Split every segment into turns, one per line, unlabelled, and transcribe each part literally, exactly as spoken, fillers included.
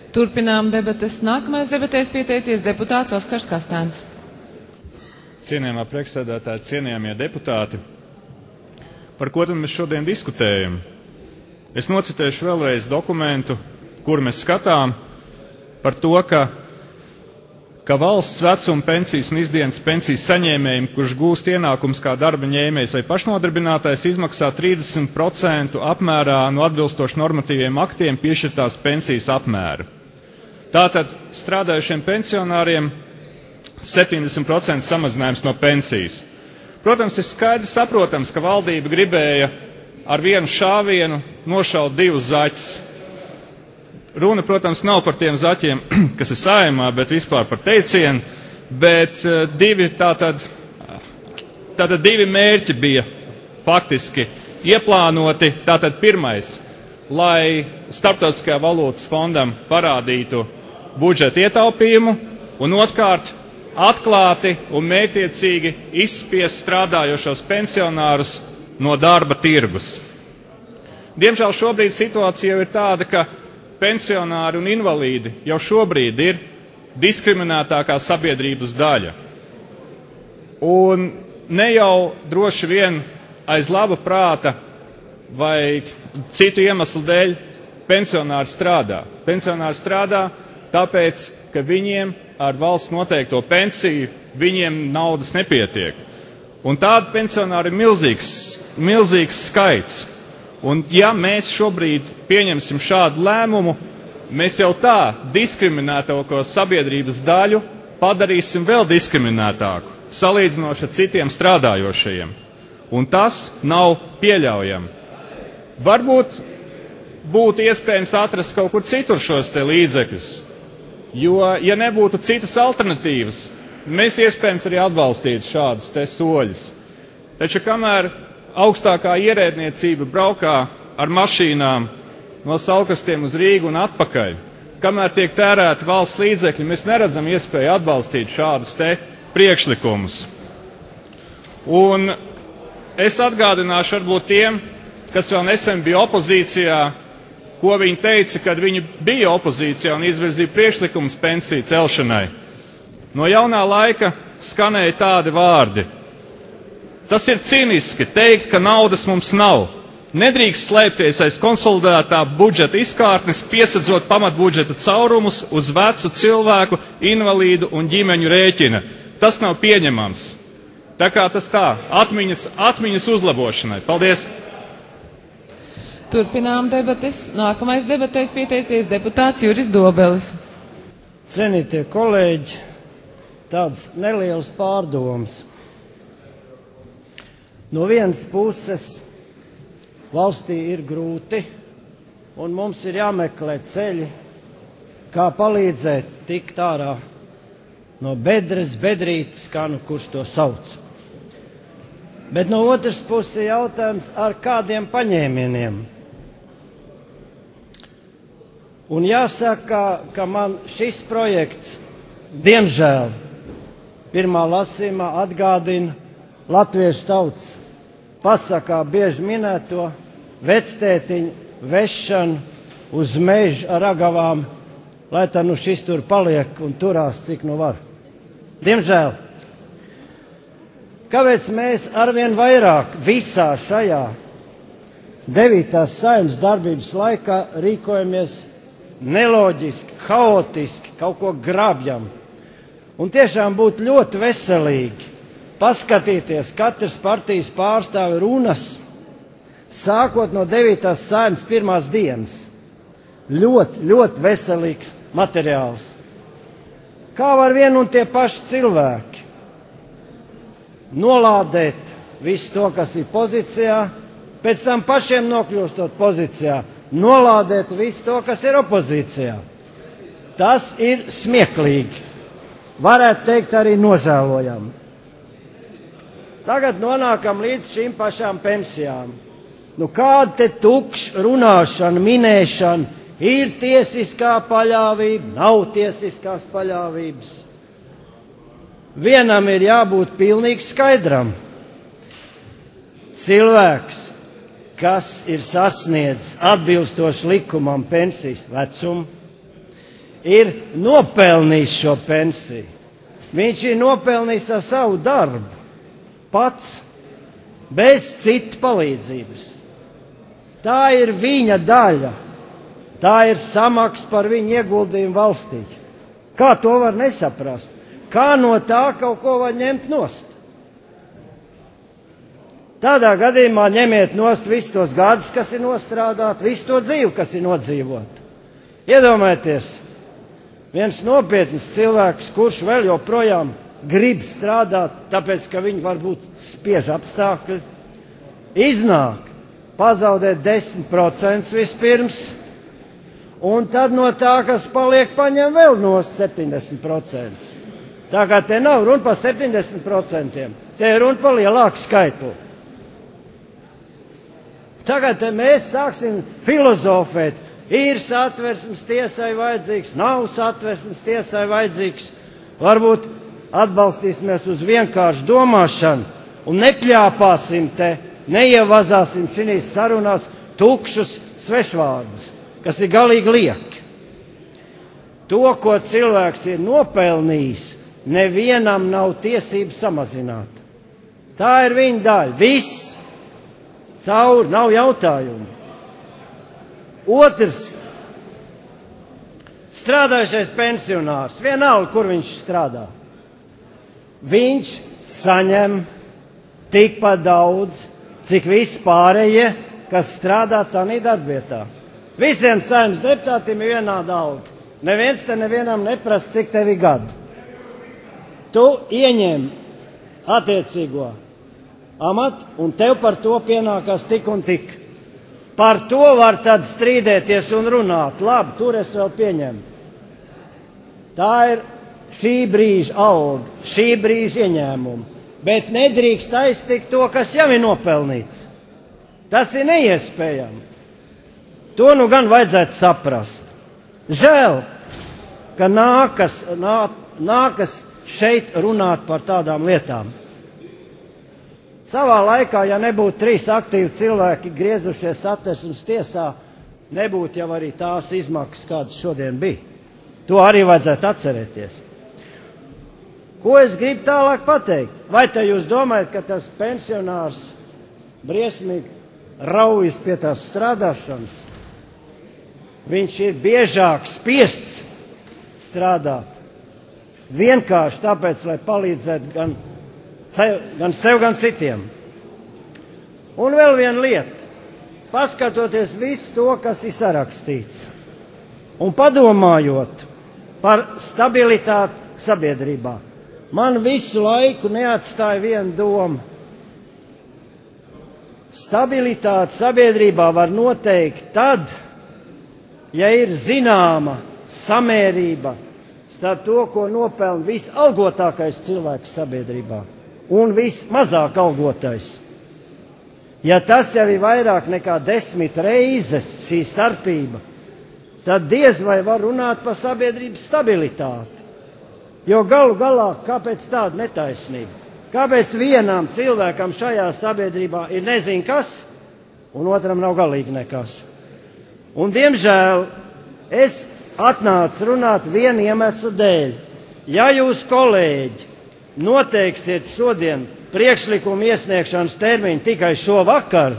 Turpinām debates. Nākamais debatēs pieteicies deputāts Oskars Kastēns.
Cienījamā priekšsēdētāja, cienījamie deputāti, par ko tad mēs šodien diskutējam? Es nocitēšu vēlreiz dokumentu, kur mēs skatām par to, ka, ka valsts vecuma pensijas un izdienas pensijas saņēmējiem, kurš gūst ienākums kā darba ņēmējs vai pašnodarbinātais, izmaksā trīsdesmit procentu apmērā no atbilstoši normatīviem aktiem piešķirtās pensijas apmēra. Tātad strādājušiem pensionāriem septiņdesmit procentu samazinājums no pensijas. Protams, ir skaidrs saprotams, ka valdība gribēja ar vienu šāvienu nošaut divus zaķus. Runa, protams, nav par tiem zaķiem, kas ir Saeimā, bet vispār par teicienu, bet uh, divi, tātad, tātad divi mērķi bija faktiski ieplānoti. Tātad pirmais, lai Starptautiskajā valūtas fondam parādītu budžeta ietaupījumu, un otrkārt, atklāti un mērķtiecīgi izspiest strādājošos pensionārus no darba tirgus. Diemžēl šobrīd situācija jau ir tāda, ka pensionāri un invalīdi jau šobrīd ir diskriminētākā sabiedrības daļa. Un ne jau droši vien aiz laba prāta vai citu iemeslu dēļ pensionāri strādā. Pensionāri strādā tāpēc, ka viņiem ar valsts noteikto pensiju viņiem naudas nepietiek. Un tādu pensionāru ir milzīgs, milzīgs skaits. Un ja mēs šobrīd pieņemsim šādu lēmumu, mēs jau tā diskriminētāko sabiedrības daļu padarīsim vēl diskriminētāku, salīdzinoši ar citiem strādājošajiem. Un tas nav pieļaujami. Varbūt būtu iespējams atrast kaut kur citur šos te līdzekļus, jo, ja nebūtu citas alternatīvas, mēs iespējams arī atbalstītu šādas te soļus. Taču kamēr augstākā ierēdniecība braukā ar mašīnām no Saulkastiem uz Rīgu un atpakaļ, kamēr tiek tērēti valsts līdzekļi, mēs neredzam iespēju atbalstīt šādus te priekšlikumus. Un es atgādināšu varbūt tiem, kas vēl nesen bija opozīcijā, ko viņi teica, kad viņi bija opozīcijā un izvirzīja priekšlikumus pensiju celšanai. No jaunā laika skanēja tādi vārdi. Tas ir cīniski teikt, ka naudas mums nav. Nedrīkst slēpties aiz konsolidētā budžeta izkārtnes, piesadzot pamatbudžeta caurumus uz vecu cilvēku, invalīdu un ģimeņu rēķina. Tas nav pieņemams. Tā kā tas tā, atmiņas, atmiņas uzlabošanai. Paldies!
Turpinām debates. Nākamais debatēs pieteicies deputāts Juris Dobelis.
Cienītie kolēģi, tāds neliels pārdoms. No vienas puses valstī ir grūti, un mums ir jāmeklē ceļi, kā palīdzēt tikt ārā no bedres, bedrītes, kā nu kurš to sauc. Bet no otras puses jautājums, ar kādiem paņēmieniem. Un jāsaka, ka man šis projekts, diemžēl, pirmā lasījumā atgādina latviešu tautas pasakā bieži minēto vectētiņu vešanu uz mežu ar ragavām, lai tā nu šis tur paliek un turās, cik nu var. Diemžēl. Kāpēc mēs arvien vairāk visā šajā devītās Saeimas darbības laikā rīkojamies neloģiski, haotiski, kaut ko grabjam? Un tiešām būtu ļoti veselīgi paskatīties katras partijas pārstāvi runas, sākot no devītās Saeimas pirmās dienas. Ļoti, ļoti veselīgs materiāls. Kā var vien un tie paši cilvēki nolādēt visu to, kas ir pozīcijā, pēc tam pašiem nokļūstot pozīcijā, nolādēt visu to, kas ir opozīcijā. Tas ir smieklīgi. Varētu teikt arī nožēlojami. Tagad nonākam līdz šīm pašām pensijām. Nu kāda te tukša runāšana, minēšana, ir tiesiskā paļāvība, nav tiesiskās paļāvības. Vienam ir jābūt pilnīgi skaidram. Cilvēks, kas ir sasniedzis atbilstoši likumam pensijas vecumu, ir nopelnījis šo pensiju. Viņš ir nopelnījis ar savu darbu, pats, bez citu palīdzības. Tā ir viņa daļa. Tā ir samaksa par viņu ieguldījumu valstī. Kā to var nesaprast? Kā no tā kaut ko var ņemt nost? Tādā gadījumā ņemiet nost visus tos gadus, kas ir nostrādāti, visu to dzīvi, kas ir nodzīvot. Iedomājieties, viens nopietns cilvēks, kurš vēl joprojām grib strādāt, tāpēc, ka viņi varbūt spiež apstākļi, iznāk, pazaudēt desmit procentus vispirms, un tad no tā, kas paliek, paņem vēl nost septiņdesmit procentus. Tā kā te nav runa par septiņdesmit procentiem, te ir runa par lielāku skaitu. Tagad mēs sāksim filozofēt. Ir satversmes tiesai vajadzīgs, nav satversmes tiesai vajadzīgs. Varbūt atbalstīsimies uz vienkāršu domāšanu un nepļāpāsim te, neievazāsim šīs sarunās tukšus svešvārdus, kas ir galīgi lieki. To, ko cilvēks ir nopelnījis, nevienam nav tiesību samazināt. Tā ir viņa daļa. Viss. Cauri, nav jautājumu. Otrs, strādājušais pensionārs, vienalga, kur viņš strādā, viņš saņem tikpat daudz, cik visi pārējie, kas strādā tādā darbvietā. Visiem saimnes deputātiem ir vienāda alga. Neviens te nevienam neprasa, cik tev ir gadu. Tu ieņem attiecīgo amatu, un tev par to pienākās tik un tik. Par to var tad strīdēties un runāt. Labi, tur es vēl pieņemu. Tā ir šī brīža alga, šī brīža ieņēmuma. Bet nedrīkst aiztikt to, kas jau ir nopelnīts. Tas ir neiespējami. To nu gan vajadzētu saprast. Žēl, ka nākas, nā, nākas šeit runāt par tādām lietām. Savā laikā, ja nebūtu trīs aktīvi cilvēki griezušies satversmes tiesā, nebūtu jau arī tās izmaksas, kādas šodien bija. To arī vajadzētu atcerēties. Ko es gribu tālāk pateikt? Vai te jūs domājat, ka tas pensionārs briesmīgi raujas pie tās strādāšanas? Viņš ir biežāk spiests strādāt. Vienkārši tāpēc, lai palīdzētu gan gan sev, gan citiem. Un vēl viena lieta. Paskatoties visu to, kas ir sarakstīts, un padomājot par stabilitāti sabiedrībā, man visu laiku neatstāja viena doma. Stabilitāti sabiedrībā var noteikt tad, ja ir zināma samērība starp to, ko nopelna visalgotākais cilvēks sabiedrībā un vismazāk algotais. Ja tas jau ir vairāk nekā desmit reizes šī starpība, tad diez vai var runāt par sabiedrības stabilitāti. Jo galu galā, kāpēc tāda netaisnība? Kāpēc vienam cilvēkam šajā sabiedrībā ir nezin kas, un otram nav galīgi nekas? Un, diemžēl, es atnācu runāt vienu iemeslu dēļ. Ja jūs, kolēģi, noteiksiet šodien priekšlikumu iesniegšanas termiņu tikai šo vakaru,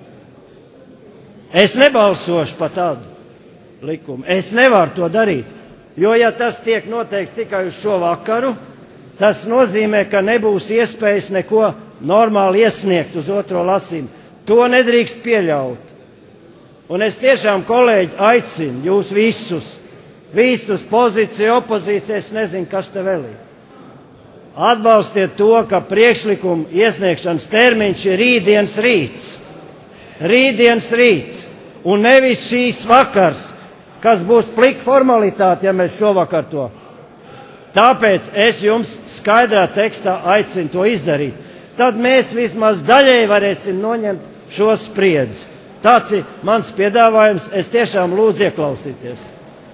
es nebalsošu par tādu likumu. Es nevaru to darīt, jo ja tas tiek noteikts tikai uz šo vakaru, tas nozīmē, ka nebūs iespējas neko normāli iesniegt uz otro lasījumu. To nedrīkst pieļaut. Un es tiešām, kolēģi, aicinu jūs visus, visus pozīciju, opozīciju, es nezinu, kas te vēl ir. Atbalstiet to, ka priekšlikuma iesniegšanas termiņš ir rītdienas rīts. Rītdienas rīts. Un nevis šīs vakars, kas būs plika formalitāte, ja mēs šovakar to. Tāpēc es jums skaidrā tekstā aicinu to izdarīt. Tad mēs vismaz daļēji varēsim noņemt šo spriedzi. Tāds ir mans piedāvājums. Es tiešām lūdzu ieklausīties.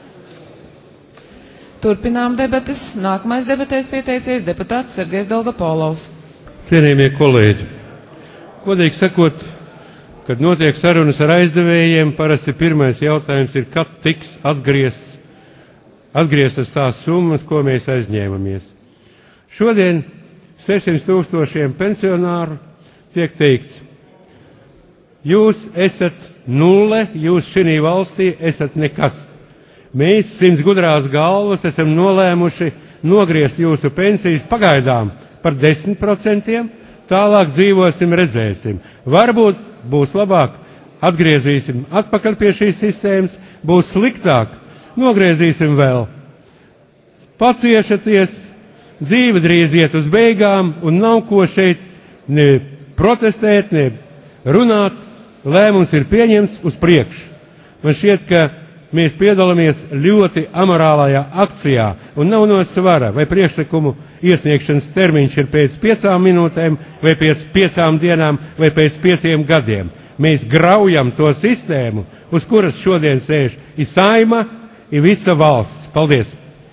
Turpinām debates. Nākamais debatēs pieteicies deputāts Sergejs Dolgopolovs.
Cienījamie kolēģi, godīgi sakot, kad notiek sarunas ar aizdevējiem, parasti pirmais jautājums ir, kad tiks atgriezts atgrieztas tās summas, ko mēs aizņēmamies. Šodien sešsimt tūkstošiem pensionāru tiek teikts, jūs esat nulle, jūs šī valstī esat nekas. Mēs simts gudrās galvas esam nolēmuši nogriezt jūsu pensijas pagaidām par desmit procentiem, tālāk dzīvosim, redzēsim. Varbūt būs labāk, atgriezīsim atpakaļ pie šīs sistēmas, būs sliktāk, nogriezīsim vēl. Paciešaties, dzīve drīz iet uz beigām un nav ko šeit ne protestēt, ne runāt. Lēmums ir pieņemts uz priekšu. Man šķiet, ka mēs piedalāmies ļoti amorālajā akcijā un nav no svara, vai priekšlikumu iesniegšanas termiņš ir pēc piecām minūtēm, vai pēc piecām dienām, vai pēc pieciem gadiem. Mēs graujam to sistēmu, uz kuras šodien sēž i Saima, i visa valsts. Paldies!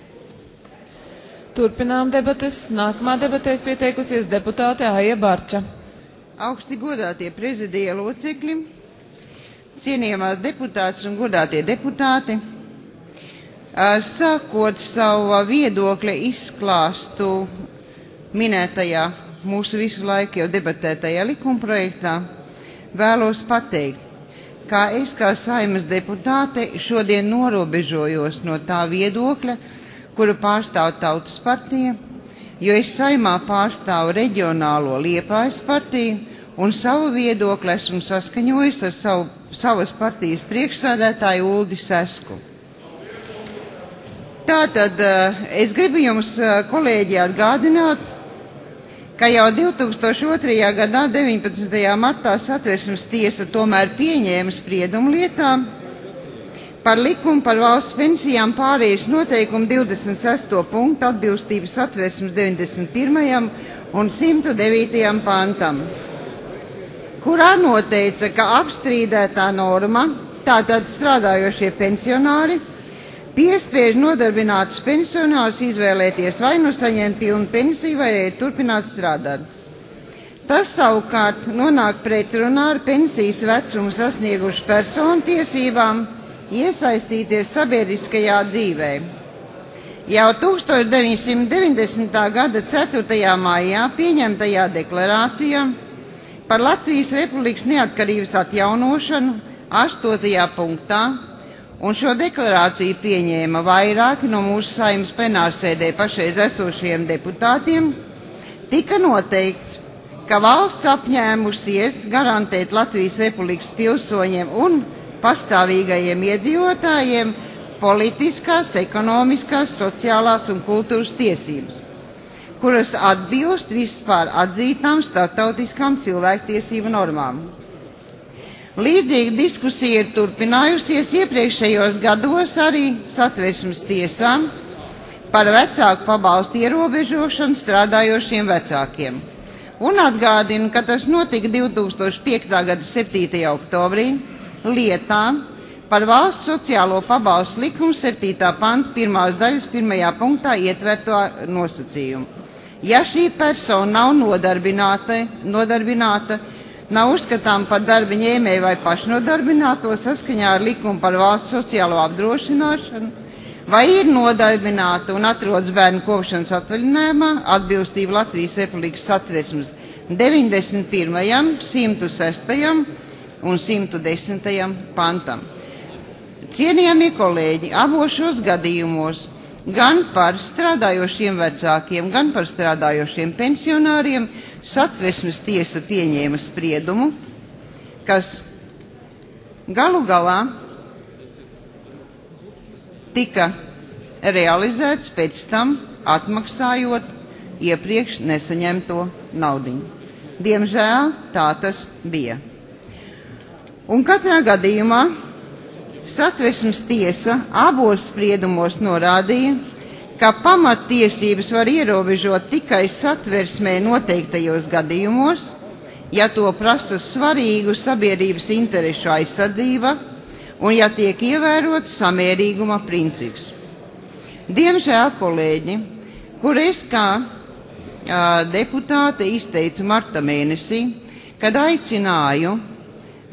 Turpinām debates. Nākamā debatēs pieteikusies deputāte Aija Barča.
Augsti godātie prezidija locekļi, cienījamās deputātes un godātie deputāti, sākot savu viedokļa izklāstu minētajā mūsu visu laiku jau debatētajā likumprojektā, vēlos pateikt, kā es kā Saeimas deputāte šodien norobežojos no tā viedokļa, kuru pārstāv Tautas partija, jo es Saeimā pārstāvu reģionālo Liepājas partiju un savu viedokli esmu saskaņojis ar savu, savas partijas priekšsēdētāju Uldi Sesku. Tātad es gribu jums, kolēģi, atgādināt, ka jau divi tūkstoši otrajā gadā, deviņpadsmitajā martā, Satversmes tiesa tomēr pieņēma spriedumu lietā par likumu par valsts pensijām pārējas noteikumu divdesmit sesto punktu atbilstības Satversmes deviņdesmit pirmajam un simt devītajam pantam, kurā noteica, ka apstrīdētā norma, tātad strādājošie pensionāri, piespiež nodarbinātus pensionārus izvēlēties vai nu saņemt pilnu pensiju, vai arī turpināt strādāt. Tas savukārt nonāk pretrunā ar pensijas vecumu sasniegušu personu tiesībām iesaistīties sabiedriskajā dzīvē. Jau tūkstoš deviņsimt deviņdesmitā gada ceturtajā maijā pieņemtajā deklarācijā par Latvijas Republikas neatkarības atjaunošanu astotajā punktā, un šo deklarāciju pieņēma vairāki no mūsu Saeimas plenārsēdē pašreiz esošiem deputātiem, tika noteikts, ka valsts apņēmusies garantēt Latvijas Republikas pilsoņiem un pastāvīgajiem iedzīvotājiem politiskās, ekonomiskās, sociālās un kultūras tiesības, kuras atbilst vispār atzītām starptautiskām cilvēktiesību normām. Līdzīga diskusija ir turpinājusies iepriekšējos gados arī Satversmes tiesā par vecāku pabalstu ierobežošanu strādājošiem vecākiem. Un atgādinu, ka tas notika divi tūkstoši piektā gada septītajā oktobrī lietā par valsts sociālo pabalstu likumu septītā panta pirmās daļas pirmajā punktā ietverto nosacījumu. Ja šī persona nav nodarbināta, nodarbināta nav uzskatām par darba ņēmēju vai pašnodarbināto saskaņā ar likumu par valsts sociālo apdrošināšanu, vai ir nodarbināta un atrodas bērnu kopšanas atvaļinājumā atbilstība Latvijas Republikas Satversmes deviņdesmit pirmajam, simt sestajam un simt desmitajam pantam. Cienījamie kolēģi, abos šos gadījumos, gan par strādājošiem vecākiem, gan par strādājošiem pensionāriem, Satversmes tiesa pieņēma spriedumu, kas galu galā tika realizēts pēc tam, atmaksājot iepriekš nesaņemto naudiņu. Diemžēl tā tas bija. Un katrā gadījumā Satversmes tiesa abos spriedumos norādīja, ka pamattiesības var ierobežot tikai Satversmē noteiktajos gadījumos, ja to prasa svarīgu sabiedrības interešu aizsardzība un ja tiek ievērots samērīguma princips. Diemžēl, kolēģi, kur es kā a, deputāte izteicu marta mēnesī, kad aicināju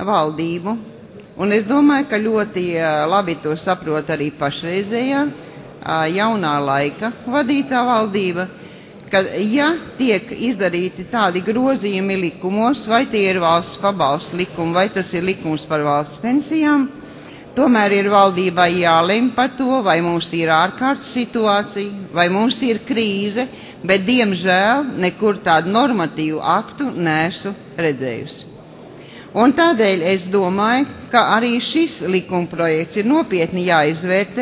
valdību, un es domāju, ka ļoti labi to saprot arī pašreizējā jaunā laika vadītā valdība, ka ja tiek izdarīti tādi grozījumi likumos, vai tie ir valsts pabalsts likumi, vai tas ir likums par valsts pensijām, tomēr ir valdībai jālemj par to, vai mums ir ārkārtas situācija, vai mums ir krīze, bet diemžēl nekur tādu normatīvu aktu neesmu redzējusi. Un tādēļ es domāju, ka arī šis likumprojekts ir nopietni jāizvērtē.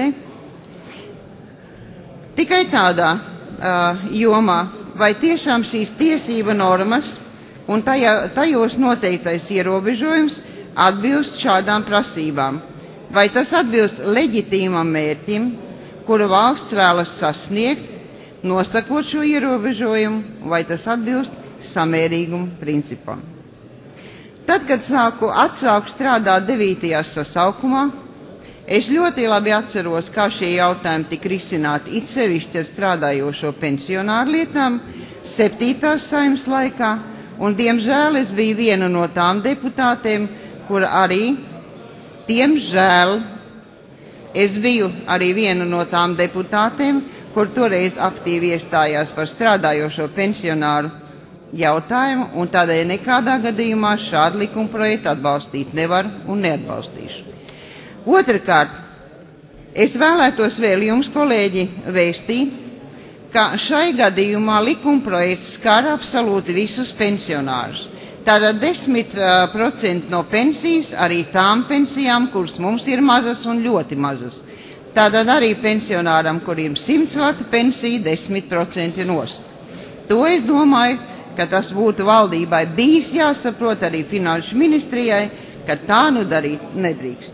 Tikai tādā uh, jomā, vai tiešām šīs tiesība normas un tajā, tajos noteiktais ierobežojums atbilst šādām prasībām. Vai tas atbilst leģitīmam mērķim, kuru valsts vēlas sasniegt, nosakot šo ierobežojumu, vai tas atbilst samērīguma principam. Tad, kad sāku atsāku strādāt devītajā sasaukumā, es ļoti labi atceros, kā šie jautājumi tika risināti it sevišķi ar strādājošo pensionāru lietām septītās Saeimas laikā, un diemžēl es biju viena no tām deputātēm, kura arī, diemžēl, es biju arī viena no tām deputātēm, kur toreiz aktīvi iestājās par strādājošo pensionāru jautājumu, un tādēļ nekādā gadījumā šādu likuma projektu atbalstīt nevar un neatbalstīšu. Otrakārt, es vēlētos vēl jums, kolēģi, vēstīt, ka šai gadījumā likuma projekts skar absolūti visus pensionārus. Tātad desmit procenti no pensijas arī tām pensijām, kuras mums ir mazas un ļoti mazas. Tātad arī pensionāram, kuriem simts latu pensija, desmit procenti nost. To es domāju, ka tas būtu valdībai bijis jāsaprot, arī finanšu ministrijai, ka tā nu darīt nedrīkst.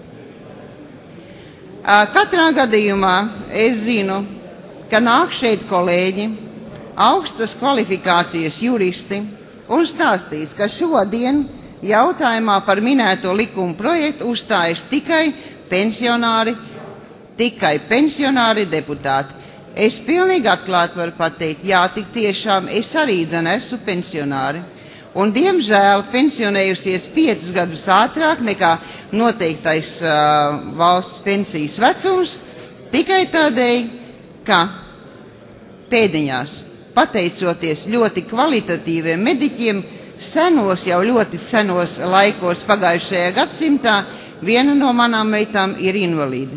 Katrā gadījumā es zinu, ka nāk šeit kolēģi, augstas kvalifikācijas juristi, un stāstīs, ka šodien jautājumā par minēto likuma projektu uzstājas tikai pensionāri, tikai pensionāri deputāti. Es pilnīgi atklāti varu pateikt, jā, tik tiešām es arī dzen esmu pensionāri. Un, diemžēl, pensionējusies piecus gadus ātrāk nekā noteiktais uh, valsts pensijas vecums, tikai tādēļ, ka pēdiņās, pateicoties ļoti kvalitatīviem mediķiem, senos, jau ļoti senos laikos pagājušajā gadsimtā, viena no manām meitām ir invalīdi.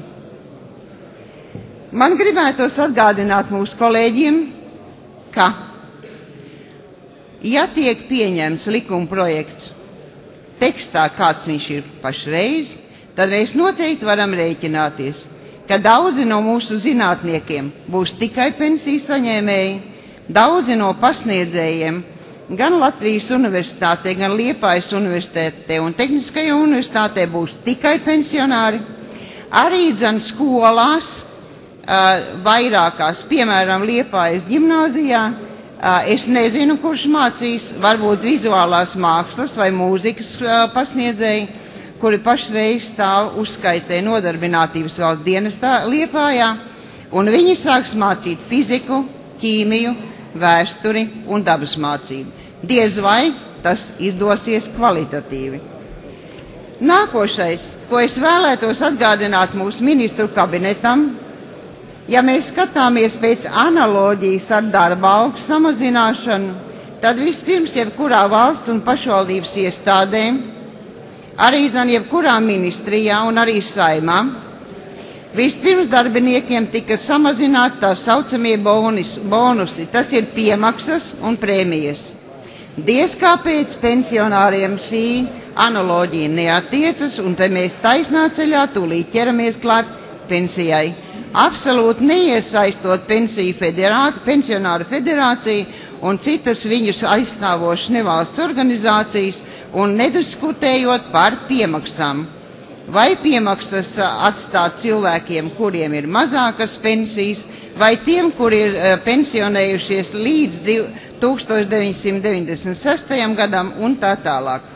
Man gribētos atgādināt mūsu kolēģiem, ka, ja tiek pieņemts likuma projekts tekstā, kāds viņš ir pašreiz, tad mēs noteikti varam rēķināties, ka daudzi no mūsu zinātniekiem būs tikai pensiju saņēmēji, daudzi no pasniedzējiem gan Latvijas universitātē, gan Liepājas universitātē un Tehniskajā universitātē būs tikai pensionāri, arī dzen skolās, Uh, vairākās, piemēram, Liepājas ģimnāzijā, uh, es nezinu, kurš mācīs, varbūt vizuālās mākslas vai mūzikas uh, pasniedzēji, kuri pašreiz stāv uzskaitē nodarbinātības valsts dienestā Liepājā, un viņi sāks mācīt fiziku, ķīmiju, vēsturi un dabas mācību. Diez vai tas izdosies kvalitatīvi. Nākošais, ko es vēlētos atgādināt mūsu ministru kabinetam, ja mēs skatāmies pēc analoģijas ar darba algu samazināšanu, tad vispirms jebkurā valsts un pašvaldības iestādēm, arī zan jebkurā ministrijā un arī saimā, vispirms darbiniekiem tika samazināti tā saucamie bonus, bonusi, tas ir piemaksas un prēmijas. Diez kāpēc pensionāriem šī analoģija neatiecas, un te mēs taisnā ceļā tūlīt ķeramies klāt pensijai. Absolūti neiesaistot pensiju federāciju, pensionāru federāciju un citas viņus aizstāvošas nevalsts organizācijas un nediskutējot par piemaksām. Vai piemaksas atstāt cilvēkiem, kuriem ir mazākas pensijas, vai tiem, kuri ir pensionējušies līdz tūkstoš deviņsimt deviņdesmit sestajam gadam un tā tālāk.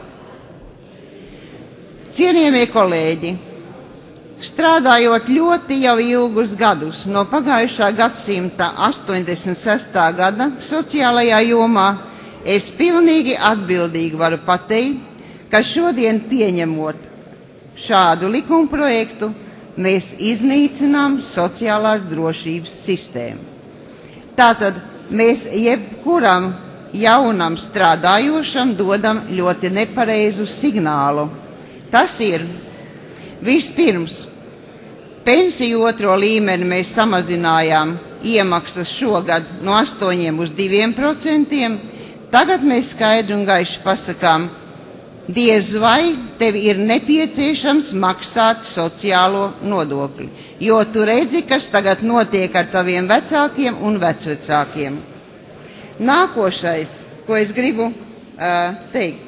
Cienījamie kolēģi, strādājot ļoti jau ilgus gadus no pagājušā gadsimta astoņdesmit sestā gada sociālajā jomā, es pilnīgi atbildīgi varu pateikt, ka šodien pieņemot šādu likumprojektu, mēs iznīcinām sociālās drošības sistēmu. Tātad mēs jebkuram jaunam strādājošam dodam ļoti nepareizu signālu. Tas ir vispirms pensiju otro līmeni mēs samazinājām iemaksas šogad no astoņiem uz diviem procentiem. Tagad mēs skaidri un gaiši pasakām, diez vai tev ir nepieciešams maksāt sociālo nodokli, jo tu redzi, kas tagad notiek ar taviem vecākiem un vecvecākiem. Nākošais, ko es gribu uh, teikt,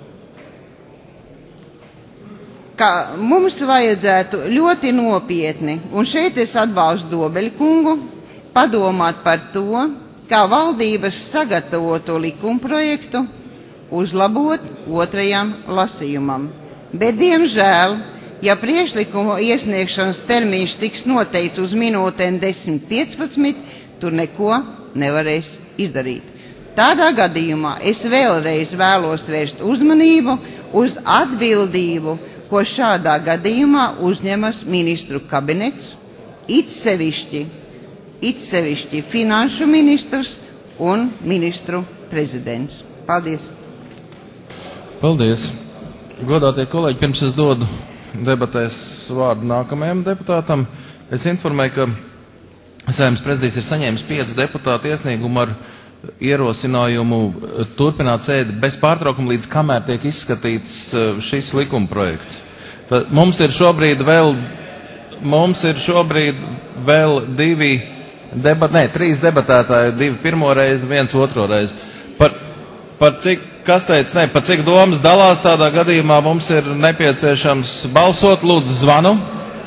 ka mums vajadzētu ļoti nopietni, un šeit es atbalstu Dobeļa kungu, padomāt par to, kā valdības sagatavoto likumprojektu uzlabot otrajam lasījumam. Bet, diemžēl, ja priekšlikumu iesniegšanas termiņš tiks noteikts uz minūtēm desmit piecpadsmit, tur neko nevarēs izdarīt. Tādā gadījumā es vēlreiz vēlos vērst uzmanību uz atbildību, ko šādā gadījumā uzņemas ministru kabinets, it sevišķi, it sevišķi finanšu ministrs un ministru prezidents. Paldies!
Paldies! Godātie kolēģi, pirms es dodu debatēs vārdu nākamajam deputātam, es informēju, ka Saeimas prezidijs ir saņēmis pieci deputāti iesniegumu ar ierosinājumu turpināt sēdi bez pārtraukuma, līdz kamēr tiek izskatīts šis likuma projekts. Tad mums ir šobrīd vēl, mums ir šobrīd vēl divi debat, ne, trīs debatētāji, divi pirmo reizi, viens otro reizi. Par, par cik, kas teica, ne, par cik domas dalās tādā gadījumā mums ir nepieciešams balsot, lūdzu zvanu.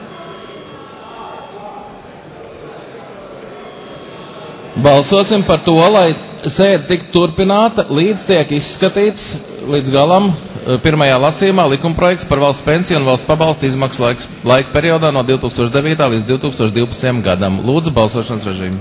Balsosim par to, lai sēde tiktu turpināta, līdz tiek izskatīts līdz galam pirmajā lasījumā likumprojekts par valsts pensiju un valsts pabalstu izmaksu laiks, laika periodā no divi tūkstoši devītā līdz divi tūkstoši divpadsmitajam gadam. Lūdzu, balsošanas režīmu.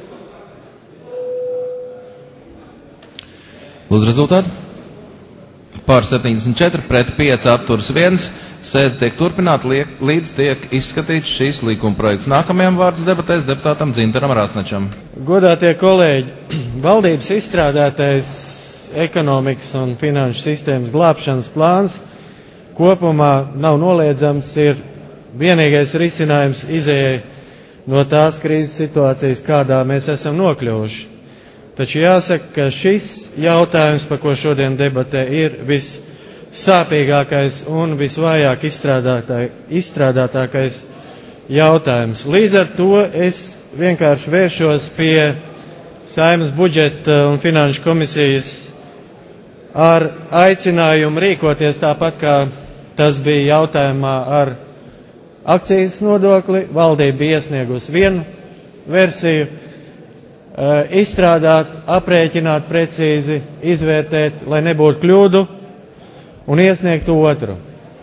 Lūdzu, rezultātu. Pār septiņdesmit četri, pret pieci, atturs viens. Sēde tiek turpināta, līdz tiek izskatīts šīs likumprojekts. Nākamajam vārds debatēs deputātam Dzintaram Rasnačam.
Godātie kolēģi, valdības izstrādātais ekonomikas un finanšu sistēmas glābšanas plāns kopumā nav noliedzams, ir vienīgais risinājums izējai no tās krīzes situācijas, kādā mēs esam nokļuvuši. Taču jāsaka, ka šis jautājums, par ko šodien debatē, ir vissāpīgākais un visvājāk izstrādātākais jautājums. Līdz ar to es vienkārši vēršos pie Saeimas budžeta un finanšu komisijas ar aicinājumu rīkoties tāpat, kā tas bija jautājumā ar akcijas nodokli. Valdība bija iesniegusi vienu versiju, izstrādāt, aprēķināt precīzi, izvērtēt, lai nebūtu kļūdu, un iesniegt otru.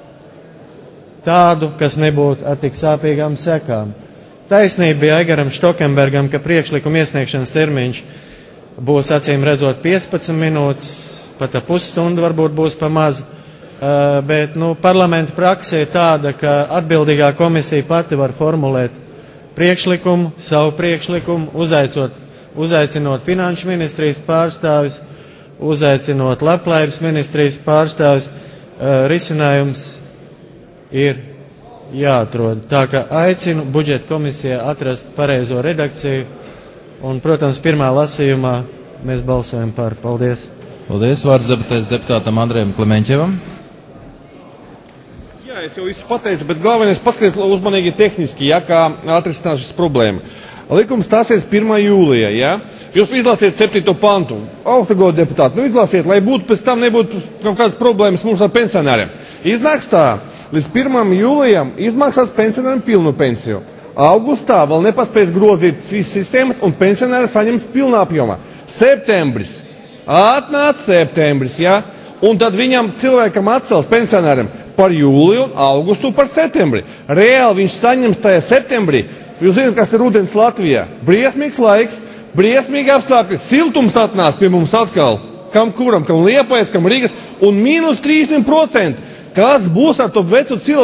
Tādu, kas nebūtu ar tik sāpīgām sekām. Taisnība bija Aigaram Štokenbergam, ka priekšlikuma iesniegšanas termiņš būs acīm redzot piecpadsmit minūtes, pat ap pusstundu varbūt būs pa maz, bet nu, parlamenta praksa ir tāda, ka atbildīgā komisija pati var formulēt priekšlikumu, savu priekšlikumu, uzaicot, uzaicinot finanšu ministrijas pārstāvis, uzaicinot labklājības ministrijas pārstāvis, risinājums ir jāatrod. Tā kā aicinu budžeta komisijā atrast pareizo redakciju, un, protams, pirmā lasījumā mēs balsojam par. Paldies!
Paldies! Vārds debatēs deputātam Andrejam Klemeņķevam.
Jā, es jau visu pateicu, bet galvenais paskatīt uzmanīgi tehniski, ja, kā atrisināt šis problēma. Likums stāsies pirmā jūlijā, ja? Jūs izlasiet septīto pantu. Augstagodu deputāti, nu izlasiet, lai būtu pēc tam nebūtu kaut kādas problēmas mums ar pensionāriem. Iznāks tā, līdz pirmajam jūlijam izmaksās pensionāriem pilnu pensiju. Augustā vēl nepaspēs grozīt visas sistēmas un pensionāri saņems pilnā apjomā. Septembris. Atnāc septembris, ja? Un tad viņam cilvēkam atcels pensionāriem par jūliju un augustu par septembri. Reāli viņš saņems tajā septembrī. Jūs zināt, kas ir rudens Latvijā. Briesmīgs laiks, briesmīgi apstākļi, siltums atnās pie mums atkal. Kam kuram, kam Liepājas, kam Rīgas, un mīnus trīsdesmit procenti. Kas būs ar to vecu cilvēku?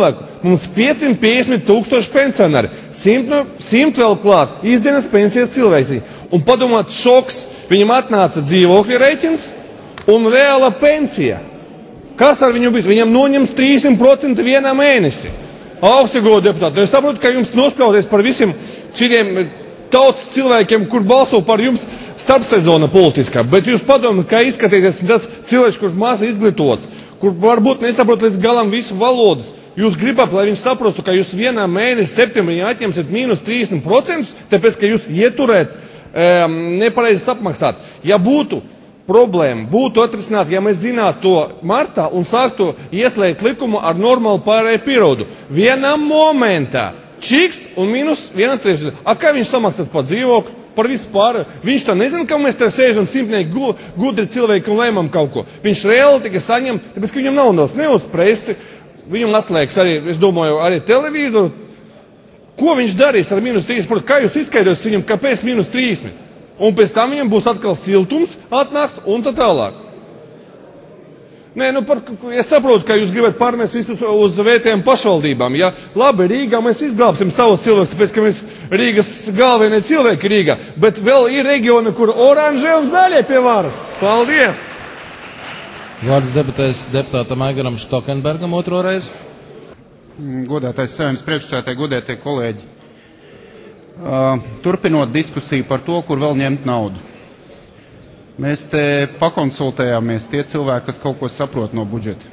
mums piecsimt piecdesmit tūkstoši pensionāri, simt vēl klāt izdienas pensijas cilvēci. Un padomāt, šoks, viņam atnāca dzīvokļa rēķins un reāla pensija. Kas ar viņu bija? Viņam noņems trīsdesmit procenti vienā mēnesi. Augstsago deputāti, es saprotu, ka jums nospļauties par visiem šiem tautas cilvēkiem, kur balso par jums starpsezona politiskā, bet jūs padomāt, kā izskatīties tas cilvēks, kurš maz izglītots, kur varbūt nesaprot līdz galam visu valodas. Jūs gribat, lai viņi saprostu, ka jūs vienā mēnesī septembrī atņemsiet mīnus trīsdesmit procentus, tāpēc, ka jūs ieturēt um, nepareizi apmaksāt. Ja būtu problēma, būtu atrisināt, ja mēs zinātu to martā un sāktu ieslēgt likumu ar normālu pārēju periodu. Vienā momentā čiks un mīnus viena trešdaļa. A kā viņš samaksās par dzīvokli, par visu pārēju? Viņš tā nezina, ka mēs te sēžam simtnieki gudri cilvēki un lēmam kaut ko. Viņš reāli tikai saņem, tāpēc, ka viņam nav nos ne uz presi. Viņam atslēgs arī, es domāju, arī televizoru. Ko viņš darīs ar mīnus trīsdesmit? Kā jūs izskaidrosiet viņam, kāpēc mīnus trīsdesmit? Un pēc tam viņam būs atkal siltums, atnāks un tā tālāk. Nē, nu, par, es saprotu, ka jūs gribat pārnest visus uz vietējām pašvaldībām. Ja? Labi, Rīgā mēs izglābsim savus cilvēkus, tāpēc, ka mēs Rīgas galvenie cilvēki Rīgā. Bet vēl ir reģioni, kur oranžie un zaļie pie varas. Paldies!
Vārds debatēs deputātam Aigaram Štokenbergam otro reizi.
Godātais Saeimas priekšsēdētāji, godētie kolēģi. Uh, turpinot diskusiju par to, kur vēl ņemt naudu. Mēs te pakonsultējāmies tie cilvēki, kas kaut ko saprot no budžeta.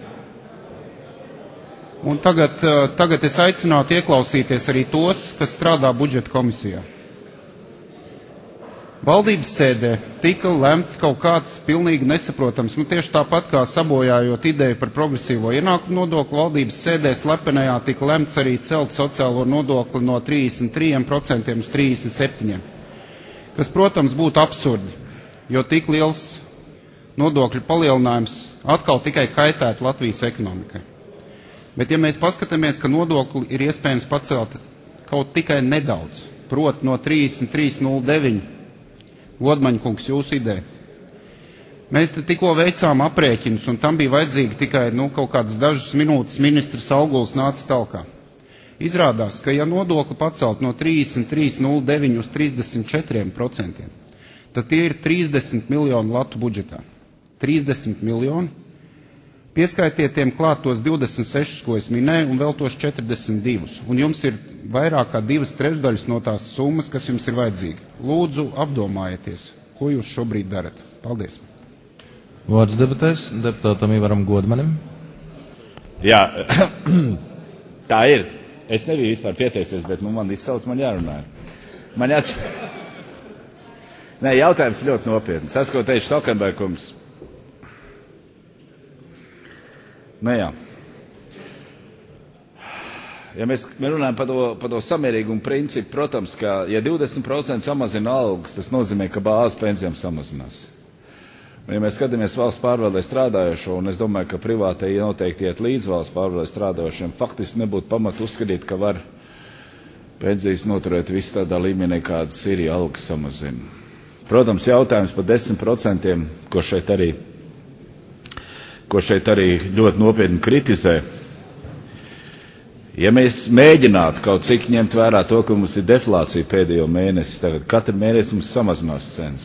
Un tagad, uh, tagad es aicinātu ieklausīties arī tos, kas strādā budžeta komisijā. Valdības sēdē tika lemts kaut kāds pilnīgi nesaprotams, nu tieši tāpat kā sabojājot ideju par progresīvo ienākumu nodokli, valdības sēdē slepenajā tika lemts arī celt sociālo nodokli no trīsdesmit trīs procenti uz trīsdesmit septiņi procenti, kas, protams, būtu absurdi, jo tik liels nodokļu palielinājums atkal tikai kaitētu Latvijas ekonomikai. Bet ja mēs paskatāmies, ka nodokli ir iespējams pacelt kaut tikai nedaudz, proti no trīsdesmit trīs nulle deviņi, Godmaņkungs, jūsu ideja. Mēs te tikko veicām aprēķinus, un tam bija vajadzīgi tikai nu, kaut kādas dažas minūtes ministrs Auguls nāca talkā. Izrādās, ka ja nodokli pacelt no trīsdesmit trīs nulle deviņi uz trīsdesmit četri procenti, tad tie ir trīsdesmit miljoni latu budžetā. trīsdesmit miljoni. Pieskaitiet tiem klāt tos divdesmit sešus, ko es minēju, un vēl tos četrdesmit divus. Un jums ir vairāk kā divas trešdaļas no tās summas, kas jums ir vajadzīga. Lūdzu, apdomājieties, ko jūs šobrīd darat. Paldies.
Vārds debatēs deputātam Ivaram Godmanim.
Jā, tā ir. Es nebiju vispār pieteicies, bet nu, man izsauc, man jārunā. Man jās... Nē, jautājums ļoti nopietns. Tas, ko teica Štokenbergkungs. Nē, jā. Ja mēs runājam par to, par to samērīgumu principu, protams, ka ja divdesmit procenti samazina algas, tas nozīmē, ka bāzes pensijām samazinās. Un, ja mēs skatāmies valsts pārvaldē strādājošo, un es domāju, ka privātai noteikti iet līdz valsts pārvaldē strādājošiem, faktiski nebūtu pamatu uzskatīt, ka var pensijas noturēt visu tādā līmenī, kādas ir, ja algas samazina. Protams, jautājums par desmit procentiem, ko šeit arī ko šeit arī ļoti nopietni kritizē. Ja mēs mēģinātu kaut cik ņemt vērā to, ka mums ir deflācija pēdējo mēnesi, tagad katru mēnesi mums samazinās cenas.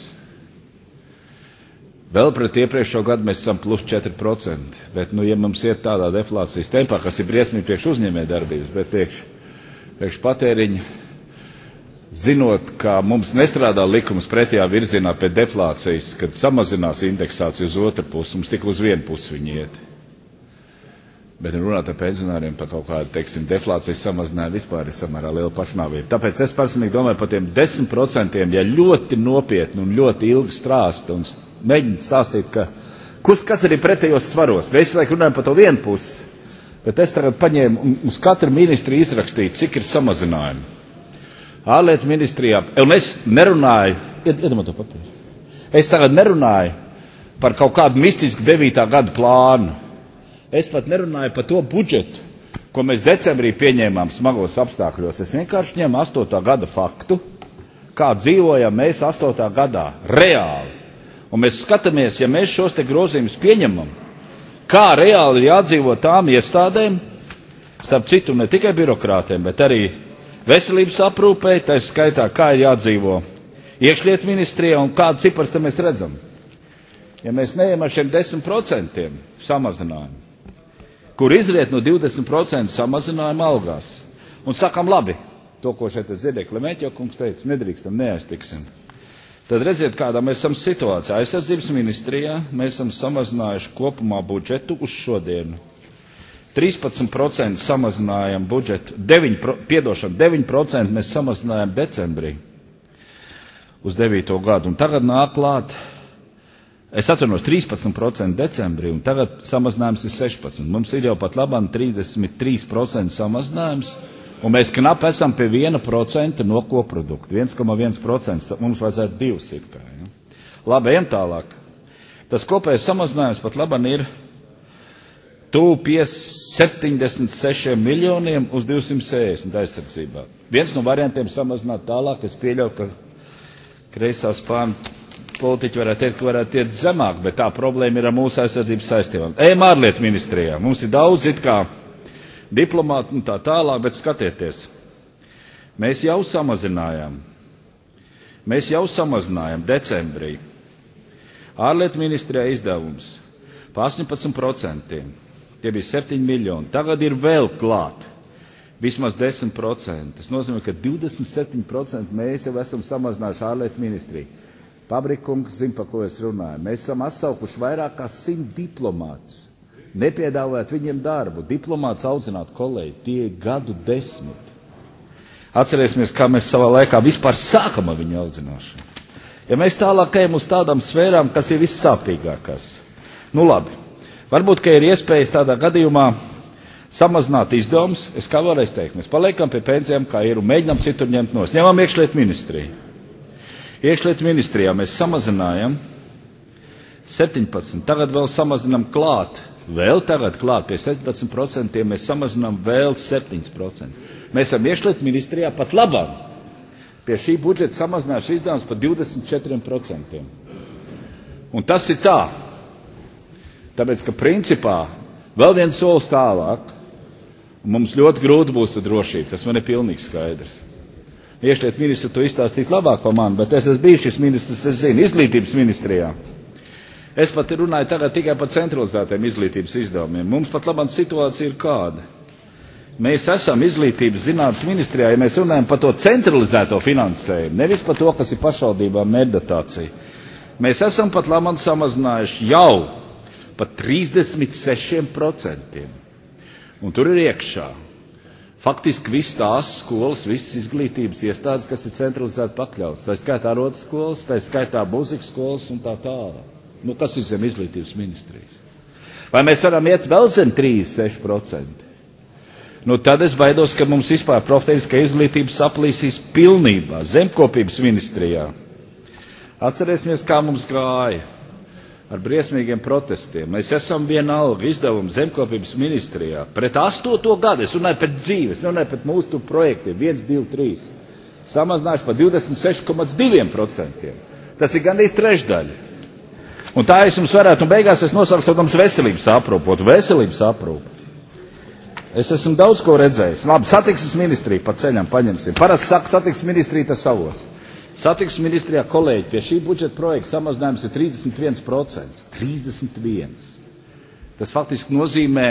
Vēl pret iepriekšējo gadu mēs esam plus četri procenti, bet, nu, ja mums iet tādā deflācijas tempā, kas ir briesmīgi priekš uzņēmē darbības, bet priekš, priekš patēriņa, zinot, ka mums nestrādā likums pretējā virzienā pēc deflācijas, kad samazinās indeksāciju uz otru pusi, mums tikai uz vienu pusi viņi iet. Bet runāt ar pensionāriem par kaut kādu, teiksim, deflācijas samazinājumu vispār ir samērā liela pašnāvība. Tāpēc es personīgi domāju par tiem desmit procentiem, ja ļoti nopietni un ļoti ilgi strāsta un mēģina stāstīt, ka kus, kas arī pretējos svaros. Mēs laikam runājam par to vienu pusi, bet es tagad paņēmu un uz katru ministru izrakstīju, cik ir samazinājumi. Ārlietu ministrijā, un es nerunāju, iedomā to papīru, es tagad nerunāju par kaut kādu mistisku devītā gada plānu. Es pat nerunāju par to budžetu, ko mēs decembrī pieņēmām smagos apstākļos. Es vienkārši ņemu astotā gada faktu, kā dzīvojam mēs astotā gadā, reāli. Un mēs skatāmies, ja mēs šos te grozījumus pieņemam, kā reāli ir jādzīvo tām iestādēm, Starp citu, ne tikai birokrātiem, bet arī veselības aprūpei, tā skaitā, kā ir jādzīvo iekšlietu ministrijā un kādu cipars te mēs redzam. Ja mēs neejam ar šiem desmit procentiem samazinājumu, kur izriet no divdesmit procentu samazinājuma algās, un sakam labi, to, ko šeit dzirdēja Klemeņķa kungs teica, nedrīkstam, neaiztiksim. Tad redziet, kādā mēs esam situācijā. Aizsardzības ministrijā mēs esam samazinājuši kopumā budžetu uz šodienu. trīspadsmit procenti samazinājām budžetu, deviņi, piedošana, deviņi procenti mēs samazinājām decembrī uz devīto gadu. Un tagad nāk klāt, es atceros trīspadsmit procenti decembrī, un tagad samazinājums ir sešpadsmit. Mums ir jau pat labāk trīsdesmit trīs procenti samazinājums, un mēs knapi esam pie viena procenta no koprodukta. viens komats viens procents, mums vajadzētu divus it kā. Ja? Labi, ejam tālāk. Tas kopējais samazinājums pat labāk ir tuvu pie septiņdesmit sešiem miljoniem uz divsimt sešdesmit aizsardzībā. Viens no variantiem samazināt tālāk, es pieļauju, ka kreisā spāņu politiķi varētu teikt, ka varētu iet zemāk, bet tā problēma ir ar mūsu aizsardzības saistībām. Ejam ārlietu ministrijā. Mums ir daudz it kā diplomāti un tā tālāk, bet skatieties. Mēs jau samazinājām. Mēs jau samazinājām decembrī. Ārlietu ministrijā izdevums pa astoņpadsmit procentiem. Tie bija septiņi miljoni. Tagad ir vēl klāt. Vismaz desmit procenti. Tas nozīmē, ka divdesmit septiņi procenti mēs jau esam samazinājuši ārlietu ministriju. Pabrikungs zina, pa ko es runāju. Mēs esam atsaukuši vairāk kā simt diplomātus. Nepiedāvājot viņiem darbu. Diplomāts audzināt kolēģi, tie ir gadu desmit. Atcerēsimies, kā mēs savā laikā vispār sākam ar viņu audzināšanu. Ja mēs tālāk ejam uz tādām sfērām, kas ir vissāpīgākās. Nu labi, varbūt, ka ir iespējas tādā gadījumā samazināt izdevumus. Es kā varēs teikt, mēs paliekam pie pensijām, kā ir, un mēģinām citur ņemt nost. Ņemam iekšlietu ministriju. Iekšlietu ministrijā mēs samazinājam septiņpadsmit, tagad vēl samazinām klāt. Vēl tagad klāt pie septiņpadsmit procentiem mēs samazinām vēl septiņi procenti. Mēs esam iekšlietu ministrijā pat labāk pie šī budžeta samazinājuši izdevumus par divdesmit četriem procentiem. Un tas ir tā, tāpēc, ka principā vēl viens solis tālāk, un mums ļoti grūti būs ar drošību, tas man ir pilnīgi skaidrs. Iekšlietu ministri to izstāstīt labāk par mani, bet es esmu bijis šis ministrs, es zinu, izglītības ministrijā. Es pat runāju tagad tikai par centralizētiem izglītības izdevumiem. Mums pat labāk situācija ir kāda. Mēs esam izglītības zinātnes ministrijā, ja mēs runājam par to centralizēto finansējumu, nevis par to, kas ir pašvaldībām mērķdotācija. Mēs esam pat labāk samazinājuši jau par trīsdesmit sešiem procentiem. Un tur ir iekšā faktiski viss tās skolas, visas izglītības iestādes, kas ir centralizēti pakļauts. Tā skaitā rodas skolas, tā skaitā mūzikas skolas un tā tālāk. Nu, kas ir zem izglītības ministrijas? Vai mēs varam iet vēl zem trīsdesmit seši procenti? Nu, tad es baidos, ka mums vispār profilska izglītība saplīsīs pilnībā zemkopības ministrijā. Atcerēsimies, kā mums gāja ar briesmīgiem protestiem. Mēs esam vienalga izdevumu zemkopības ministrijā. Pret astoto gadu, es runāju pret dzīvi, es runāju pret mūsu projektiem, viens, divi, trīs. Samazinājuši par divdesmit seši komats divi procenti. Tas ir gandrīz trešdaļa. Un tā es jums varētu, un beigās es nosaukšu, protams, veselības aprūpot, veselības aprūpu. Es esmu daudz ko redzējis. Labi, satiksmes ministrija pa ceļam paņemsim. Parasti saka, satiksmes ministrija tas avots. Satiksmes ministrijā, kolēģi, pie šī budžeta projekta samazinājums ir trīsdesmit viens procents. trīsdesmit viens. Tas faktiski nozīmē,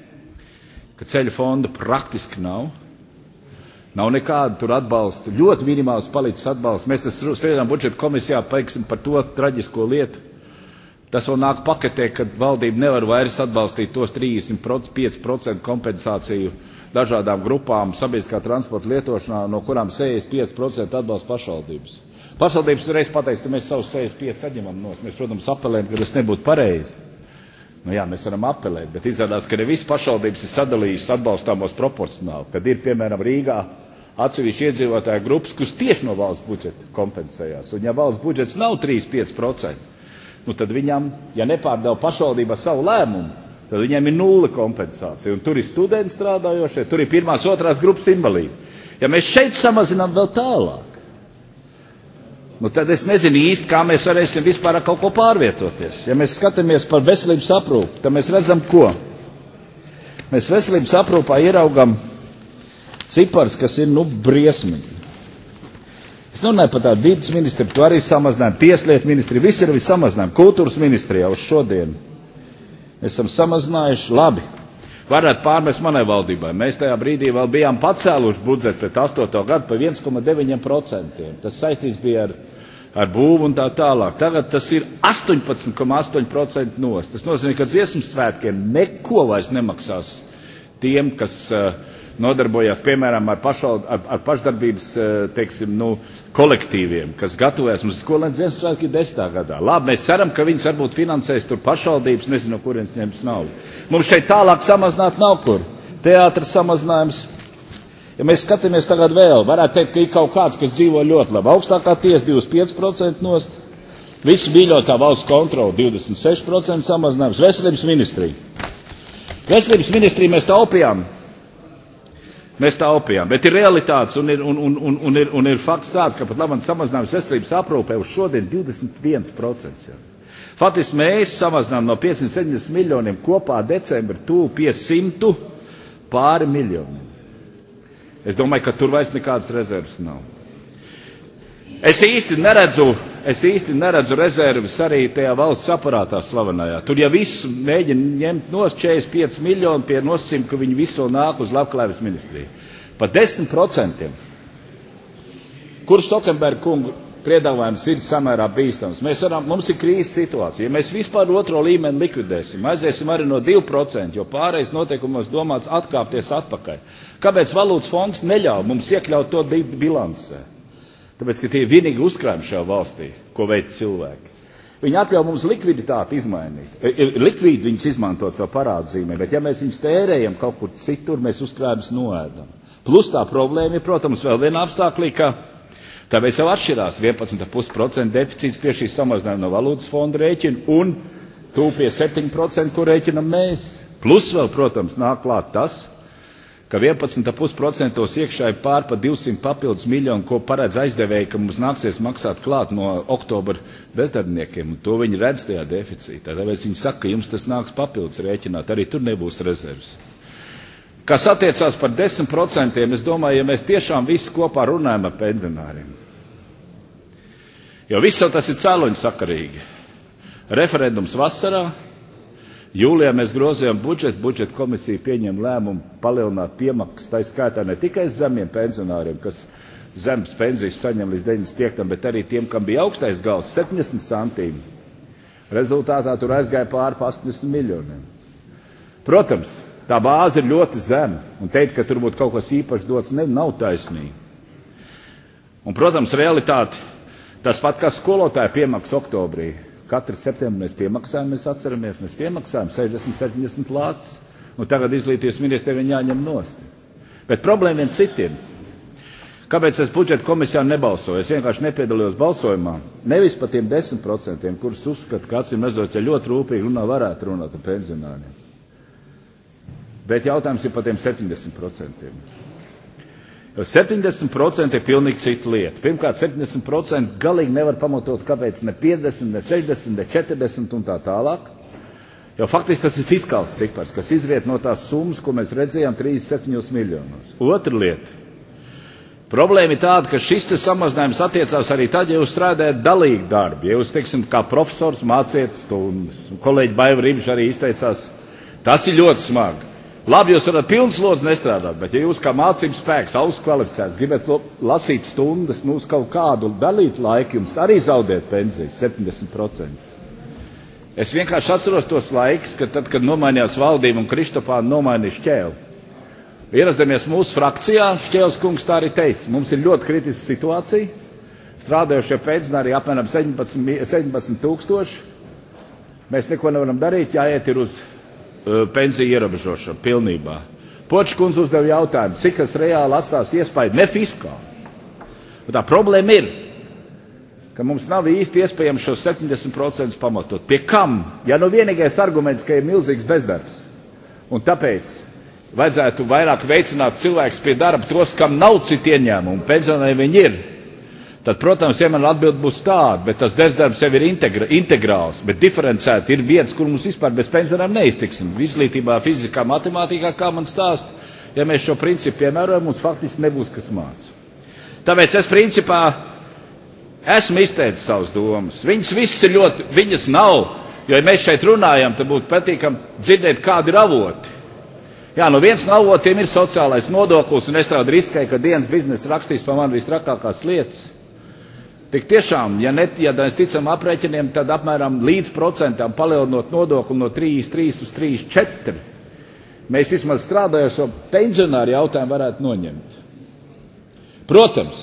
ka ceļu fonda praktiski nav. Nav nekāda tur atbalsta. Ļoti minimāls palicis atbalsts. Mēs tas spriedām budžeta komisijā, paiksim par to traģisko lietu. Tas vēl nāk paketē, kad valdība nevar vairs atbalstīt tos trīsdesmit pieci procenti kompensāciju dažādām grupām sabiedriskā transporta lietošanā, no kurām sešdesmit pieci procenti atbalsta pašvaldības. Pašvaldības reiz pateiks, ka mēs savus sešdesmit pieci saņemam nos. Mēs, protams, apelējam, ka tas nebūtu pareizi. Nu jā, mēs varam apelēt, bet izrādās, ka ne visas pašvaldības ir sadalījušas atbalstāmos proporcionāli. Kad ir, piemēram, Rīgā atsevišķi iedzīvotāju grupas, kuras tieši no valsts budžeta kompensējās. Un ja valsts budžets nav trīs pieci procenti, nu tad viņam, ja nepārdeva pašvaldība savu lēmumu, tad viņiem ir nulle kompensācija. Un tur ir studenti strādājošie, tur ir pirmās, otrās grupas invalīdi. Ja mēs šeit samazinām vēl tālāk, nu tad es nezinu īsti, kā mēs varēsim vispār kaut ko pārvietoties. Ja mēs skatāmies par veselības aprūpi, tad mēs redzam, ko? mēs veselības aprūpā ieraugam cipars, kas ir, nu, briesmīgi. Es nerunāju par tādu vidas ministri, tu arī samazinājumi, tieslietu ministri, visi ir visi samazinājumi, kultūras ministrijā uz šodienu. Mēs esam samazinājuši, labi, varētu pārmest manai valdībai. Mēs tajā brīdī vēl bijām pacēluši budžetu pret astoto gadu par viens komats deviņi procenti. Tas saistīts bija ar, ar būvu un tā tālāk. Tagad tas ir astoņpadsmit komats astoņi procenti nost. Tas nozīmē, ka dziesmu svētkiem neko vairs nemaksās tiem, kas uh, nodarbojās, piemēram, ar, pašal, ar, ar pašdarbības, teiksim, nu, kolektīviem, kas gatavojas mums skolēns dziesmu svētki desmitā gadā. Labi, mēs ceram, ka viņas varbūt finansēs tur pašvaldības, nezinu, no kurienes ņems naudu. Mums šeit tālāk samazināt nav kur. Teātras samazinājums. Ja mēs skatāmies tagad vēl, varētu teikt, ka ir kaut kāds, kas dzīvo ļoti labi. Augstākā tiesa divdesmit pieci procenti nost. Visu mīļotā valsts kontrola divdesmit seši procenti samazinājums. Veselības ministrija. Veselības ministrija mēs taupījām. Mēs taupījām, bet ir realitātes un ir, un, un, un, un ir, un ir fakts tāds, ka pat labam samazinājums veselības aprūpē uz šodien divdesmit viens procents. Ja. Faktiski mēs samazinām no piecsimt septiņdesmit miljoniem kopā decembra tuvu pie simtu pāri miljoniem. Es domāju, ka tur vairs nekādas rezerves nav. Es īsti neredzu, es īsti neredzu rezerves arī tajā valsts aparātā slavenajā. Tur ja visu mēģina ņemt no četrdesmit pieci miljoni pie nosacījuma, ka viņi visu vēl nāk uz labklājības ministriju. Pa desmit procentiem. Kurš Stoltenberga kungu piedāvājums ir samērā bīstams. Mēs varam, mums ir krīzes situācija. Ja mēs vispār otro līmeni likvidēsim, aiziesim arī no divi procenti, jo pārējais noteikumos domāts atkāpties atpakaļ. Kāpēc valūtas fonds neļauj mums iekļaut to bilansē? Tāpēc, ka tie ir vienīgi uzkrājumi šajā valstī, ko veic cilvēki. Viņi atļauj mums likviditāti izmainīt. Likvīdi viņus izmantot savu parādzīmē, bet ja mēs viņus tērējam kaut kur citur, mēs uzkrājumus noēdam. Plus tā problēma ir, protams, vēl viena apstāklī, ka tāpēc jau atšķirās vienpadsmit komats pieci procenti deficīts pie šī samazinājuma no valūtas fonda rēķina un tuvu pie septiņi procenti, ko rēķinam mēs. Plus vēl, protams, nāk klāt tas, ka vienpadsmit komats pieci procenti iekšā ir pār pa divsimt papildus miljonu, ko paredz aizdevēji, ka mums nāksies maksāt klāt no oktobra bezdarbniekiem, un to viņi redz tajā deficītā. Tāpēc viņi saka, ka jums tas nāks papildus rēķināt, arī tur nebūs rezerves. Kas attiecās par desmit procentiem, es domāju, ja mēs tiešām visi kopā runājam ar pensionāriem. Jo viss jau tas ir cēloņu sakarīgi. Referendums vasarā, jūlijā mēs grozījām budžetu, budžeta komisija pieņem lēmumu palielināt piemaksas, tā skaitā ne tikai zemiem pensionāriem, kas zemes pensijas saņem līdz deviņdesmit piektajam, bet arī tiem, kam bija augstais gals, septiņdesmit santīmi. Rezultātā tur aizgāja pāri pa astoņdesmit miljoniem. Protams, tā bāze ir ļoti zema, un teikt, ka tur būtu kaut kas īpaši dots, ne, nav taisnīgi. Un, protams, realitāte, tas pat kā skolotāja piemaksas oktobrī. Katru septembri mēs piemaksājam, mēs atceramies, mēs piemaksājam sešdesmit septiņdesmit lācis, un tagad izglītības ministrija viņi jāņem nost. Bet problēma vien citiem. Kāpēc es budžeta komisijā nebalsoju? Es vienkārši nepiedalījos balsojumā. Nevis par tiem desmit procentiem, kurus uzskata, ka acīm redzot, ja ļoti rūpīgi runā, varētu runāt ar pensionāriem. Bet jautājums ir par tiem septiņdesmit procentiem. Jo septiņdesmit procenti ir pilnīgi cita lieta. Pirmkārt, septiņdesmit procenti galīgi nevar pamatot, kāpēc ne piecdesmit, ne sešdesmit, ne četrdesmit un tā tālāk. Jo faktiski tas ir fiskāls cipars, kas izriet no tās summas, ko mēs redzējām trīsdesmit septiņos miljonos. Otra lieta. Problēma ir tāda, ka šis te samazinājums attiecās arī tad, ja jūs strādājat dalīgi darbu. Ja jūs, teiksim, kā profesors māciet stundas. Kolēģi Baiva Ribša arī izteicās, tas ir ļoti smagi. Labi, jūs varat pilns slodzi nestrādāt, bet ja jūs kā mācības spēks, augsts kvalificēts, gribat lasīt stundas, nu uz kaut kādu dalītu laiku, jums arī zaudēt pensijas septiņdesmit procenti. Es vienkārši atceros tos laikus, ka tad, kad nomainījās valdība un Kristopāna nomainīja Šķēli. Ierasdamies mūsu frakcijā, Šķēles kungs tā arī teica, mums ir ļoti kritiska situācija, strādājošie pensionāri apmēram septiņpadsmit tūkstoši, mēs neko nevaram darīt, jāiet ir uz pensiju ierobežošanu pilnībā. Počkundze uzdeva jautājumu, cik tas reāli atstās iespēju, ne fiskāli. Tā problēma ir, ka mums nav īsti iespējams šos septiņdesmit procentus pamatot. Pie kam? Ja nu vienīgais arguments, ka ir milzīgs bezdarbs. Un tāpēc vajadzētu vairāk veicināt cilvēkus pie darba tos, kam nav citu ieņēmumu, pensionāri viņi ir. tad, protams, ja man atbild būs tāda, bet tas bezdarbs jau ir integra, integrāls, bet diferencēti ir vietas, kur mums vispār bez pensionāriem neiztiksim. Izglītībā, fizikā, matemātikā, kā man stāst, ja mēs šo principu piemērojam, mums faktiski nebūs kas māca. Tāpēc es principā esmu izteicis savas domas. Viņas visas ir ļoti, viņas nav, jo ja mēs šeit runājam, tad būtu patīkam dzirdēt, kādi ir avoti. Jā, no viens no avotiem ir sociālais nodoklis, un es tādu riskēju, ka dienas biznesa rakstīs par mani vistrakākās lietas. Tik tiešām, ja, net, ja mēs ticam aprēķiniem, tad apmēram līdz procentām palielinot nodokli no trīs trīs uz trīs četri. Mēs vismaz strādājošo pensionāru jautājumu varētu noņemt. Protams,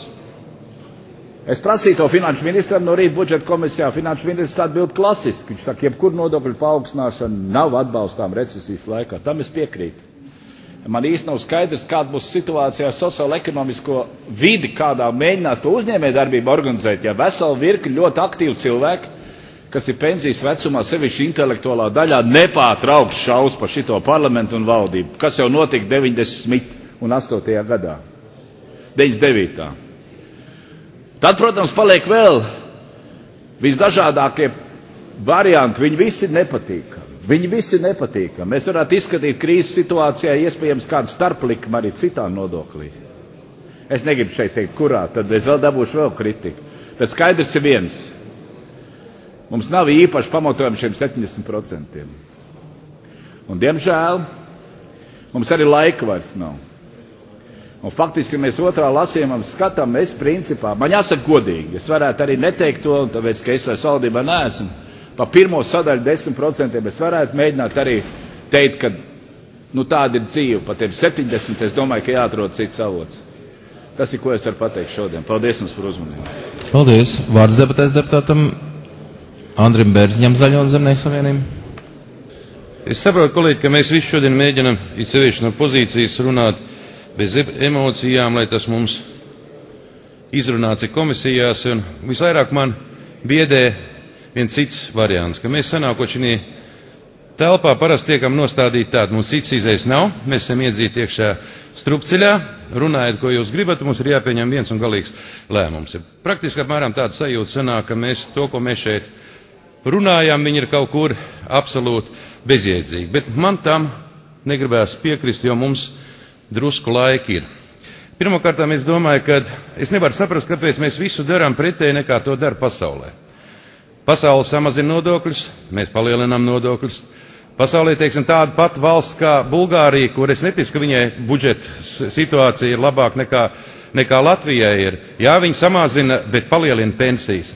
es prasīju to finanšu ministram no rīta budžeta komisijā. Finanšu ministrs atbild klasiski. Viņš saka, jebkur nodokļu paaugstināšana nav atbalstām recesijas laikā. Tam es piekrītu. Man īsti nav skaidrs, kāda būs situācijā sociālo-ekonomisko vidi, kādā mēģinās to uzņēmējdarbību organizēt. Ja vesela virkni ļoti aktīvi cilvēki, kas ir pensijas vecumā, sevišķi intelektuālā daļā, nepārtraukti šaus par šito parlamentu un valdību, kas jau notika deviņdesmit astotajā gadā, deviņdesmit devītā. Tad, protams, paliek vēl visdažādākie varianti, viņi visi ir nepatīkami. Viņi visi ir nepatīkami. Mēs varētu izskatīt krīzes situācijā iespējams kādu starplikmu arī citā nodoklī. Es negribu šeit teikt, kurā, tad es vēl dabūšu vēl kritiku. Bet skaidrs ir viens. Mums nav īpaši pamatojumi šiem septiņdesmit procentiem. Un, diemžēl, mums arī laika vairs nav. Un faktiski, ja mēs otrā lasījumam skatām, es principā, man jāsaka godīgi, es varētu arī neteikt to, tāpēc, ka es vairs valdībā neesmu. Pa pirmo sadaļu desmit procentiem es varētu mēģināt arī teikt, ka nu, tāda ir dzīve. Pa tiem septiņdesmit es domāju, ka jāatrod cits avots. Tas ir, ko es varu pateikt šodien. Paldies jums par uzmanību.
Paldies. Vārds debatēs deputātam Andrim Bērziņam, Zaļo un Zemnieku savienību.
Es saprotu, kolēģi, ka mēs visi šodien mēģinam, it sevišķi no pozīcijas, runāt bez emocijām, lai tas mums izrunāts ir komisijās. Un visvairāk man biedē viens cits variants, ka mēs sanākot šī telpā parasti tiekam nostādīti tādi, mums cits izējas nav, mēs esam iedzīti iekšā strupceļā, runājot, ko jūs gribat, mums ir jāpieņem viens un galīgs lēmums. Ir praktiski apmēram tāda sajūta sanāk, ka mēs to, ko mēs šeit runājam, viņi ir kaut kur absolūti bezjēdzīgi. Bet man tam negribēs piekrist, jo mums drusku laika ir. Pirmkārt, es domāju, ka es nevaru saprast, kāpēc mēs visu darām pretēji nekā to dara pasaulē. Pasaule samazina nodokļus, mēs palielinām nodokļus. Pasaulē, teiksim, tāda pat valsts kā Bulgārija, kur es neticu, ka viņai budžeta situācija ir labāka nekā, nekā Latvijai ir. Jā, viņi samazina, bet palielina pensijas.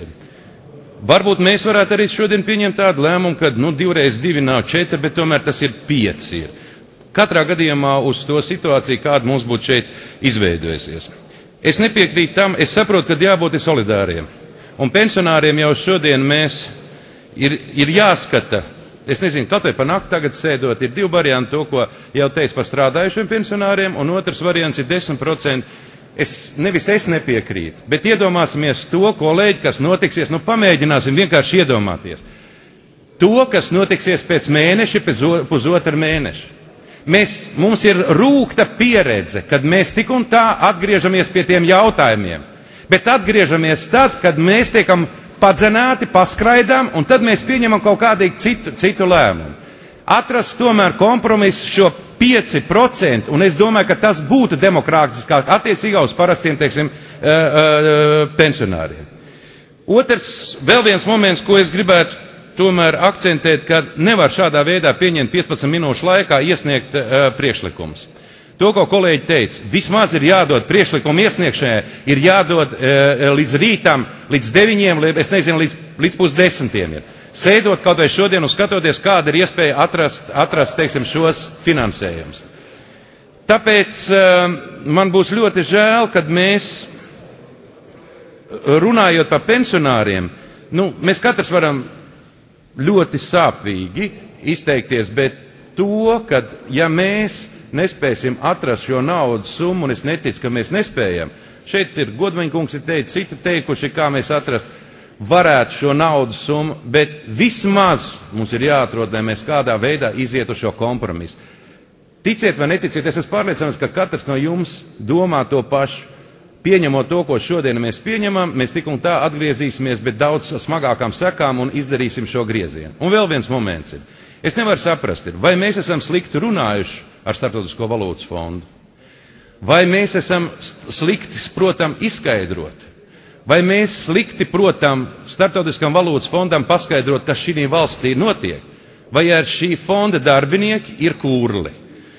Varbūt mēs varētu arī šodien pieņemt tādu lēmumu, ka nu, divreiz divi nav četri, bet tomēr tas ir pieci. Katrā gadījumā uz to situāciju, kāda mums būtu šeit izveidojusies. Es nepiekrītu tam, es saprotu, ka jābūt solidāriem. Un pensionāriem jau šodien mēs ir, ir jāskata, es nezinu, kaut vai pa nakti tagad sēdot, ir divi varianti to, ko jau teicu par strādājušiem pensionāriem, un otrs variants ir desmit procenti. Es, nevis es nepiekrītu, bet iedomāsimies to, kolēģi, kas notiksies, nu pamēģināsim vienkārši iedomāties. To, kas notiksies pēc mēneša, pēc pusotra mēneša. Mēs, mums ir rūkta pieredze, kad mēs tik un tā atgriežamies pie tiem jautājumiem. Bet atgriežamies tad, kad mēs tiekam padzenāti, paskraidām, un tad mēs pieņemam kaut kādīgi citu, citu lēmumu. Atrast tomēr kompromisu šo pieci procenti, un es domāju, ka tas būtu demokrātiskāk attiecīgā uz parastiem, teiksim, uh, uh, pensionāriem. Otrs, vēl viens moments, ko es gribētu tomēr akcentēt, ka nevar šādā veidā pieņemt piecpadsmit minūšu laikā iesniegt uh, priekšlikumus. To, ko kolēģi teica, vismaz ir jādod priekšlikumu iesniegšanai, ir jādod e, līdz rītam, līdz deviņiem, es nezinu, līdz, līdz pusdesmitiem ir. Sēdot kaut vai šodien un skatoties, kāda ir iespēja atrast, atrast teiksim, šos finansējumus. Tāpēc e, man būs ļoti žēl, kad mēs, runājot par pensionāriem, nu, mēs katrs varam ļoti sāpīgi izteikties, bet to, ka ja mēs nespēsim atrast šo naudas summu, un es neticu, ka mēs nespējam. Šeit ir Godmaņkungs ir teicis, citi teikuši, kā mēs atrast varētu šo naudas summu, bet vismaz mums ir jāatrod, lai mēs kādā veidā izietu šo kompromisu. Ticiet vai neticiet, es esmu pārliecināts, ka katrs no jums domā to pašu. pieņemot to, ko šodien mēs pieņemam, mēs tik un tā atgriezīsimies, bet daudz smagākām sekām un izdarīsim šo griezienu. Un vēl viens moments ir. Es nevaru saprast, ir, vai mēs esam slikti runājuši ar Starptautisko valūtas fondu, vai mēs esam slikti, protam, izskaidrot, vai mēs slikti, protam, Starptautiskam valūtas fondam paskaidrot, kas šī valstī notiek, vai ar šī fonda darbinieki ir kūrli.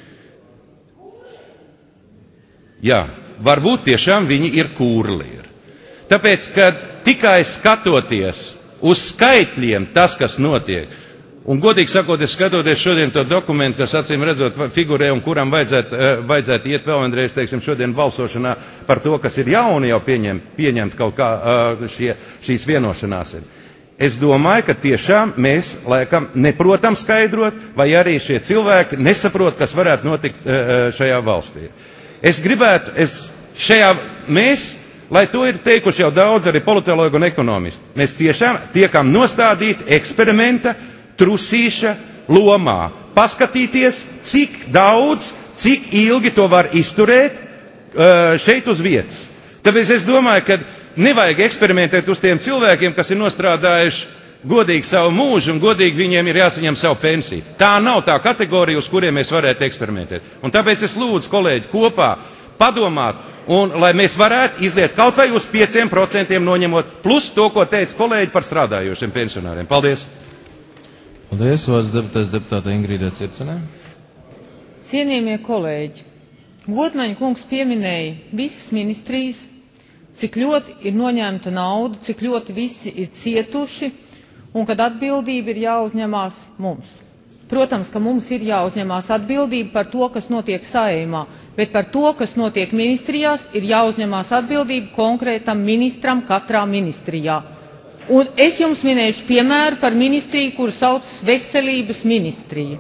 Jā. Varbūt tiešām viņi ir kūrli. Tāpēc, kad tikai skatoties uz skaitļiem tas, kas notiek, un godīgi sakot, es skatoties šodien to dokumentu, kas acīm redzot figurē un kuram vajadzētu, vajadzētu iet vēl vienreiz, teiksim, šodien balsošanā par to, kas ir jauni jau pieņemt, pieņemt kaut kā šie, šīs vienošanās ir. Es domāju, ka tiešām mēs, laikam, neprotam skaidrot, vai arī šie cilvēki nesaprot, kas varētu notikt šajā valstī. Es gribētu, es šajā, mēs, lai to ir teikuši jau daudz arī politologi un ekonomisti, mēs tiešām tiekam nostādīti eksperimenta trusīša lomā. Paskatīties, cik daudz, cik ilgi to var izturēt šeit uz vietas. Tāpēc es domāju, ka nevajag eksperimentēt uz tiem cilvēkiem, kas ir nostrādājuši godīgi savu mūžu un godīgi viņiem ir jāsaņem savu pensiju. Tā nav tā kategorija, uz kuriem mēs varētu eksperimentēt. Un tāpēc es lūdzu kolēģi kopā padomāt, un lai mēs varētu izliet kaut vai uz pieciem procentiem noņemot, plus to, ko teica kolēģi par strādājošiem pensionāriem. Paldies!
Paldies, vārds deputāts deputāte Ingrīdai Circenē.
Cienījamie kolēģi, Godmaņa kungs pieminēja visas ministrijas, cik ļoti ir noņemta nauda, cik ļoti visi ir cietuši, un kad atbildība ir jāuzņemās mums. Protams, ka mums ir jāuzņemās atbildība par to, kas notiek Saeimā, bet par to, kas notiek ministrijās, ir jāuzņemās atbildība konkrētam ministram katrā ministrijā. Un es jums minēšu piemēru par ministriju, kuru sauc Veselības ministrija.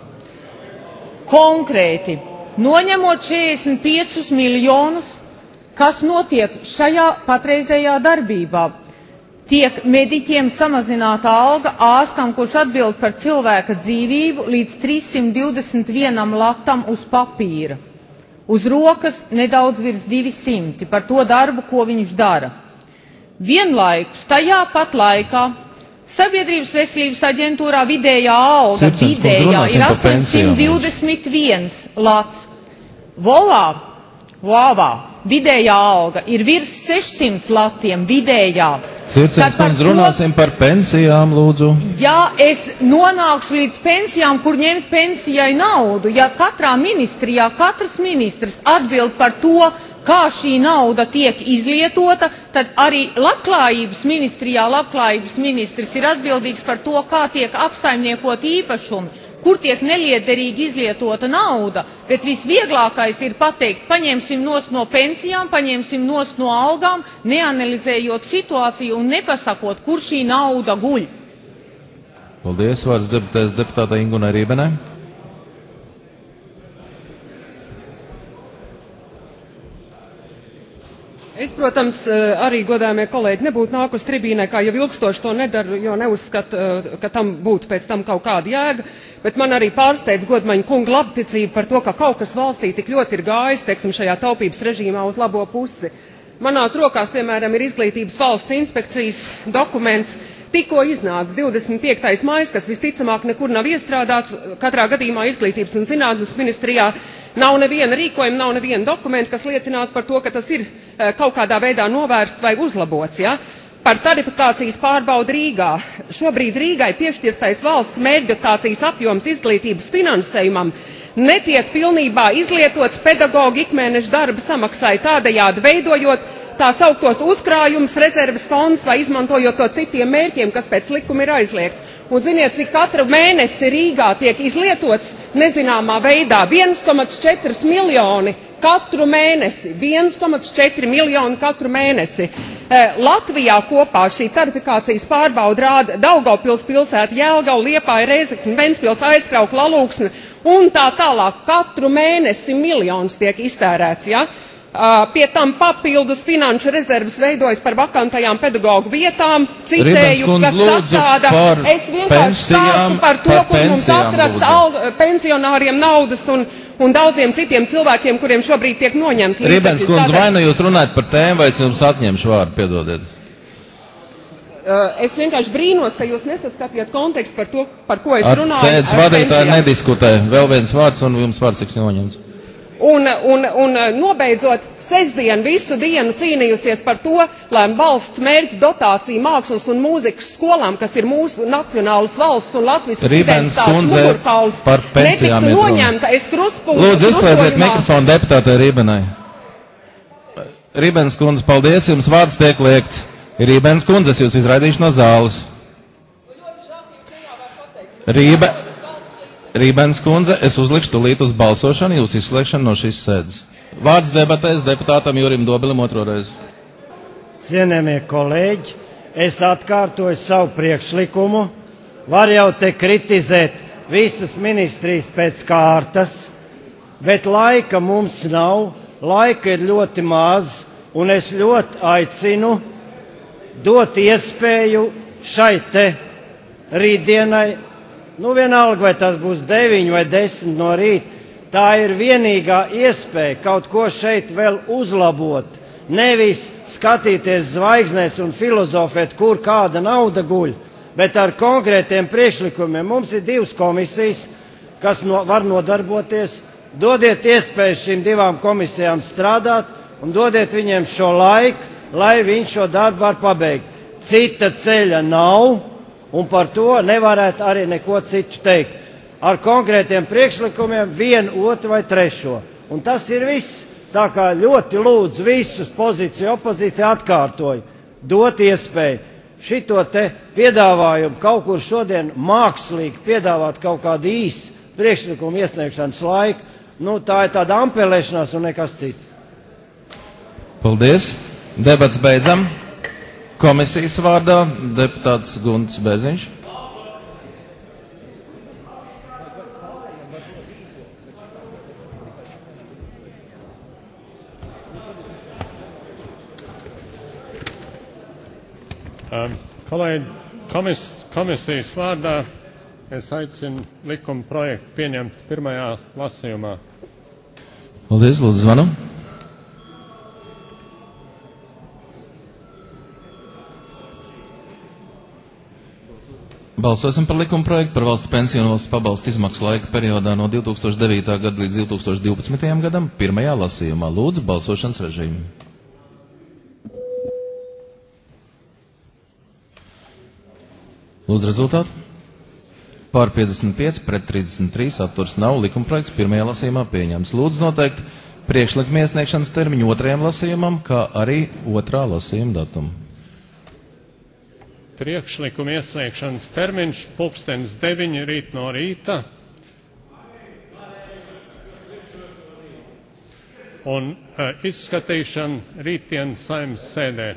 Konkrēti, noņemot četrdesmit piecus miljonus, kas notiek šajā patreizējā darbībā, tiek mediķiem samazināta alga ārstam, kurš atbild par cilvēka dzīvību līdz trīssimt divdesmit vienam latam uz papīra. Uz rokas nedaudz virs divi simti par to darbu, ko viņš dara. Vienlaikus tajā pat laikā Sabiedrības veselības aģentūrā vidējā alga vidējā ir astoņsimt divdesmit viens lats. Volā, Vāvā, vidējā alga ir virs sešsimt latiem vidējā.
Circens, kundze, runāsim par pensijām, lūdzu.
Ja es nonākšu līdz pensijām, kur ņemt pensijai naudu, ja katrā ministrijā katrs ministrs atbild par to, kā šī nauda tiek izlietota, tad arī labklājības ministrijā labklājības ministrs ir atbildīgs par to, kā tiek apsaimniekot īpašumi, kur tiek neliederīgi izlietota nauda, bet visvieglākais ir pateikt, paņemsim nost no pensijām, paņemsim nost no algām, neanalizējot situāciju un nepasakot, kur šī nauda guļ.
Paldies, vārds deputēs deputātei Ingunai Rībenai.
Es, protams, arī, godājumie kolēģi, nebūtu nākus tribīnē, kā jau ilgstoši to nedaru, jo neuzskatu, ka tam būtu pēc tam kaut kāda jēga, bet man arī pārsteidz Godmaņa kunga labticība par to, ka kaut kas valstī tik ļoti ir gājis, teiksim, šajā taupības režīmā uz labo pusi. Manās rokās, piemēram, ir Izglītības valsts inspekcijas dokuments, tikko iznāca divdesmit piektais maijs, kas visticamāk nekur nav iestrādāts, katrā gadījumā Izglītības un zinātnes ministrijā nav neviena rīkojuma, nav neviena dokumenta, kas liecinātu par to, ka tas ir kaut kādā veidā novērsts vai uzlabots. Ja? Par tarifikācijas pārbaudu Rīgā. Šobrīd Rīgai piešķirtais valsts mērķdotācijas apjoms izglītības finansējumam netiek pilnībā izlietots pedagoģu ikmēneša darba samaksai, tādējādi veidojot tā sauktos uzkrājumus, rezerves fondus vai izmantojot to citiem mērķiem, kas pēc likuma ir aizliegts. Un ziniet, cik katru mēnesi Rīgā tiek izlietots nezināmā veidā viens komats četri miljoni katru mēnesi. viens komats četri miljoni katru mēnesi. E, Latvijā kopā šī tarifikācijas pārbauda rāda Daugavpils pilsēta, Jelgava, Liepāja, Rēzekne, Ventspils, Aizkraukla, Alūksne un tā tālāk. Katru mēnesi miljons tiek iztērēts, ja? Uh, pie tam papildus finanšu rezerves veidojas par vakantajām pedagoģu vietām, citēju, kas sasāda. Es vienkārši stāstu par to, par kur mums atrast al, pensionāriem naudas un, un daudziem citiem cilvēkiem, kuriem šobrīd tiek noņemti līdzekļi.
Rībens kundze, vai nu jūs runājat par tēmu, vai es jums atņemšu vārdu, piedodiet?
Uh, es vienkārši brīnos, ka jūs nesaskatiet kontekstu par to, par ko es
Ar
runāju.
Sēdes vadītāji nediskutē. Vēl viens vārds, un jums vārds tiks noņemts.
Un, un, un nobeidzot, sestdien visu dienu cīnījusies par to, lai valsts mērķu dotācija mākslas un mūzikas skolām, kas ir mūsu nacionālas valsts un latviskas identitātes mugurkauls, netiktu noņemta. Es kruspuļu.
Lūdzu, izslēdziet mikrofonu deputātei Rībenai. Rībens kundze, paldies, jums vārds tiek liekts. Rībens kundze, es jūs izraidīšu no zāles. Rībe. Rībens kundze, es uzlikšu tūlīt uz balsošanu, jūs izslēgšanu no šīs sēdes. Vārds debatēs deputātam Jurim Dobelim otroreiz.
Cienējamie kolēģi, es atkārtoju savu priekšlikumu. Var jau te kritizēt visas ministrijas pēc kārtas, bet laika mums nav, laika ir ļoti maz, un es ļoti aicinu dot iespēju šai te rītdienai. Nu, vienalga, vai tas būs deviņi vai desmit no rīta, tā ir vienīgā iespēja kaut ko šeit vēl uzlabot. Nevis skatīties zvaigznēs un filozofēt, kur kāda nauda guļ, bet ar konkrētiem priekšlikumiem. Mums ir divas komisijas, kas no, var nodarboties. Dodiet iespēju šīm divām komisijām strādāt un dodiet viņiem šo laiku, lai viņi šo darbu var pabeigt. Cita ceļa nav. Un par to nevarētu arī neko citu teikt. Ar konkrētiem priekšlikumiem vienu, otru vai trešo. Un tas ir viss. Tā kā ļoti lūdzu visus pozīciju opozīciju atkārtoju. Dot iespēju šito te piedāvājumu kaut kur šodien mākslīgi piedāvāt kaut kādu īsu priekšlikumu iesniegšanas laiku. Nu, tā ir tāda ampelēšanās un nekas cits.
Paldies. Debats beidzam. Komisijas vārdā deputāts Gunts Bēziņš.
Um, kolēģi, komis, komisijas vārdā es aicinu likuma projektu pieņemt pirmajā lasījumā.
Paldies, lūdzu zvanu. Balsosim par likuma projektu par valsts pensiju un valsts pabalstu izmaksu laika periodā no divi tūkstoši devītā gada līdz divi tūkstoši divpadsmitajam gadam pirmajā lasījumā. Lūdzu, balsošanas režīmu. Lūdzu, rezultātu. Pār piecdesmit pieci pret trīsdesmit trīs atturs nav. Likuma projekts pirmajā lasījumā pieņemts. Lūdzu, noteikt priekšlikuma iesniegšanas termiņu otrajam lasījumam, kā arī otrā lasījuma datumu.
Priekšlikuma iesniegšanas termiņš pulkstenis deviņi rīt no rīta. Un uh, izskatīšana rītdienas Saeimas sēdē.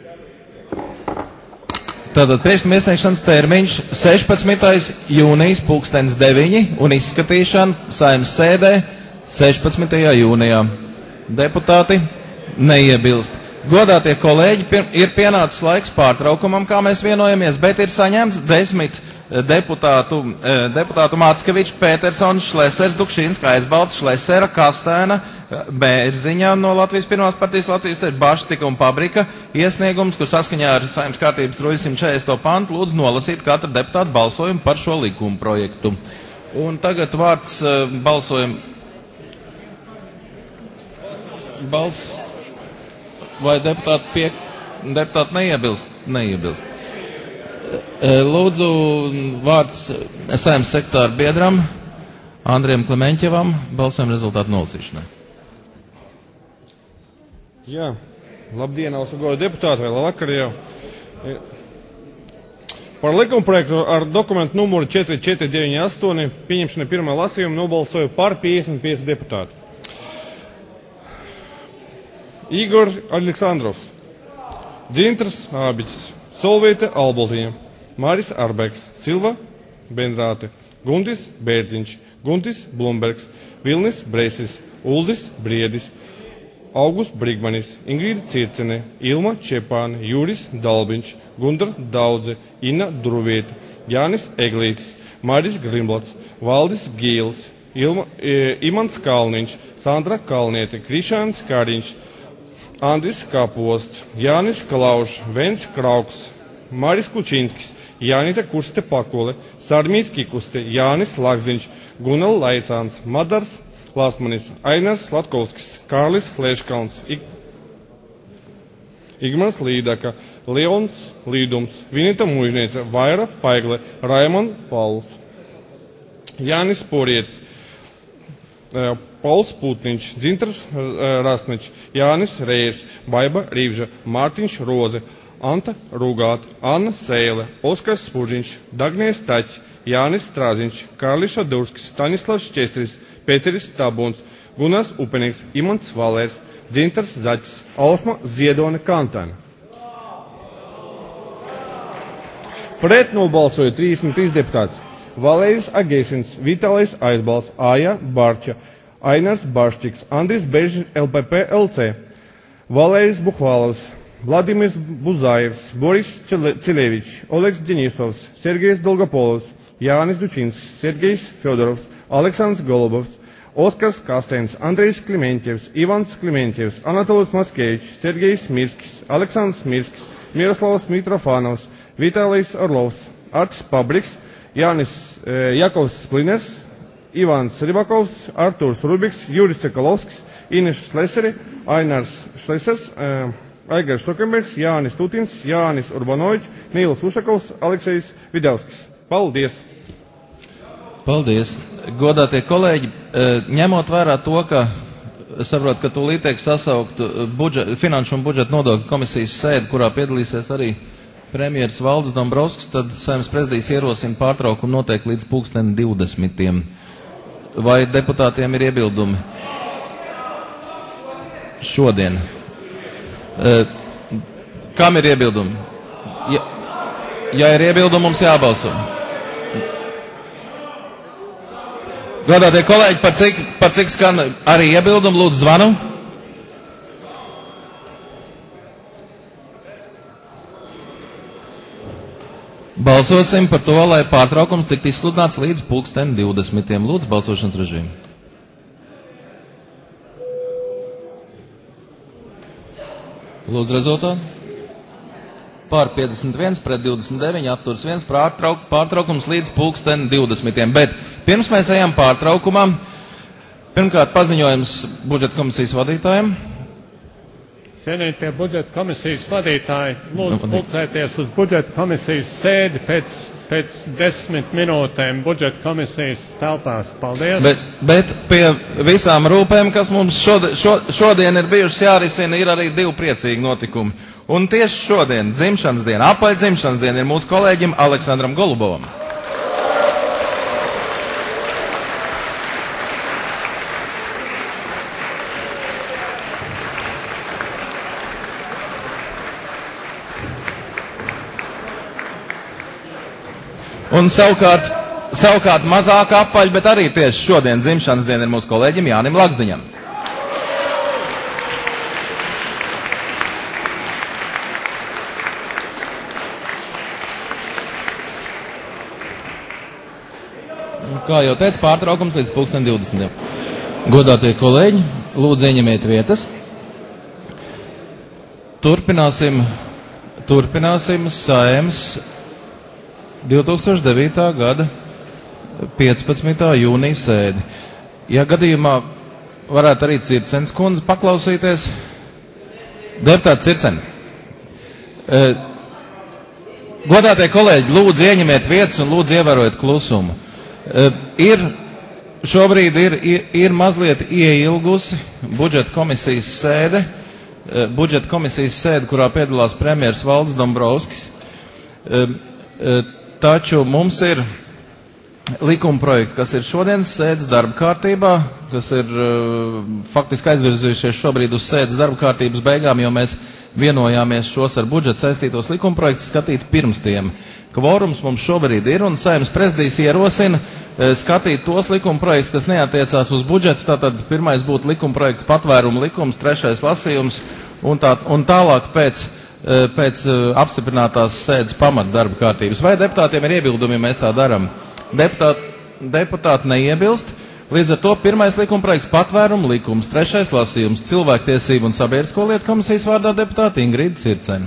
Tātad priekšlikuma iesniegšanas termiņš sešpadsmitais jūnijas pulkstenis deviņi un izskatīšana Saeimas sēdē sešpadsmitajā jūnijā. Deputāti neiebilst. Godātie kolēģi, ir pienācis laiks pārtraukumam, kā mēs vienojamies, bet ir saņemts desmit deputātu, deputātu Mackevičs, Petersons, Šlesers, Dukšīns, Kaisbalts, Šlesera, Kastēna, Bērziņa no Latvijas pirmās partijas, Latvijas ir Baštika un Pabrika iesniegums, kur saskaņā ar Saeimas kārtības simt četrdesmito pantu lūdzu nolasīt katra deputāta balsojumu par šo likuma projektu. Un tagad vārds balsojumu. Bals. Vai deputāti, pie, deputāti neiebilst? Neiebilst. Lūdzu, vārds Saeimas sekretāra biedram Andrijam Klemeņķevam balsojuma rezultātu nolasīšanai.
Jā, labdien, austago deputāti, vai labvakar jau. Par likuma projektu ar dokumentu numuru četri četri deviņi astoņi pieņemšanai pirmā lasījuma nobalsoja par piecdesmit pieci deputāti. Igor Aleksandrovs, Dzintrs Ābiķis, Solvīte Alboltiņa, Māris Arbeks, Silva Benrāte, Guntis Bērdziņš, Guntis Blumbergs, Vilnis Breisis, Uldis Briedis, Augusts Brigmanis, Ingrīda Circene, Ilma Čepāne, Juris Dalbiņš, Gundar Daudze, Ina Druvieta, Jānis Eglītis, Māris Grimblats, Valdis Gīls, Ilma, e, Imants Kalniņš, Sandra Kalniete, Krišāns Kāriņš, Andris Kāposts, Jānis Kalauš, Vens Krauks, Maris Klučinskis, Jānita Kurste Pakole, Sarmīt Kikuste, Jānis Lagziņš, Gunal Laicāns, Madars Lasmanis, Ainars Latkovskis, Kārlis Lēškalns, Ik Igmars Līdaka, Leons Līdums, Vinita Mužniece, Vaira Paigle, Raimon Pauls, Jānis Porietis, Pauls Putniņš, Dzintars Rasniņš, Jānis Rējers, Baiba Rīvža, Mārtiņš Roze, Anta Rūgāta, Anna Sēle, Oskars Spuržiņš, Dagnies Taķis, Jānis Strāziņš, Kārlis Šadurskis, Stanislavs Čestris, Pēteris Tabuns, Gunārs Upenīgs, Imants Valērs, Dzintars Zaķis, Ausma Ziedone Kantana. Pret nobalsoja trīsdesmit trīs deputāts. Valērijas Agēšins, Vitālais Aizbals, Āja Barča, Ainars Baršķiks, Andris Bežs, L P P L C, Valērijas Buhvalovs, Vladimirs Buzājevs, Boris Cilevičs, Oleks Denisovs, Sergejs Dolgopolovs, Jānis Dučins, Sergejs Fjodorovs, Aleksandrs Golubovs, Oskars Kastēns, Andrejs Klimentjevs, Ivans Klimentjevs, Anatolijs Maskevičs, Sergejs Mirskis, Aleksandrs Mirskis, Miroslavs Mitrofanovs, Vitālijs Orlovs, Artis Pabriks, Jānis e, Jakovs Spliners, Ivans Ribakovs, Artūrs Rubiks, Juris Cekalovskis, Ineša Sleseri, Ainars Šlesers, e, Aigars Štokenbergs, Jānis Tutins, Jānis Urbanovičs, Nīls Ušakovs, Aleksejs Videvskis. Paldies!
Paldies! Godātie kolēģi, ņemot vērā to, ka es saprotu, ka tūlīt tiek sasaukt budžet, Finanšu un budžeta nodokļu komisijas sēde, kurā piedalīsies arī premjeras Valdis Dombrovskis, tad Saeimas prezidijs ierosina pārtraukumu noteikti līdz pulksten divdesmitiem. Vai deputātiem ir iebildumi? Šodien. Kam ir iebildumi? Ja, ja ir iebildumi, mums jābalso. Godātie kolēģi, par cik, par cik skan arī iebildumi, lūdzu zvanu. Balsosim par to, lai pārtraukums tiktu izsludināts līdz pulksten divdesmitiem. Lūdzu, balsošanas režīmu. Lūdzu, rezultātu. Pār piecdesmit viens pret divdesmit deviņi, atturs viens, pārtrauk, pārtraukums līdz pulksten divdesmitiem. Bet pirms mēs ejam pārtraukumā, pirmkārt paziņojums budžeta komisijas vadītājiem.
Cienītie budžeta komisijas vadītāji, lūdzu pulcēties uz budžeta komisijas sēdi pēc, pēc desmit minūtēm budžeta komisijas telpās. Paldies!
Bet, bet pie visām rūpēm, kas mums šodien, šo, šodien ir bijušas jārisina, ir arī divi priecīgi notikumi. Un tieši šodien, dzimšanas diena, apaļ dzimšanas diena, ir mūsu kolēģim Aleksandram Golubovam. Un savukārt, savukārt mazāk apaļ, bet arī tieši šodien dzimšanas diena ir mūsu kolēģim Jānim Lagzdiņam. Kā jau teicu, pārtraukums līdz pulksten divdesmitiem. Godātie kolēģi, lūdzu ieņemiet vietas. Turpināsim, turpināsim Saeimas divi tūkstoši devītā gada piecpadsmitā jūnija sēdi. Ja gadījumā varētu arī Circens kundze paklausīties. Deputāts Circeni. E, godātie kolēģi, lūdzu ieņemiet vietas un lūdzu ievērojiet klusumu. E, ir, šobrīd ir, ir, ir mazliet ieilgusi budžeta komisijas sēde, e, budžeta komisijas sēde, kurā piedalās premjers Valdis Dombrovskis. E, e, taču mums ir likuma projekti, kas ir šodienas sēdes darba kārtībā, kas ir uh, faktiski aizvirzījušies šobrīd uz sēdes darba kārtības beigām, jo mēs vienojāmies šos ar budžetu saistītos likuma projektus skatīt pirms tiem. Kvorums mums šobrīd ir, un Saeimas prezidijs ierosina uh, skatīt tos likuma projektus, kas neatiecās uz budžetu. Tātad pirmais būtu likuma projekts patvērumu likums, trešais lasījums, un, tā, un tālāk pēc, uh, pēc uh, apstiprinātās sēdes pamata darba kārtības. Vai deputātiem ir iebildumi, ja mēs tā darām? Deputāti, deputāti neiebilst. Līdz ar to pirmais likumprojekts patvērumu likums, trešais lasījums cilvēktiesību un sabiedrisko lietu komisijas vārdā deputāta Ingrīda Circene.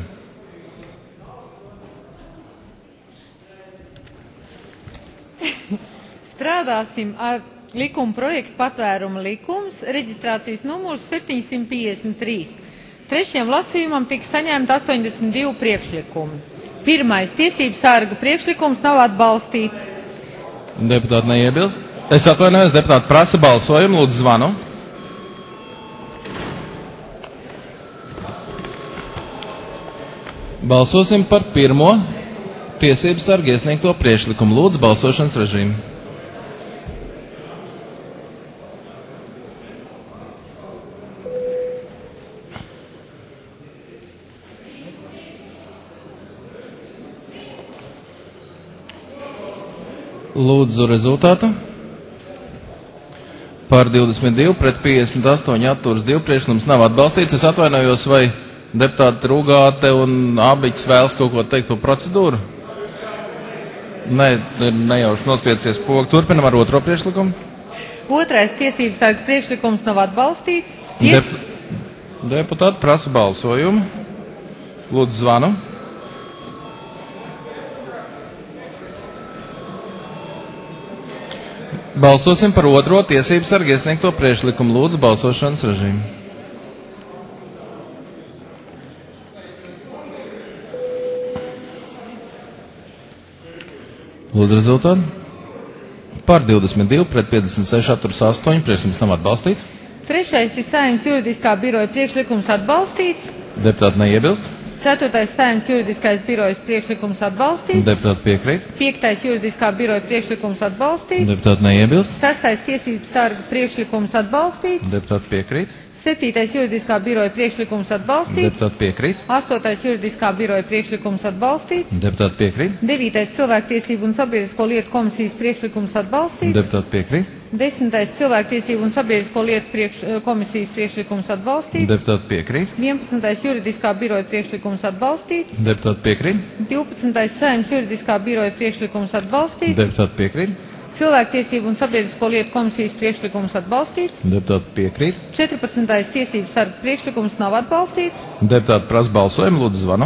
Strādāsim ar likuma projektu patvērumu likums, reģistrācijas numurs septiņsimt piecdesmit trīs. Trešajam lasījumam tika saņemti astoņdesmit divi priekšlikumi. Pirmais tiesību sarga priekšlikums nav atbalstīts.
Deputāti neiebilst. Es atvainojos, deputāti prasa balsojumu, lūdzu zvanu. Balsosim par pirmo tiesību sarga iesniegto priekšlikumu. Lūdzu balsošanas režīmu. Lūdzu rezultātu. Par divdesmit divi pret piecdesmit astoņi atturas divi priekšlikums nav atbalstīts. Es atvainojos, vai deputāti Rūgāte un Abiķis vēlas kaut ko teikt par procedūru? Nē, nejauši nospiecies pogu. Turpinam ar otro priekšlikumu.
Otrais tiesību sarga priekšlikums nav atbalstīts.
Ies... Dep deputāti prasa balsojumu. Lūdzu zvanu. Balsosim par otro tiesību sarga iesniegto priekšlikumu. Lūdzu balsošanas režīmu. Lūdzu rezultātu. Par divdesmit divi pret piecdesmit seši atturas astoņi priekšlikums nav atbalstīts.
Trešais ir Saeimas juridiskā biroja priekšlikums atbalstīts.
Deputāti neiebilst.
Ceturtais Saeimas juridiskais birojas priekšlikums atbalstīts.
Deputāti piekrīt.
Piektais juridiskā biroja priekšlikums atbalstīts.
Deputāti neiebilst.
Sestais tiesību sarga priekšlikums atbalstīts.
Deputāti piekrīt.
Septītais juridiskā biroja priekšlikums atbalstīts.
Deputāti piekrīt.
Astotais juridiskā biroja priekšlikums atbalstīts.
Deputāti piekrīt.
Devītais cilvēktiesību un sabiedrisko lietu komisijas priekšlikums atbalstīts.
Deputāti piekrīt.
Desmitais cilvēktiesību un sabiedrisko lietu priekš, komisijas priekšlikums atbalstīts.
Deputāti piekrīt.
Vienpadsmitais juridiskā biroja priekšlikums atbalstīts.
Deputāti piekrīt.
Divpadsmitais Saeimas juridiskā biroja priekšlikums atbalstīts.
Deputāti piekrīt.
Cilvēktiesību un sabiedrisko lietu komisijas priekšlikums atbalstīts.
Deputāti piekrīt.
četrpadsmitais tiesību sarga priekšlikums nav atbalstīts.
Deputāti prasa balsojumu, lūdzu zvanu.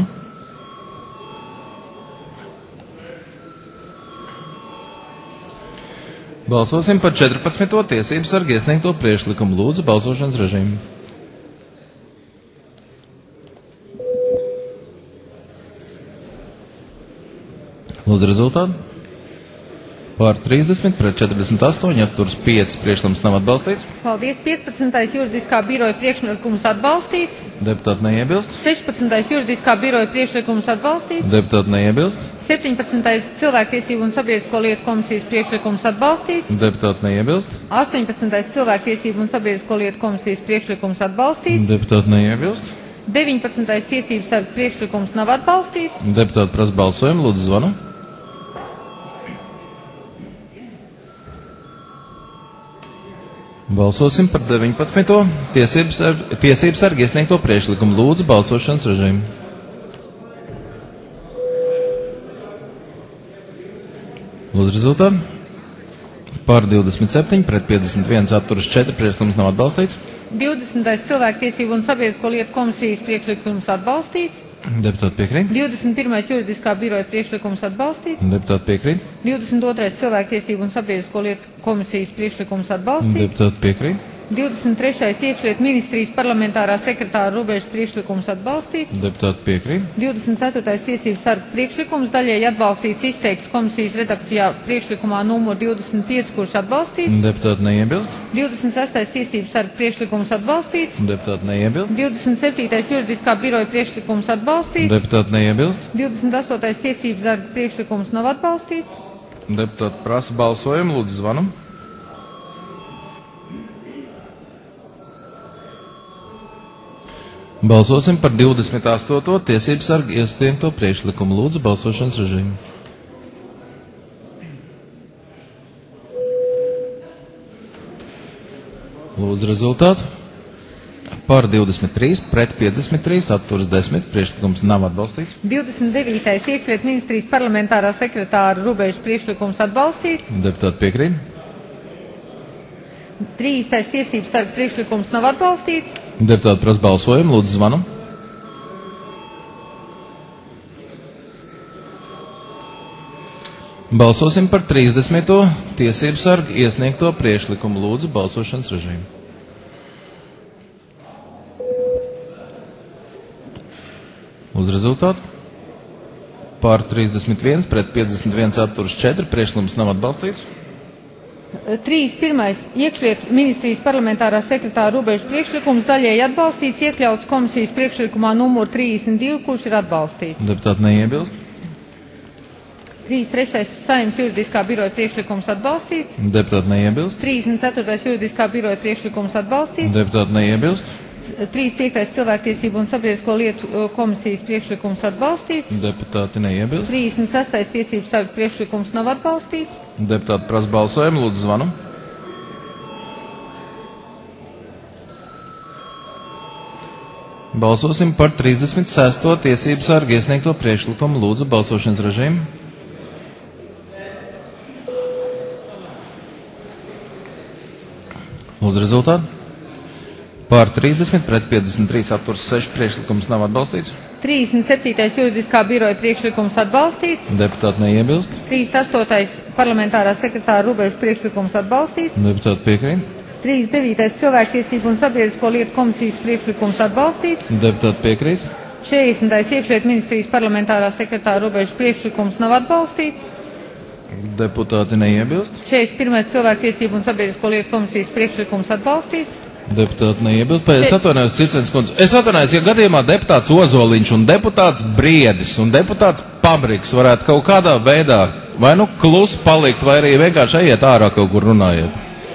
Balsosim par četrpadsmito tiesību sarga iesniegto priekšlikumu. Lūdzu balsošanas režīmu. Lūdzu rezultātu. Par trīsdesmit pret četrdesmit astoņi atturas pieci priekšlikums nav atbalstīts.
Paldies. piecpadsmitais juridiskā biroja priekšlikums atbalstīts.
Deputāti neiebilst.
sešpadsmitais juridiskā biroja priekšlikums atbalstīts.
Deputāti neiebilst.
septiņpadsmitais cilvēktiesību un sabiedrisko lietu komisijas priekšlikums atbalstīts.
Deputāti neiebilst.
astoņpadsmitais cilvēktiesību un sabiedrisko lietu komisijas priekšlikums atbalstīts.
Deputāti neiebilst.
deviņpadsmitais tiesību sarga priekšlikums nav atbalstīts.
Deputāti prasa balsojumu, lūdzu zvanu. Balsosim par deviņpadsmito tiesību sarga iesniegto priekšlikumu. Lūdzu balsošanas režīmu. Lūdzu rezultātu. Par divdesmit septiņi pret piecdesmit viens atturas četri priekšlikums nav atbalstīts.
divdesmitais cilvēktiesību un sabiedrisko lietu komisijas priekšlikums atbalstīts.
Deputāti piekrīt.
divdesmit pirmais juridiskā biroja priekšlikums atbalstīts.
Deputāti piekrīt.
divdesmit otrais cilvēktiesību un sabiedrisko lietu komisijas priekšlikums atbalstīts.
Deputāti piekrīt.
divdesmit trešais iekšlietu ministrijas parlamentārā sekretāra robežas priekšlikums atbalstīts.
Deputāti piekrīt.
divdesmit ceturtais tiesību sarga priekšlikums daļēji atbalstīts izteikts komisijas redakcijā priekšlikumā numur divdesmit pieci, kurš atbalstīts.
Deputāti neiebilst.
divdesmit sestais tiesību sarga priekšlikums atbalstīts.
Deputāti neiebilst.
divdesmit septītais juridiskā biroja priekšlikums atbalstīts.
Deputāti neiebilst.
divdesmit astotais tiesību sarga priekšlikums nav atbalstīts.
Deputāti prasa balsojumu, lūdzu zvanu. Balsosim par divdesmit astoto tiesību sarga iesniegto priekšlikumu. Lūdzu balsošanas režīmu. Lūdzu rezultātu. Par divdesmit trīs pret piecdesmit trīs atturas desmit priekšlikums nav atbalstīts.
divdesmit devītais iekšlietu ministrijas parlamentārā sekretāra robežas priekšlikums atbalstīts.
Deputāti piekrīt.
trīstais tiesības sarga priekšlikums nav atbalstīts.
Deputāti prasa balsojumu, lūdzu zvanu. Balsosim par trīsdesmito tiesību sargu iesniegto priekšlikumu. Lūdzu balsošanas režīmu. Uz rezultātu. Pār trīsdesmit viens pret piecdesmit viens atturas četri. Priekšlikums nav atbalstīts.
trīsdesmit pirmais iekšlietu ministrijas parlamentārā sekretāra robežu priekšlikums daļēji atbalstīts, iekļauts komisijas priekšlikumā numur trīsdesmit divi, kurš ir atbalstīts.
Deputāti neiebilst.
trīsdesmit trešais Saeimas juridiskā biroja priekšlikums atbalstīts.
Deputāti neiebilst.
trīsdesmit ceturtais juridiskā biroja priekšlikums atbalstīts.
Deputāti neiebilst.
trīsdesmit piektais cilvēktiesību un sabiedrisko lietu komisijas priekšlikums atbalstīts.
Deputāti neiebilst.
trīsdesmit sestais tiesības sarga priekšlikums nav atbalstīts.
Deputāti prasa balsojumu, lūdzu zvanu. Balsosim par trīsdesmit sesto tiesību sarga iesniegto priekšlikumu. Lūdzu balsošanas režīmu. Lūdzu rezultātu. Pār trīsdesmit pret piecdesmit trīs atturas seši. Priekšlikums nav atbalstīts.
trīsdesmit septītais juridiskā biroja priekšlikums atbalstīts.
Deputāti neiebilst.
trīsdesmit astotais parlamentārā sekretāra robežu priekšlikums atbalstīts.
Deputāti piekrīt.
trīsdesmit devītais cilvēktiesību un sabiedrisko lietu komisijas priekšlikums atbalstīts.
Deputāti piekrīt.
četrdesmitais iekšlietu ministrijas parlamentārā sekretāra robežu priekšlikums nav atbalstīts.
Deputāti neiebilst.
četrdesmit pirmais cilvēktiesību un sabiedrisko lietu komisijas priekšlikums atbalstīts.
Deputāti neiebilst. Pēc es atvainojos, Circenes kundze. Es atvainojos, ja gadījumā deputāts Ozoliņš un deputāts Briedis un deputāts Pabriks varētu kaut kādā veidā vai nu klus palikt, vai arī vienkārši ejiet ārā kaut kur runājiet.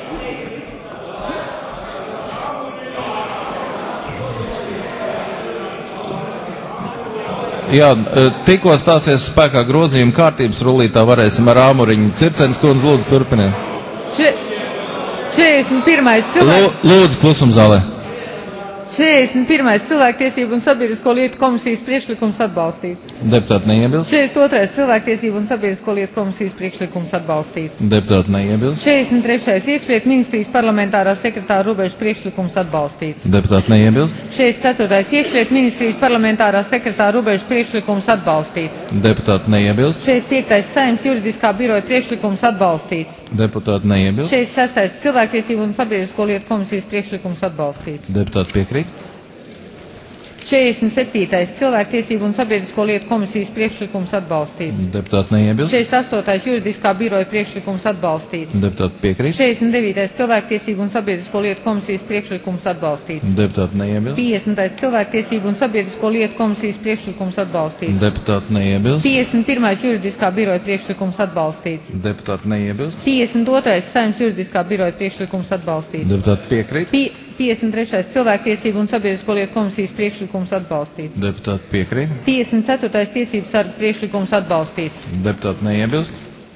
Jā, tikko stāsies spēkā grozījuma kārtības rullītā, varēsim ar āmuriņu. Circenes kundze, lūdzu, turpiniet.
četrdesmit pirmais cilvēks.
Lūdzu, klusum zālē.
četrdesmit pirmais cilvēktiesību un sabiedrisko lietu komisijas priekšlikums atbalstīts.
Deputāti neiebilst.
četrdesmit otrais cilvēktiesību un sabiedrisko lietu komisijas priekšlikums atbalstīts.
Deputāti neiebilst.
četrdesmit trešais iekšlietu ministrijas parlamentārā sekretāra robežu priekšlikums atbalstīts.
Deputāti neiebilst.
četrdesmit ceturtais iekšlietu ministrijas parlamentārā sekretāra robežu priekšlikums atbalstīts.
Deputāti neiebilst.
četrdesmit piektais Saeimas juridiskā biroja priekšlikums atbalstīts.
Deputāti neiebilst.
četrdesmit sestais cilvēktiesību un sabiedrisko lietu komisijas priekšlikums atbalstīts.
Deputāti piekrīt.
četrdesmit septītais cilvēktiesību un sabiedrisko lietu komisijas priekšlikums atbalstīts.
Deputāti neiebilst.
četrdesmit astotais juridiskā biroja priekšlikums atbalstīts.
Deputāti piekrīt.
četrdesmit devītais cilvēktiesību un sabiedrisko lietu komisijas priekšlikums atbalstīts.
Deputāti neiebilst.
piecdesmitais cilvēktiesību un sabiedrisko lietu komisijas priekšlikums atbalstīts.
Deputāti neiebilst.
piecdesmit pirmais juridiskā biroja priekšlikums atbalstīts.
Deputāti neiebilst.
piecdesmit otrais Saeimas juridiskā biroja priekšlikums atbalstīts.
Deputāti piekrīt.
Pi piecdesmit trešais cilvēktiesību un sabiedrisko lietu komisijas priekšlikums atbalstīts.
Deputāti piekrīt.
piecdesmit ceturtais tiesības sarga priekšlikums atbalstīts.
Deputāti neiebilst.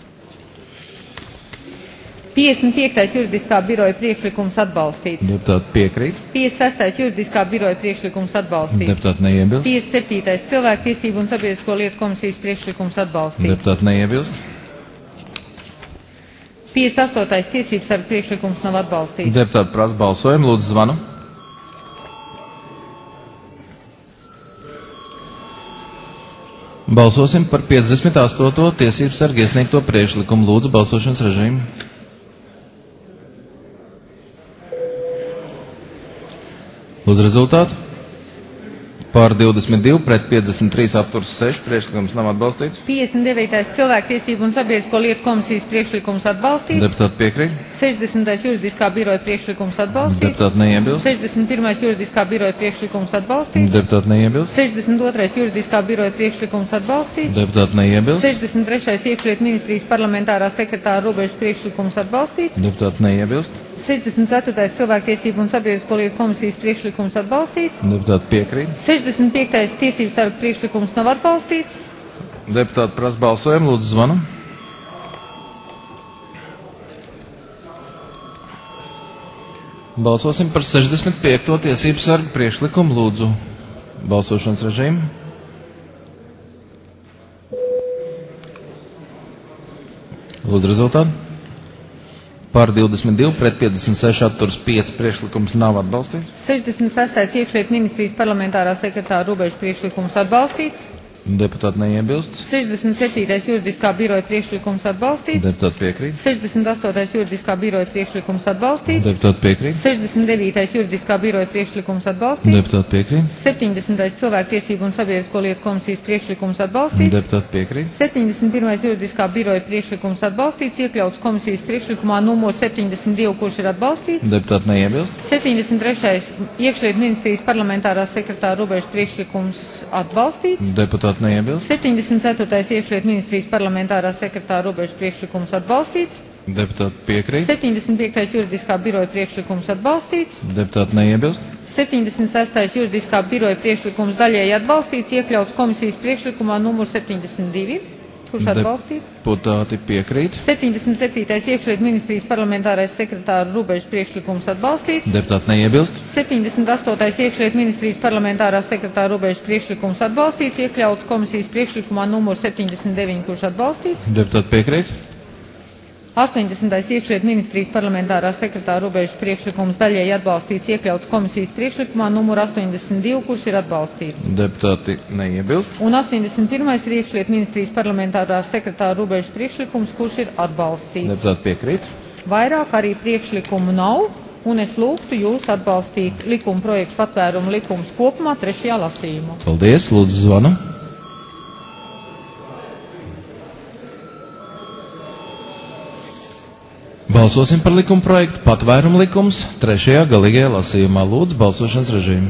piecdesmit piektais juridiskā biroja priekšlikums atbalstīts.
Deputāti piekrīt.
piecdesmit sestais juridiskā biroja priekšlikums atbalstīts.
Deputāti neiebilst.
piecdesmit septītais cilvēktiesību un sabiedrisko lietu komisijas priekšlikums atbalstīts.
Deputāti neiebilst.
piecdesmit astotais tiesības sarga priekšlikums nav atbalstīts.
Deputāti prasa balsojumu, lūdzu zvanu. Balsosim par piecdesmit astoto tiesību sarga iesniegto priekšlikumu. Lūdzu balsošanas režīmu. Lūdzu rezultātu. Pār divdesmit divi pret piecdesmit trīs atturas seši. Priekšlikums nav atbalstīts.
piecdesmit devītais cilvēktiesību un sabiedrisko lietu komisijas priekšlikums atbalstīts.
Deputāti piekrīt.
sešdesmitais juridiskā biroja priekšlikums atbalstīts.
Deputāti neiebilst.
sešdesmit pirmais juridiskā biroja priekšlikums atbalstīts.
Deputāti neiebilst.
sešdesmit otrais juridiskā biroja priekšlikums atbalstīts.
Deputāti neiebilst.
sešdesmit trešais iekšlietu ministrijas parlamentārā sekretāra robežas priekšlikums atbalstīts.
Deputāti neiebilst.
sešdesmit ceturtais cilvēktiesību un sabiedrisko lietu komisijas priekšlikums atbalstīts.
Deputāti piekrīt.
sešdesmit piektais tiesības sarga priekšlikums nav atbalstīts.
Deputāti prasa balsojumu, lūdzu zvanu. Balsosim par sešdesmit piekto tiesību sarga priekšlikumu, lūdzu balsošanas režīmu. Lūdzu rezultātu. Par divdesmit divi, pret piecdesmit seši, atturas pieci, priekšlikums nav atbalstīts.
sešdesmit sestais iekšlietu ministrijas parlamentārā sekretāra Rubeža priekšlikums atbalstīts.
Deputāti neiebilst.
sešdesmit septītais juridiskā biroja priekšlikums atbalstīts.
Deputāti piekrīt.
sešdesmit astotais juridiskā biroja priekšlikums atbalstīts.
Deputāti piekrīt.
sešdesmit devītais juridiskā biroja priekšlikums atbalstīts.
Deputāti piekrīt.
septiņdesmitais cilvēktiesību un sabiedrisko lietu komisijas priekšlikums atbalstīts.
Deputāti piekrīt.
septiņdesmit pirmais juridiskā biroja priekšlikums atbalstīts, iekļauts komisijas priekšlikumā numur septiņdesmit divi, kurš ir atbalstīts.
Deputāti neiebilst.
septiņdesmit trešais iekšlietu ministrijas parlamentārās sekretāra Rubeža priekšlikums atbalstīts.
Deputāti neiebilst.
septiņdesmit ceturtais iekšlietu ministrijas parlamentārā sekretāra Rubeža priekšlikums atbalstīts.
Deputāti piekrīt.
septiņdesmit piektais juridiskā biroja priekšlikums atbalstīts.
Deputāti neiebilst.
septiņdesmit sestais juridiskā biroja priekšlikums daļēji atbalstīts, iekļauts komisijas priekšlikumā numur septiņdesmit divi, kurš atbalstīts.
Deputāti piekrīt.
septiņdesmit septītais iekšlietu ministrijas parlamentārais sekretāra Rubeža priekšlikums atbalstīts.
Deputāti neiebilst.
septiņdesmit astotais iekšlietu ministrijas parlamentārā sekretāra Rubeža priekšlikums atbalstīts, iekļauts komisijas priekšlikumā numur septiņdesmit deviņi, kurš atbalstīts.
Deputāti piekrīt.
astoņdesmitais iekšlietu ministrijas parlamentārā sekretāra Rubeža priekšlikums daļēji atbalstīts, iekļauts komisijas priekšlikumā numur astoņdesmit divi, kurš ir atbalstīts.
Deputāti neiebilst.
Un astoņdesmit pirmais ir iekšlietu ministrijas parlamentārā sekretāra Rubeža priekšlikums, kurš ir atbalstīts.
Deputāti piekrīt.
Vairāk arī priekšlikumu nav, un es lūgtu jūs atbalstīt likuma projektu patvērumu likums kopumā trešajā lasījumā.
Paldies, lūdzu zvanu. Balsosim par likuma projektu patvērumu likums trešajā galīgajā lasījumā. Lūdzu, balsošanas režīmu.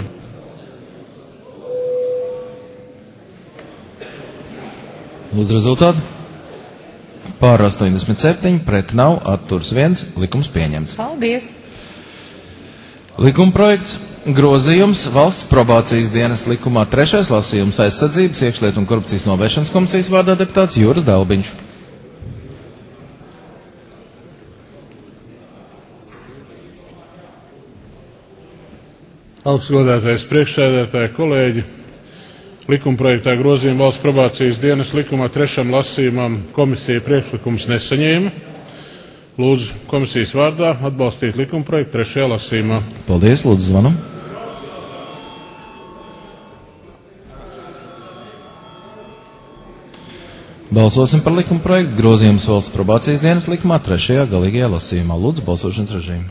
Lūdzu rezultātu. Pār astoņdesmit septiņi, pret nav, atturs viens, likums pieņemts.
Paldies!
Likuma projekts grozījums valsts probācijas dienesta likumā trešais lasījums aizsardzības, iekšlietu un korupcijas novēršanas komisijas vārdā deputāts Juris Dalbiņš.
Augstgodātais priekšsēdētāji, kolēģi, likumprojektā grozījuma valsts probācijas dienas likumā trešam lasījumam komisija priekšlikums nesaņēma. Lūdzu komisijas vārdā atbalstīt likumprojektu trešajā lasījumā.
Paldies, lūdzu zvanu. Balsosim par likumprojektu grozījums valsts probācijas dienas likumā trešajā galīgajā lasījumā. Lūdzu balsošanas režīmu.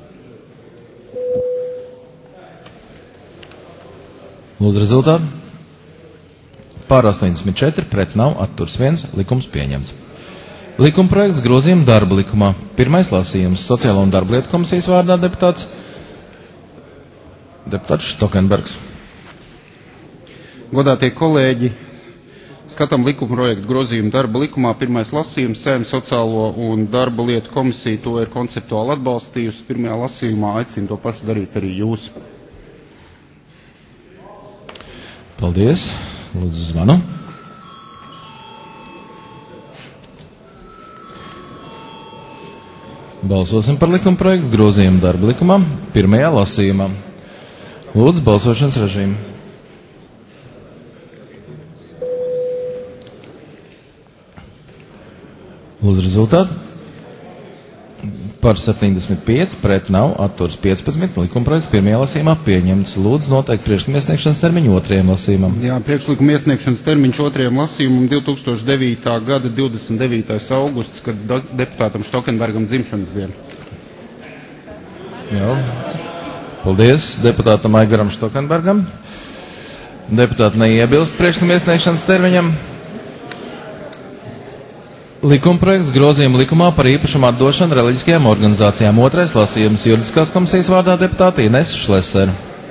Lūdzu rezultātu. Pār astoņdesmit četri, pret nav, atturs viens, likums pieņemts. Likuma projekts grozījuma darba likumā. Pirmais lasījums Sociālo un darba lietu komisijas vārdā deputāts deputāts Štokenbergs.
Godātie kolēģi, skatām likuma projektu grozījumu darba likumā. Pirmais lasījums Saeimas Sociālo un darba lietu komisija to ir konceptuāli atbalstījusi. Pirmajā lasījumā aicinu to pašu darīt arī jūs.
Paldies. Lūdzu zvanu. Balsosim par likuma projektu grozījumu darba likumā pirmajā lasījumā. Lūdzu balsošanas režīmu. Lūdzu rezultātu. Par septiņdesmit pieci, pret nav, atturs piecpadsmit, likumprojekts pirmajā lasījumā pieņemts. Lūdzu noteikt priekšlikuma iesniegšanas termiņu otrajam lasījumam.
Jā, priekšlikuma iesniegšanas termiņš otrajam lasījumam divi tūkstoši devītā gada divdesmit devītais augusts, kad deputātam Štokenbergam dzimšanas diena.
Jā. Paldies deputātam Aigaram Štokenbergam. Deputāti neiebilst priekšlikuma iesniegšanas termiņam. Likumprojekts grozījuma likumā par īpašumu atdošanu reliģiskajām organizācijām. Otrais lasījums juridiskās komisijas vārdā deputāta Ines Šlesera.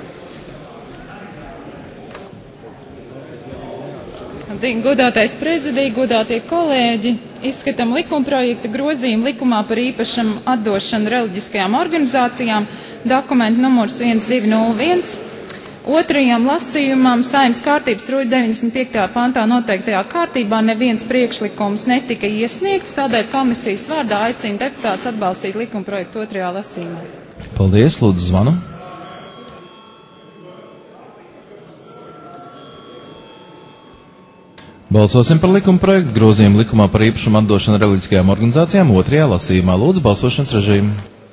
Godātais prezidija, godātie kolēģi, izskatām likumprojekta grozījumu likumā par īpašumu atdošanu reliģiskajām organizācijām, dokumentu numurs viens divi nulle viens. Otrajam lasījumam Saeimas kārtības rūļa deviņdesmit piektajā pantā noteiktajā kārtībā neviens priekšlikums netika iesniegts, tādēļ komisijas vārdā aicina deputāts atbalstīt likumprojektu otrajā lasījumā.
Paldies, lūdzu zvanu. Balsosim par likuma projektu grozījumu likumā par īpašumu atdošanu reliģiskajām organizācijām otrajā lasījumā. Lūdzu, balsošanas režīmu.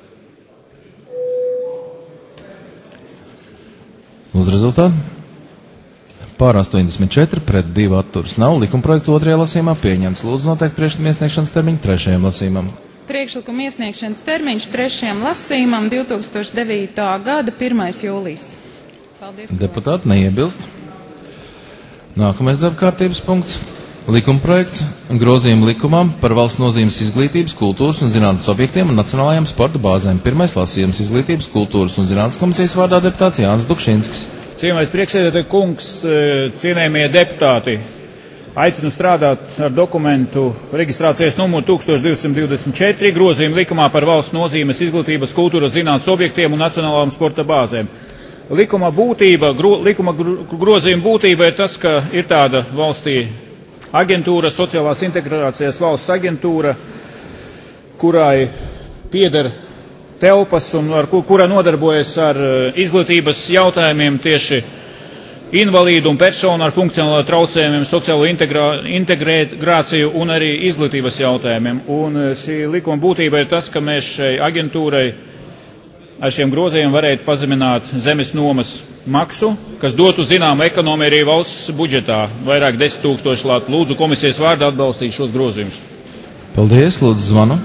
Lūdzu, rezultātu. Pār astoņdesmit četri, pret divi atturas nav. Likuma projekts otrajā lasījumā pieņemts. Lūdzu, noteikti priekšlikuma iesniegšanas termiņu trešajam lasījumam.
Priekšlikuma iesniegšanas termiņš trešajam lasījumam divs tūkstoši devītā gada pirmais jūlijas. Paldies.
Deputāti neiebilst. Nākamais darba kārtības punkts. Likuma projekts grozījumu likumam par valsts nozīmes izglītības, kultūras un zinātnes objektiem un nacionālajām sporta bāzēm. Pirmais lasījums izglītības, kultūras un zinātnes komisijas vārdā deputāts Jānis Dukšinskis.
Cienījamais priekšsēdētāj kungs, cienējamie deputāti, aicinu strādāt ar dokumentu reģistrācijas numuru tūkstoš divsimt divdesmit četri grozījumu likumā par valsts nozīmes izglītības, kultūras, zinātnes objektiem un nacionālām sporta bāzēm. Likuma būtība, gro, likuma grozījuma būtība ir tas, ka ir tāda valstī aģentūra, sociālās integrācijas valsts aģentūra, kurai pieder telpas un ar kura nodarbojas ar izglītības jautājumiem tieši invalīdu un personu ar funkcionālo traucējumiem, sociālo integrā, integrāciju un arī izglītības jautājumiem. Un šī likuma būtība ir tas, ka mēs šai aģentūrai ar šiem grozījumiem varētu pazemināt zemes nomas maksu, kas dotu zināmu ekonomiju arī valsts budžetā, vairāk desmit tūkstoši lāt. Lūdzu komisijas vārdā atbalstīt šos grozījumus.
Paldies, lūdzu zvanu.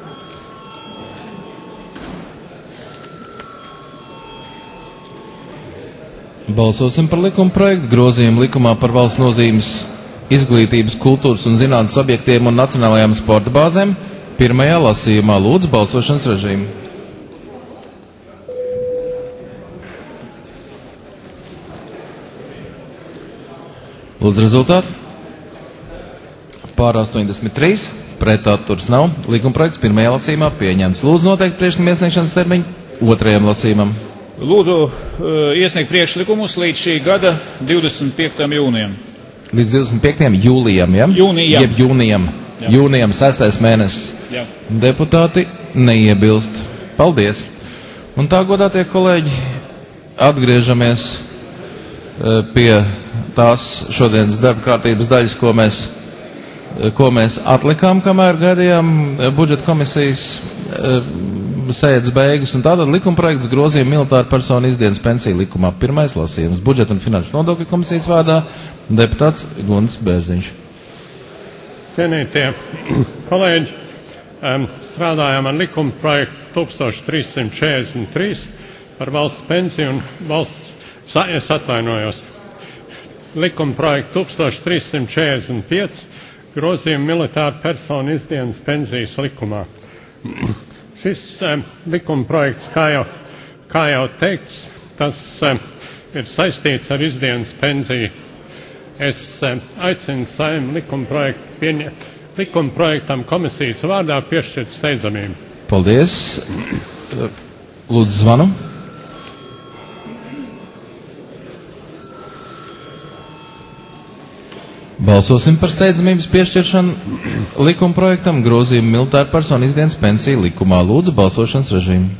Balsosim par likuma projektu grozījumu likumā par valsts nozīmes izglītības, kultūras un zinātnes objektiem un nacionālajām sporta bāzēm. Pirmajā lasījumā lūdzu balsošanas režīmu. Lūdzu rezultātu. Pār astoņdesmit trīs, pret atturas nav. Likuma projekts pirmajā lasījumā pieņemts. Lūdzu noteikti priekšlikuma iesniegšanas termiņu otrajam lasījumam.
Lūdzu uh, iesniegt priekšlikumus līdz šī gada divdesmit piektajam jūnijam.
Līdz divdesmit piektajam jūlijam, ja?
Jūnijam.
Jeb jūnijam. Jā. Jūnijam, sestais mēnesis.
Jā.
Deputāti neiebilst. Paldies. Un tā, godātie kolēģi, atgriežamies uh, pie tās šodienas darba kārtības daļas, ko mēs, ko mēs atlikām, kamēr gaidījām budžeta komisijas e, sēdes beigas. Un tātad likuma projekts grozījuma militāra persona izdienas pensiju likumā. Pirmais lasījums budžeta un finanšu nodokļu komisijas vārdā deputāts Gunts Bērziņš.
Cienītie kolēģi, um, strādājām ar likuma projektu tūkstoš trīssimt četrdesmit trīs par valsts pensiju un valsts, es atvainojos, likuma projektu tūkstoš trīssimt četrdesmit pieci grozījumu militāra persona izdienas pensijas likumā. Šis um, likuma projekts, kā jau, kā jau teikts, tas um, ir saistīts ar izdienas pensiju. Es um, aicinu Saeimu likuma projektu pieņemt, likuma projektam komisijas vārdā piešķirt steidzamību.
Paldies. Lūdzu zvanu. Balsosim par steidzamības piešķiršanu likuma projektam grozījumu militāra persona izdienas pensiju likumā. Lūdzu balsošanas režīmu.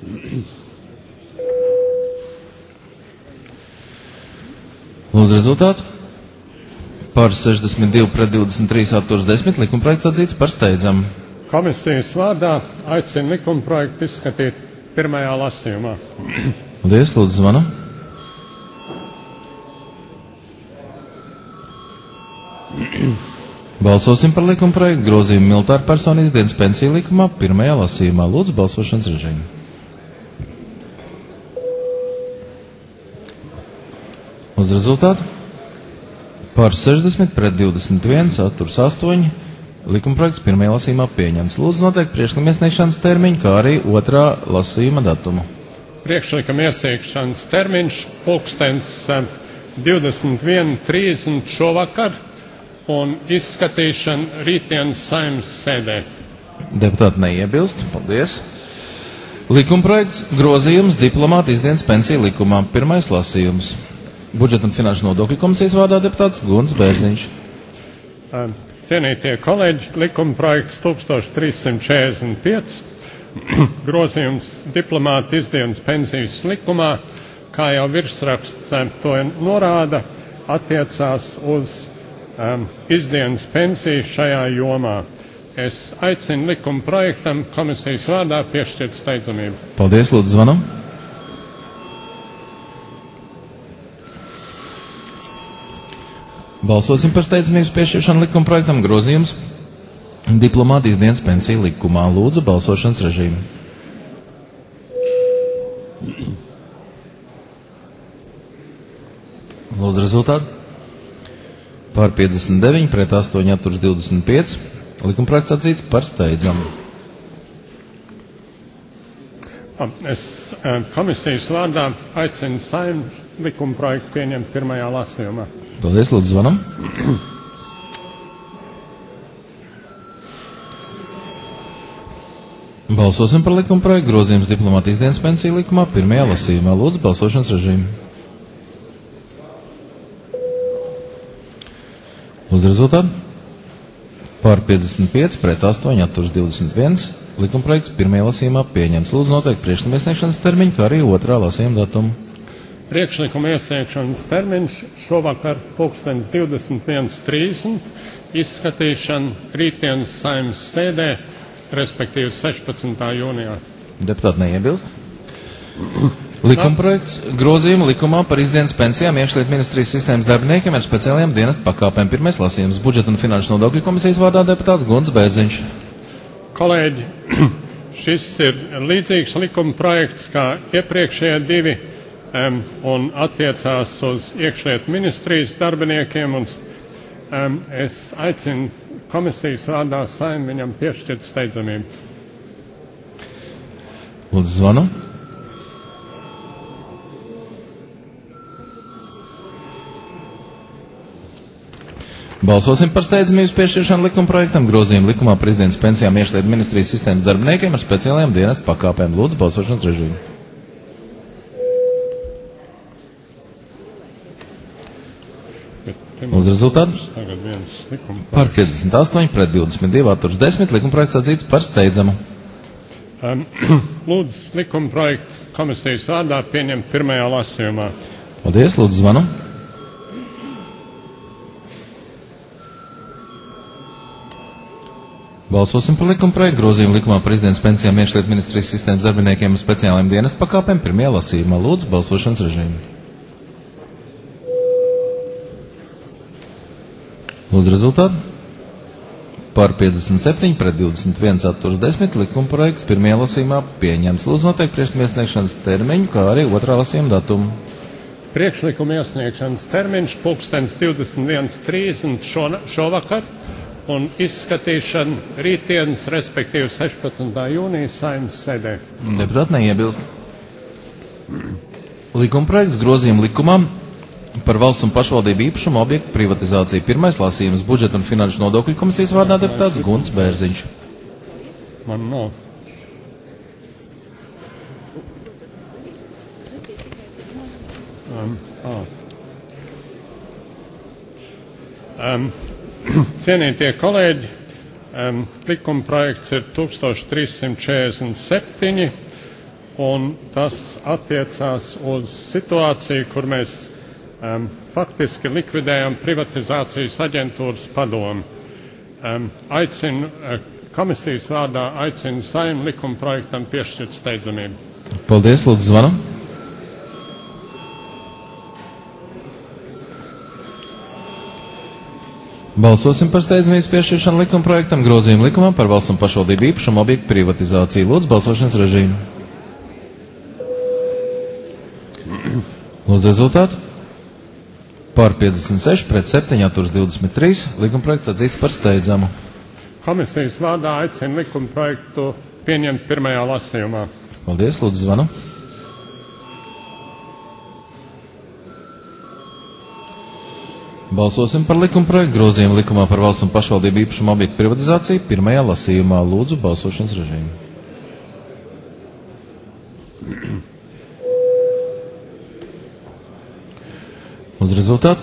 Lūdzu rezultātu. Par sešdesmit divi pret divdesmit trīs atturas desmit likuma projekts atzīts par steidzamu.
Komisijas vārdā aicina likuma projektu izskatīt pirmajā lasījumā.
Paldies, lūdzu zvanu. Balsosim par likuma projektu grozījumu militāra persona izdienas pensiju likumā pirmajā lasījumā. Lūdzu balsošanas režīmu. Uz rezultātu. Par sešdesmit pret divdesmit viens atturas astoņi. Likuma projekts pirmajā lasījumā pieņemts. Lūdzu noteikti priekšlikuma iesniegšanas termiņu, kā arī otrā lasījuma datumu.
Priekšlikuma iesniegšanas termiņš pulkstens divdesmit viens trīsdesmit šovakar un izskatīšana rītdienas Saeimas sēdē.
Deputāti neiebilst. Paldies. Likuma projekts grozījums diplomāta izdienas pensiju likumā. Pirmais lasījums. Budžeta un finanšu nodokļu komisijas vārdā deputāts Gunts Bērziņš.
Cienītie kolēģi, likuma projekts tūkstoš trīssimt četrdesmit pieci, grozījums diplomāta izdienas pensijas likumā, kā jau virsraksts to norāda, attiecās uz um, izdienas pensiju šajā jomā. Es aicinu likuma projektam komisijas vārdā piešķirt steidzamību.
Paldies, lūdzu, zvanam. Balsosim par steidzamības piešķiršanu likuma projektam. Grozījums diplomātijas dienas pensiju likumā. Lūdzu, balsošanas režīmu. Lūdzu, rezultātu. Par piecdesmit deviņi, pret astoņi, atturas divdesmit pieci. Likuma projekts atzīts par steidzamu.
Es komisijas vārdā aicinu Saeimas likuma projektu pieņemt pirmajā lasījumā.
Paldies, lūdzu, zvanam. Balsosim par likuma projektu. Grozījums diplomātijas dienas pensiju likumā pirmajā lasījumā. Lūdzu, balsošanas režīmu. Lūdzu, rezultātu. Par piecdesmit pieci, pret astoņi, atturas divdesmit viens. Likuma projekts pirmajā lasījumā pieņemts. Lūdzu, noteikti priekšlikuma iesniegšanas termiņu, kā arī otrā lasījuma datumu.
Priekšlikuma iesniegšanas termiņš šovakar pulkstens divdesmit viens trīsdesmit, izskatīšana rītdienas Saeimas sēdē, respektīvi sešpadsmitā jūnijā.
Deputāti neiebilst? Likuma projekts grozījuma likumā par izdienas pensijām iekšlietu ministrijas sistēmas darbiniekiem ar speciālajiem dienestu pakāpēm. Pirmais lasījums budžeta un finanšu nodokļu komisijas vārdā deputāts Gunts Bērziņš.
Kolēģi, šis ir līdzīgs likuma projekts kā iepriekšējie divi um, un attiecās uz iekšlietu ministrijas darbiniekiem. Un, um, es aicinu komisijas vārdā Saeimu viņam piešķirt steidzamību.
Lūdzu, zvanu. Balsosim par steidzamības piešķiršanu likuma projektam. Grozījumu likumā prezidents pensijām iekšlietu ministrijas sistēmas darbiniekiem ar speciālajiem dienestu pakāpēm. Lūdzu, balsošanas režīmu. Lūdzu, rezultātu. Par piecdesmit astoņi, pret divdesmit divi, atturas desmit. Likuma projekts atzīts par steidzamu.
Um, lūdzu, likuma projektu komisijas vārdā pieņemt pirmajā lasījumā.
Paldies, lūdzu, zvanu. Balsosim par likuma projektu. Grozījumu likumā prezidents pensijām iekšlietu ministrijas sistēmas darbiniekiem ar speciālajiem dienestu pakāpēm pirmajā lasījumā. Lūdzu, balsošanas režīmu. Lūdzu, rezultātu. Par piecdesmit septiņi, pret divdesmit viens, atturas desmit. Likuma projekts pirmajā lasījumā pieņemts. Lūdzu, noteikti priekšlikuma iesniegšanas termiņu, kā arī otrā lasījuma datumu.
Priekšlikuma iesniegšanas termiņš pulkstens divdesmit viens trīsdesmit šo, šovakar un izskatīšana rītdienas, respektīvi sešpadsmitā jūnija Saeimas sēdē.
Deputāti neiebilst. Likuma projekts grozījuma likumā par valsts un pašvaldību īpašumu objektu privatizāciju. Pirmais lasījums budžeta un finanšu nodokļu komisijas vārdā deputāts Gunts Bērziņš.
Man nav. Um, ah. um, Cienītie kolēģi, um, likuma projekts ir trīsdesmit trīs četrdesmit septiņi, un tas attiecās uz situāciju, kur mēs um, faktiski likvidējam privatizācijas aģentūras padomu. Um, aicinu, uh, komisijas vārdā aicinu Saeimu likuma projektam piešķirt steidzamību.
Paldies, lūdzu, zvanu. Balsosim par steidzamības piešķiršanu likuma projektam. Grozījumu likumā par valsts un pašvaldību īpašumu objektu privatizāciju. Lūdzu, balsošanas režīmu. Lūdzu, rezultātu. Par piecdesmit seši, pret septiņi, atturas divdesmit trīs. Likuma projekts atzīts par steidzamu.
Komisijas vārdā aicinu likuma projektu pieņemt pirmajā lasījumā.
Paldies, lūdzu, zvanu. Balsosim par likuma projektu. Grozījumu likumā par valsts un pašvaldību īpašumu objektu privatizāciju pirmajā lasījumā. Lūdzu, balsošanas režīmu. Lūdzu, rezultātu.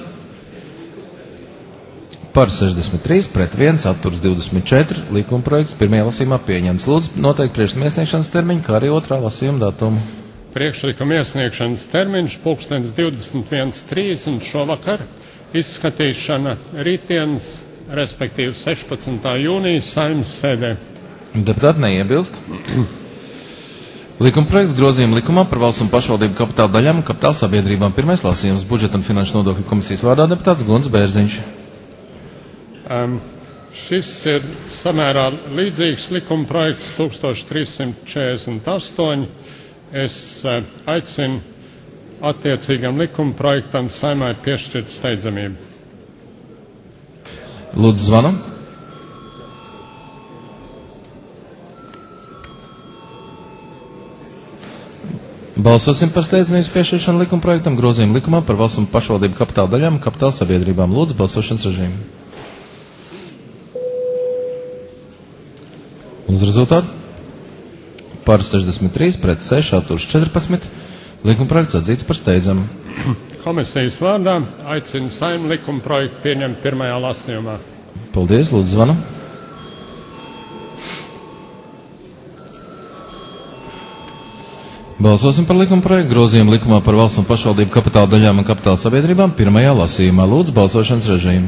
Par sešdesmit trīs, pret viens, atturas divdesmit četri. Likuma projekts pirmajā lasījumā pieņemts. Lūdzu, noteikti priekšlikuma iesniegšanas termiņu, kā arī otrā lasījuma datumu.
Priekšlikuma iesniegšanas termiņš pulkstens divdesmit viens trīsdesmit šovakar. izskatīšana rītdienas, respektīvi sešpadsmitā jūnijas Saeimas sēdē.
Deputāti neiebilst. Likumprojekts grozījuma likumā par valsts un pašvaldību kapitāla daļām un kapitāla sabiedrībām. Pirmais lasījums budžeta un finanšu nodokļu komisijas vārdā deputāts Gunts Bērziņš.
Um, šis ir samērā līdzīgs likumprojekts tūkstoš trīssimt četrdesmit astoņi. Es uh, aicinu attiecīgam likumprojektam Saeimai piešķirt steidzamību.
Lūdzu, zvanu. Balsosim par steidzamības piešķiršanu likumprojektam grozījuma likumā par valsts un pašvaldību kapitāla daļām un kapitāla sabiedrībām. Lūdzu, balsošanas režīmu. Uz rezultātu par sešdesmit trīs pret seši atturas četrpadsmit. Likumprojekts atzīts par steidzamu.
Komisijas vārdā aicinu Saeimu likumprojektu pieņemt pirmajā lasījumā.
Paldies, lūdzu, zvanu. Balsosim par likumprojektu grozījumu likumā par valsts un pašvaldību kapitāla daļām un kapitāla sabiedrībām pirmajā lasījumā. Lūdzu, balsošanas režīmu.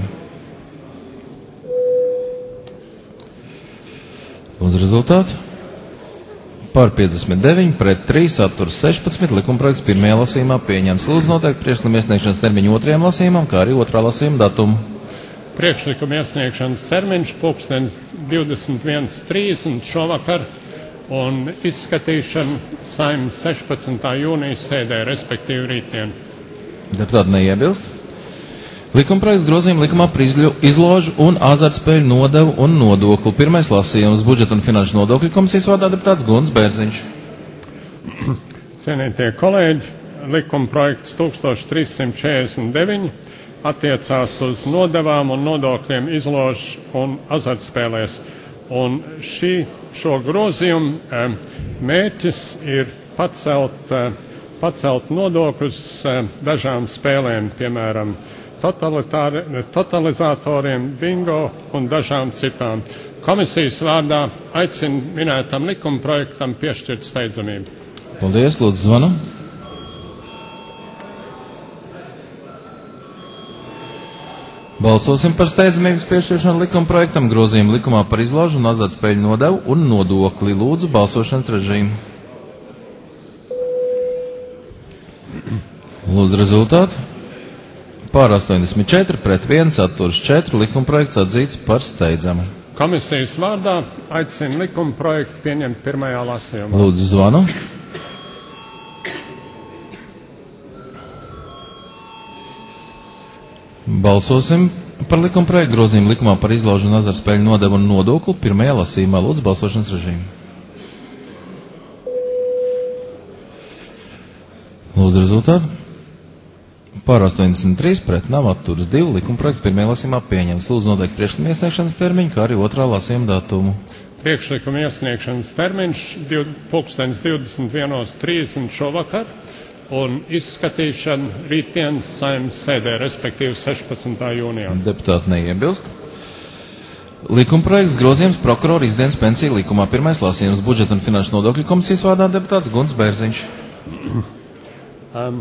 Uz rezultātu par piecdesmit deviņi pret trīs atturas sešpadsmit. Likumprojekts pirmajā lasījumā pieņems. Lūdzu, noteikti priekšlikuma iesniegšanas termiņu otrajam lasījumam, kā arī otrā lasījuma datumu.
Priekšlikuma iesniegšanas termiņš pulkstens divdesmit viens trīsdesmit šovakar. Un izskatīšana Saeimas sešpadsmitā jūnijas sēdē, respektīvi rītdien.
Deputāti neiebilst. Likumprojekts grozījuma likumā par izložu un azartspēļu nodevu un nodokli. Pirmais lasījums budžeta un finanšu nodokļu komisijas vārdā deputāts Gunts Bērziņš.
Cienītie kolēģi, likumprojekts tūkstoš trīssimt četrdesmit deviņi attiecās uz nodevām un nodokļiem izložu un azartspēlēs. Un šī, šo grozījumu e, mērķis ir pacelt, e, pacelt nodokļus e, dažām spēlēm, piemēram, totalizatoriem, bingo un dažām citām. Komisijas vārdā aicinu minētam likumprojektam piešķirt steidzamību.
Paldies, lūdzu, zvanu. Balsosim par steidzamības piešķiršanu likumprojektam grozījumu likumā par izložu un azartspēļu nodevu un nodokli. Lūdzu, balsošanas režīmu. Lūdzu, rezultātu. Pār astoņdesmit četri pret viens atturas četri. Likumprojekts atzīts par steidzamu.
Komisijas vārdā aicinu likumprojektu pieņemt pirmajā lasījumā.
Lūdzu, zvanu. Balsosim par likumprojektu grozījumu likumā par izlaužu un azartspēļu nodevu un nodokli pirmajā lasījumā. Lūdzu, balsošanas režīmu. Lūdzu, rezultātu. Pār astoņdesmit trīs pret nav atturas divi. Likumprojekts pirmajā lasījumā pieņems. Lūdzu, noteikti priekšlikuma iesniegšanas termiņu, kā arī otrā lasījuma datumu.
Priekšlikuma iesniegšanas termiņš pulkstens divdesmit viens trīsdesmit šovakar. Un izskatīšana rītdienas Saeimas sēdē, respektīvi sešpadsmitā jūnijā.
Deputāti neiebilst. Likumprojekts grozījums prokuroru izdienas pensiju likumā. Pirmais lasījums budžeta un finanšu nodokļu komisijas vārdā deputāts Gunts Bērziņš.
Um,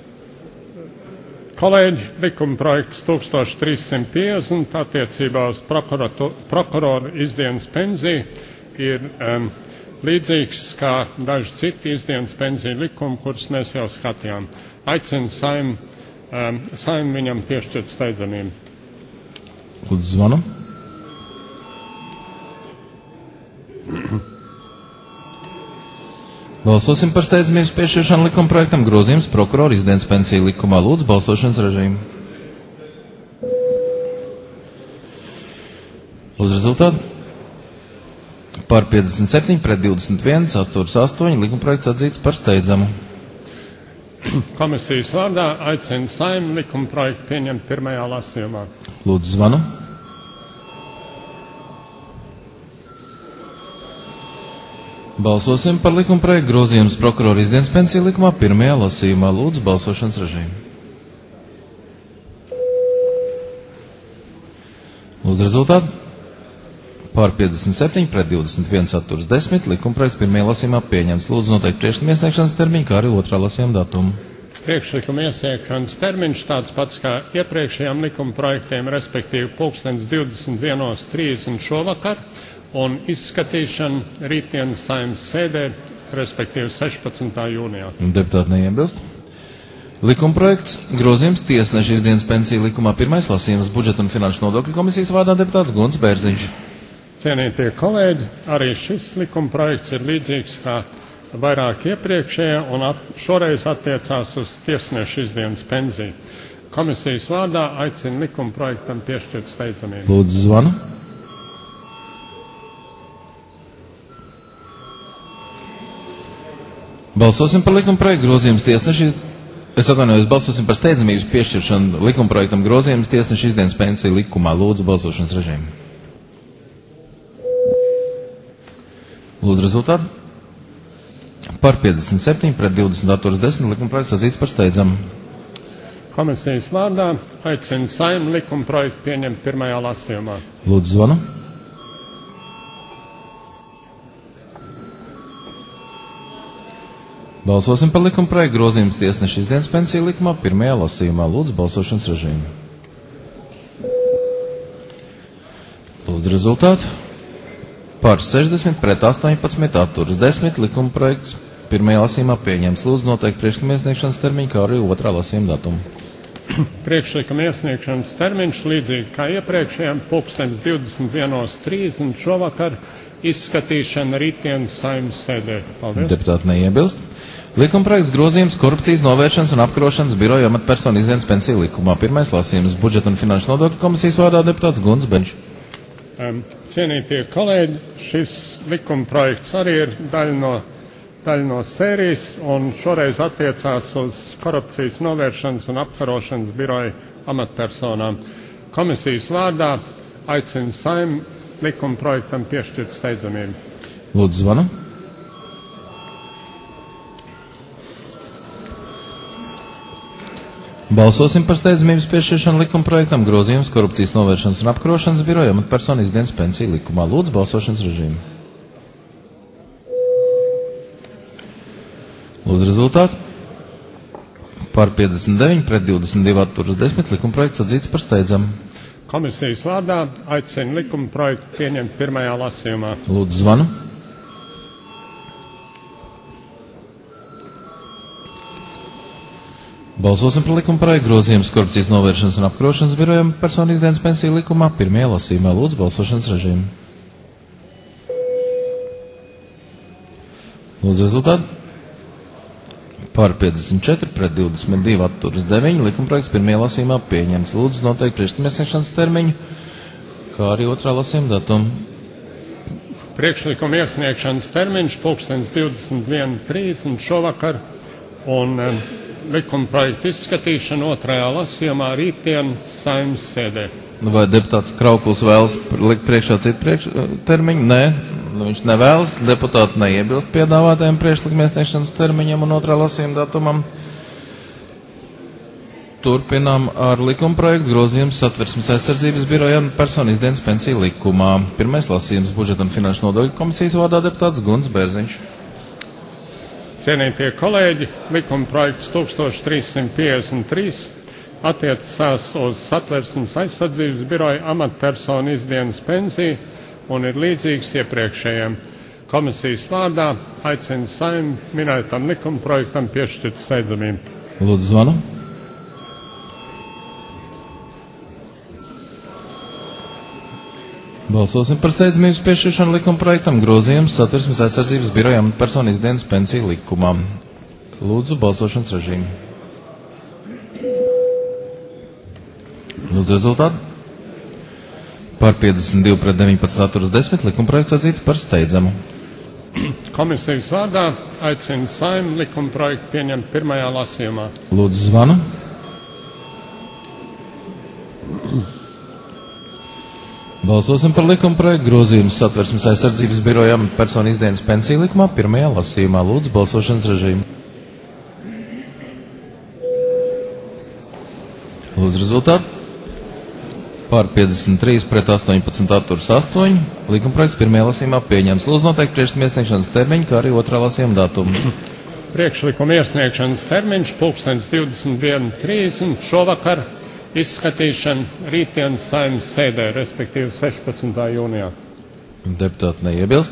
kolēģi, likumprojekts tūkstoš trīssimt piecdesmit attiecībā uz prokuroru izdienas pensiju ir um, līdzīgs kā daži citi izdienas pensiju likumi, kurus mēs jau skatījām. Aicinu Saeimu um, Saeimu viņam piešķirt steidzamību.
Lūdzu, zvanu. Balsosim par steidzamības piešķiršanu likumprojektam grozījums prokuroru izdienas pensiju likumā. Lūdzu, balsošanas režīmu. Lūdzu, rezultātu. Par piecdesmit septiņi pret divdesmit viens atturas astoņi. Likumprojekts atzīts par steidzamu.
Komisijas vārdā aicinu Saeimu likumprojektu pieņemt pirmajā lasījumā.
Lūdzu, zvanu. Balsosim par likumprojektu grozījums prokuroru izdienas pensiju likumā pirmajā lasījumā. Lūdzu, balsošanas režīmu. Lūdzu, rezultātu. Pār piecdesmit septiņi pret divdesmit viens atturas desmit. Likumprojekts pirmajā lasījumā pieņemts. Lūdzu, noteikti priekšlikuma iesniegšanas termiņu, kā arī otrā lasījuma datumu.
priekšlikuma iesniegšanas termiņš tāds pats kā iepriekšējām likuma projektiem, respektīvi pulkstens divdesmit viens trīsdesmit šovakar, un izskatīšana rītdienas Saeimas sēdē, respektīvi sešpadsmitā jūnijā.
Deputāti neiebilst. Likumprojekts grozījums tiesneša izdienas pensiju likumā pirmais lasījums budžeta un finanšu nodokļu komisijas vārdā deputāts Gunts Bērziņš.
Cienītie kolēģi, arī šis likumprojekts ir līdzīgs kā vairāk iepriekšējie un at, šoreiz attiecās uz tiesneša izdienas pensiju. Komisijas vārdā aicina likumprojektam piešķirt steidzamību.
Lūdzu, zvanu. Balsosim par likumprojektu grozījums tiesneša izdienas. Es atvainojos, balsosim par steidzamības piešķiršanu likumprojektam grozījums tiesneša izdienas pensiju likumā. Lūdzu, balsošanas režīmu. Lūdzu, rezultātu. Par piecdesmit septiņi pret divdesmit atturas desmit likumprojekts atzīts par steidzamu.
Komisijas vārdā aicina Saeimu likumprojektu pieņemt pirmajā lasījumā.
Lūdzu, zvanu. Balsosim par likumprojektu grozījums tiesneša izdienas pensiju likumā pirmajā lasījumā. Lūdzu, balsošanas režīmu. Lūdzu, rezultātu. Par sešdesmit pret astoņpadsmit atturas desmit likumprojekts pirmajā lasījumā pieņems. Lūdzu, noteikti priekšlikuma iesniegšanas termiņu, kā arī otrā lasījuma datumu.
Priekšlikuma iesniegšanas termiņš līdzīgi kā iepriekšējām pulkstens divdesmit viens trīsdesmit šovakar, izskatīšana rītdienas Saeimas sēdē. Paldies.
Deputāti neiebilst. Likumprojekts grozījums korupcijas novēršanas un apkarošanas biroja amatpersonu izdienas pensiju likumā. Pirmais lasījums budžeta un finanšu nodokļu komisijas vārdā deputāts Gunts Bērziņš.
Um, cienītie kolēģi, šis likumprojekts arī ir daļa no, daļa no sērijas un šoreiz attiecās uz korupcijas novēršanas un apkarošanas biroja amatpersonām. Komisijas vārdā aicina Saimu likumprojektam piešķirt steidzamību.
Lūdzu, zvanu. Balsosim par steidzamības piešķiršanu likumprojektam grozījums korupcijas novēršanas un apkarošanas biroja amatpersonu izdienas pensiju likumā. Lūdzu, balsošanas režīmu. Lūdzu, rezultātu. Par piecdesmit deviņi pret divdesmit divi atturas desmit likumprojekts atzīts par steidzamu.
Komisijas vārdā aicina likumprojektu pieņemt pirmajā lasījumā.
Lūdzu, zvanu. Balsosim par likumprojektu grozījums korupcijas novēršanas un apkarošanas biroja personu izdienas pensiju likumā pirmajā lasījumā. Lūdzu, balsošanas režīmu. Lūdzu, rezultātu. Par piecdesmit četri pret divdesmit divi atturas deviņi likumprojekts pirmajā lasījumā pieņemts. Lūdzu, noteikti priekšlikuma iesniegšanas termiņu, kā arī otrā lasījuma datumu.
Priekšlikuma iesniegšanas termiņš pulkstens divdesmit viens trīsdesmit šovakar un um, likumprojektu izskatīšana otrajā lasījumā rītdienas Saeimas sēdē.
Vai deputāts Kraukuls vēlas likt priekšā citu priekš, termiņu? Nē, viņš nevēlas. Deputāti neiebilst piedāvātajiem priekšlikuma iesniegšanas termiņam un otrā lasījuma datumam. Turpinām ar likumprojektu grozījums Satversmes aizsardzības biroja personu izdienas pensiju likumā. Pirmais lasījums budžeta un finanšu nodokļu komisijas vārdā deputāts Gunts Bērziņš.
Cienītie kolēģi, likumprojekts tūkstoš trīssimt piecdesmit trīs attiecās uz Satversmes aizsardzības biroja amatpersonu izdienas pensiju un ir līdzīgs iepriekšējiem. Komisijas vārdā aicina Saimu minētam likumprojektam piešķirt steidzamību.
Lūdzu, zvanu. Balsosim par steidzamības piešķiršanu likumprojektam grozījums Satversmes aizsardzības biroja amatpersonu izdienas pensiju likumā. Lūdzu, balsošanas režīmu. Lūdzu, rezultātu. Par piecdesmit divi pret deviņpadsmit atturas desmit likumprojekts atzīts par steidzamu.
Komisijas vārdā aicina Saimu likumprojektu pieņemt pirmajā lasījumā.
Lūdzu, zvanu. Balsosim par likumprojektu grozījumu Satversmes aizsardzības biroja amatpersonu izdienas pensiju likumā pirmajā lasījumā. Lūdzu, balsošanas režīmu. Lūdzu, rezultātu. Par piecdesmit trīs pret astoņpadsmit atturas astoņi. Likumprojekts pirmajā lasījumā pieņems. Lūdzu, noteikti priekšlikuma iesniegšanas termiņu, kā arī otrā lasījuma datumu.
Priekšlikuma iesniegšanas termiņš pulkstens divdesmit viena trīsdesmit šovakar, izskatīšana rītdienas Saeimas sēdē, respektīvi sešpadsmitā jūnijā.
Deputāti neiebilst.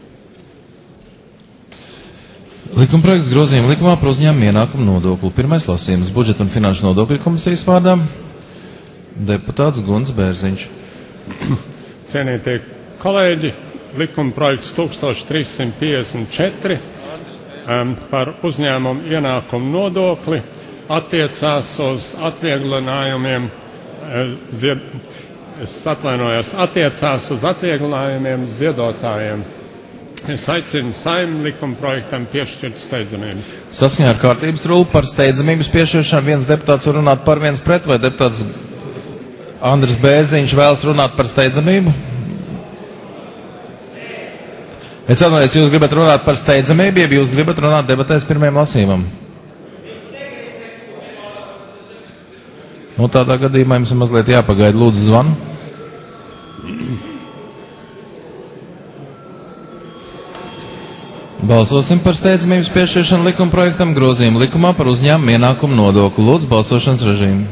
Likumprojekts grozījuma likumā par uzņēmumu ienākumu nodokli. Pirmais lasījums budžeta un finanšu nodokļu komisijas vārdā. Deputāts Gunts Bērziņš.
Cienītie kolēģi, likumprojekts tūkstoš trīssimt piecdesmit četri um, par uzņēmumu ienākumu nodokli attiecās uz atvieglinājumiem, uh, zied, es atvainojos, attiecās uz atvieglinājumiem ziedotājiem. Es aicinu Saeimu likumprojektam piešķirt steidzamību.
Saskaņā ar kārtības rulu par steidzamības piešķiršanu viens deputāts var runāt par, viens pret, vai deputāts Andris Bērziņš vēlas runāt par steidzamību? Es atvainojos, jūs gribat runāt par steidzamību, ja jūs gribat runāt debatēs pirmajam lasījumam? Nu, tādā gadījumā jums ir mazliet jāpagaida. Lūdzu, zvanu. Balsosim par steidzamības piešķiršanu likumprojektam grozījumu likumā par uzņēmumu ienākumu nodokli. Lūdzu, balsošanas režīmu.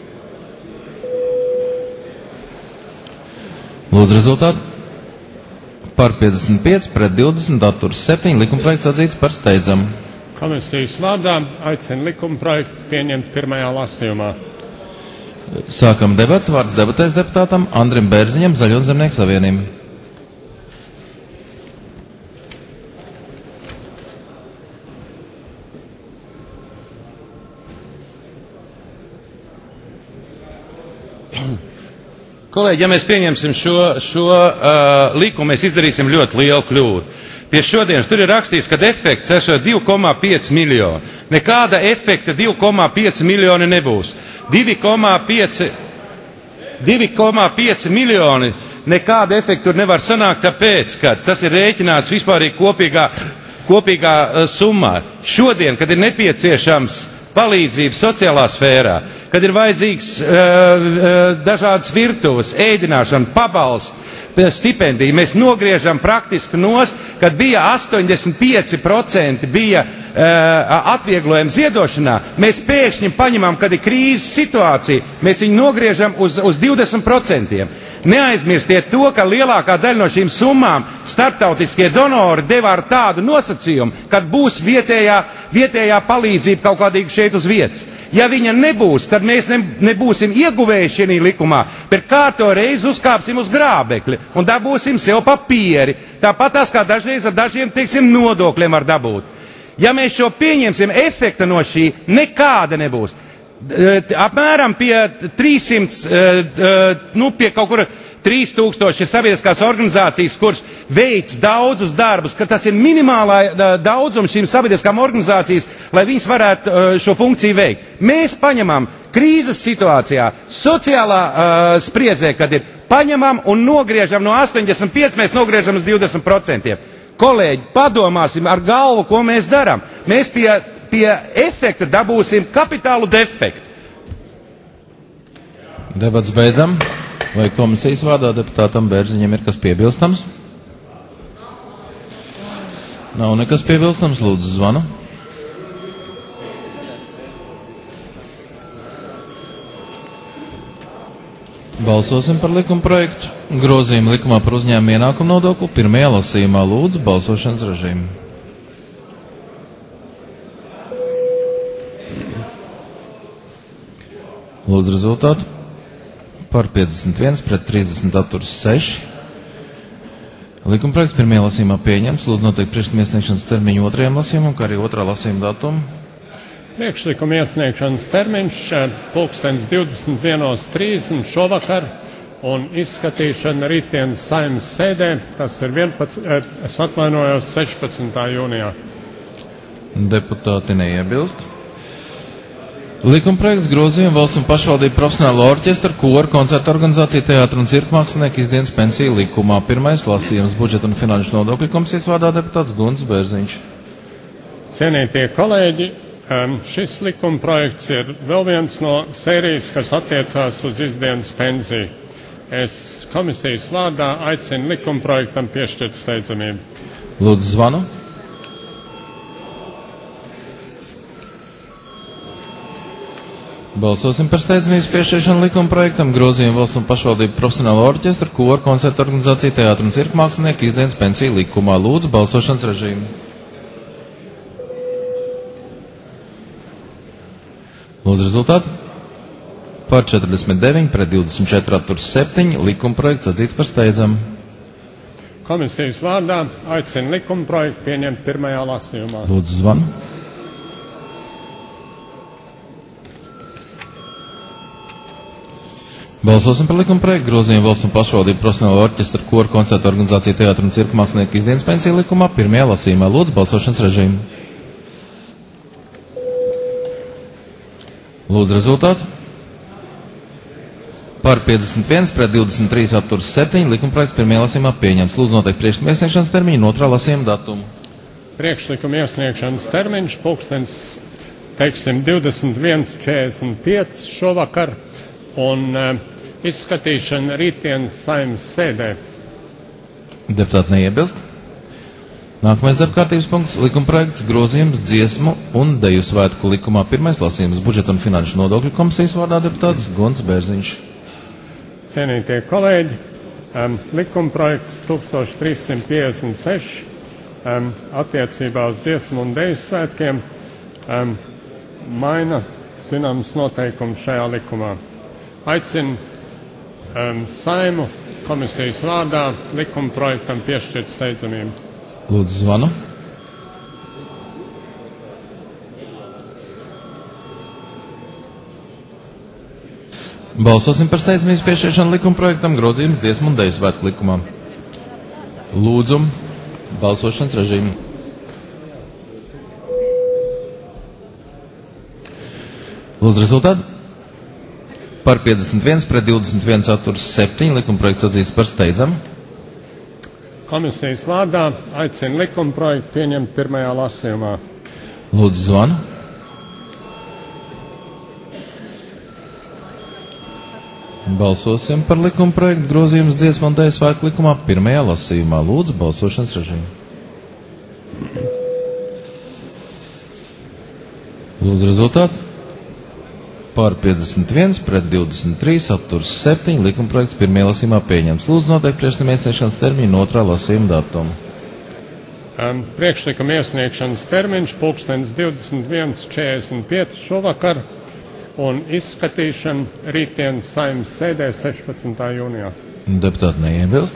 Lūdzu, rezultātu. Par piecdesmit pieci pret divdesmit atturas septiņi likumprojekts atzīts par steidzamu.
Komisijas vārdā aicinu likumprojektu pieņemt pirmajā lasījumā.
Sākam debats. Vārds debatēs deputātam Andrim Bērziņam, Zaļo un Zemnieku savienību.
Kolēģi, ja mēs pieņemsim šo, šo uh, likumu, mēs izdarīsim ļoti lielu kļūdu. Pie šodienas tur ir rakstīts, ka efekts esot divi komā pieci miljoni. Nekāda efekta divi komā pieci miljoni nebūs. divi komā pieci miljoni nekāda efekta tur nevar sanākt, tāpēc, ka tas ir rēķināts vispārīgi kopīgā, kopīgā uh, summā. Šodien, kad ir nepieciešams palīdzību sociālā sfērā, kad ir vajadzīgs uh, uh, dažādas virtuves, ēdināšana, pabalsts, stipendija, mēs nogriežam praktiski nost, kad bija astoņdesmit pieci procenti bija uh, atvieglojumi ziedošanā, mēs pēkšņi paņemam, kad ir krīzes situācija, mēs viņu nogriežam uz, uz divdesmit procentiem. Neaizmirstiet to, ka lielākā daļa no šīm summām starptautiskie donori deva ar tādu nosacījumu, kad būs vietējā, vietējā palīdzība kaut kādīgi šeit uz vietas. Ja viņa nebūs, tad mēs ne, nebūsim ieguvējuši šī likumā, bet kārto reizi uzkāpsim uz grābekli un dabūsim sev papieri. Tāpat tās kā dažreiz ar dažiem, teiksim, nodokļiem var dabūt. Ja mēs šo pieņemsim, efekta no šī nekāda nebūs. Apmēram pie trīssimts, nu pie kaut kur trīs tūkstoši sabiedriskās organizācijas, kurš veic daudzus darbus, ka tas ir minimālā daudzums šīm sabiedriskām organizācijas, lai viņas varētu šo funkciju veikt. Mēs paņemam krīzes situācijā, sociālā uh, spriedzē, kad ir paņemam un nogriežam no astoņdesmit pieci, mēs nogriežam uz divdesmit procentiem. Kolēģi, padomāsim ar galvu, ko mēs darām. Mēs pie pie efekta dabūsim kapitālu defektu.
Debats beidzam. Vai komisijas vārdā deputātam Bērziņam ir kas piebilstams? Nav nekas piebilstams, lūdzu zvanu. Balsosim par likuma projektu. Grozījumu likumā par uzņēmumu ienākumu nodokli pirmajā lasījumā. Lūdzu, balsošanas režīmu. Lūdzu rezultātu. Par piecdesmit viens pret trīsdesmit atturas seši. Likumprojekts pirmajā lasījumā pieņemts. Lūdzu noteikt priekšlikuma iesniegšanas termiņu otrajam lasījumam, kā arī otrā lasījuma datumu.
Priekšlikuma iesniegšanas termiņš pulkstens divdesmit viena trīsdesmit šovakar un izskatīšana rītdienas Saeimas sēdē, tas ir vienpadsmit, es atvainojos, sešpadsmitā jūnijā.
Deputāti neiebilst. Likumprojekts grozījuma valsts un pašvaldību profesionālo orķestra, koru, koncertu organizāciju, teātru un cirku mākslinieku izdienas pensiju likumā. Pirmais lasījums budžeta un finanšu nodokļu komisijas vārdā deputāts Gunts Bērziņš.
Cienītie kolēģi, šis likumprojekts ir vēl viens no sērijas, kas attiecās uz izdienas pensiju. Es komisijas vārdā aicinu likumprojektam piešķirt steidzamību.
Lūdzu zvanu. Balsosim par steidzamības piešķiršanu likuma projektam grozījumu valsts un pašvaldību profesionālo orķestru, koru, koncertu organizāciju, teātru un cirka mākslinieku izdienas pensiju likumā. Lūdzu, balsošanas režīmu. Lūdzu, rezultātu. Par četrdesmit deviņi pret divdesmit četri atturas septiņi likuma projekts atzīts par steidzamu.
Komisijas vārdā aicina likuma projektu pieņemt pirmajā lasījumā.
Lūdzu, zvanu. Balsosim par likuma projektu grozījumu valsts un pašvaldību profesionālo orķestru, koru, koncertu organizāciju, teātru un cirka mākslinieku izdienas pensiju likumā pirmajā lasījumā. Lūdzu, balsošanas režīmu. Lūdzu, rezultātu. Par piecdesmit viens pret divdesmit trīs atturas septiņi likuma projekts pirmajā lasījumā pieņemts. Lūdzu, noteikt priekšlikuma iesniegšanas termiņu un otrā lasījuma datumu.
Priekšlikuma iesniegšanas termiņš pulkstens, teiksim, divdesmit viens četrdesmit pieci šovakar un uh, izskatīšana rītdienas Saeimas sēdē.
Deputāti neiebilst. Nākamais darbkārtības punkts - likuma projekts grozījums dziesmu un deju svētku likumā. Pirmais lasījums budžeta un finanšu nodokļu komisijas vārdā deputāts Gunts Bērziņš.
Cienītie kolēģi, um, likuma projekts trīsdesmit trīs piecdesmit seši um, attiecībā uz dziesmu un deju svētkiem um, maina zināmas noteikumus šajā likumā. Aicinu um, Saimu komisijas vārdā likuma projektam piešķirt steidzamību.
Lūdzu, zvanu. Balsosim par steidzamības piešķiršanu likuma projektam grozījums dziesmu un deju svētku likumā. Lūdzu, balsošanas režīmu. Lūdzu, rezultātu. Par piecdesmit viens pret divdesmit viens atturas septiņi likuma projekts atzīts par steidzamu.
Komisijas vārdā aicina likuma projektu pieņemt pirmajā lasījumā.
Lūdzu, zvanu. Balsosim par likuma projektu grozījumus dziesmu un deju svētku likumā pirmajā lasījumā. Lūdzu, balsošanas režīmu. Lūdzu, rezultātu. Par piecdesmit viens pret divdesmit trīs atturas septiņi likuma projekts pirmajā lasījumā pieņemts. Lūdzu, noteikt priekšlikuma iesniegšanas termiņu un otrā lasījuma datumu.
Um, priekšlikuma iesniegšanas termiņš pulkstens divdesmit viens četrdesmit pieci šovakar un izskatīšana rītdienas Saeimas sēdē sešpadsmitā jūnijā.
Deputāti neiebilst.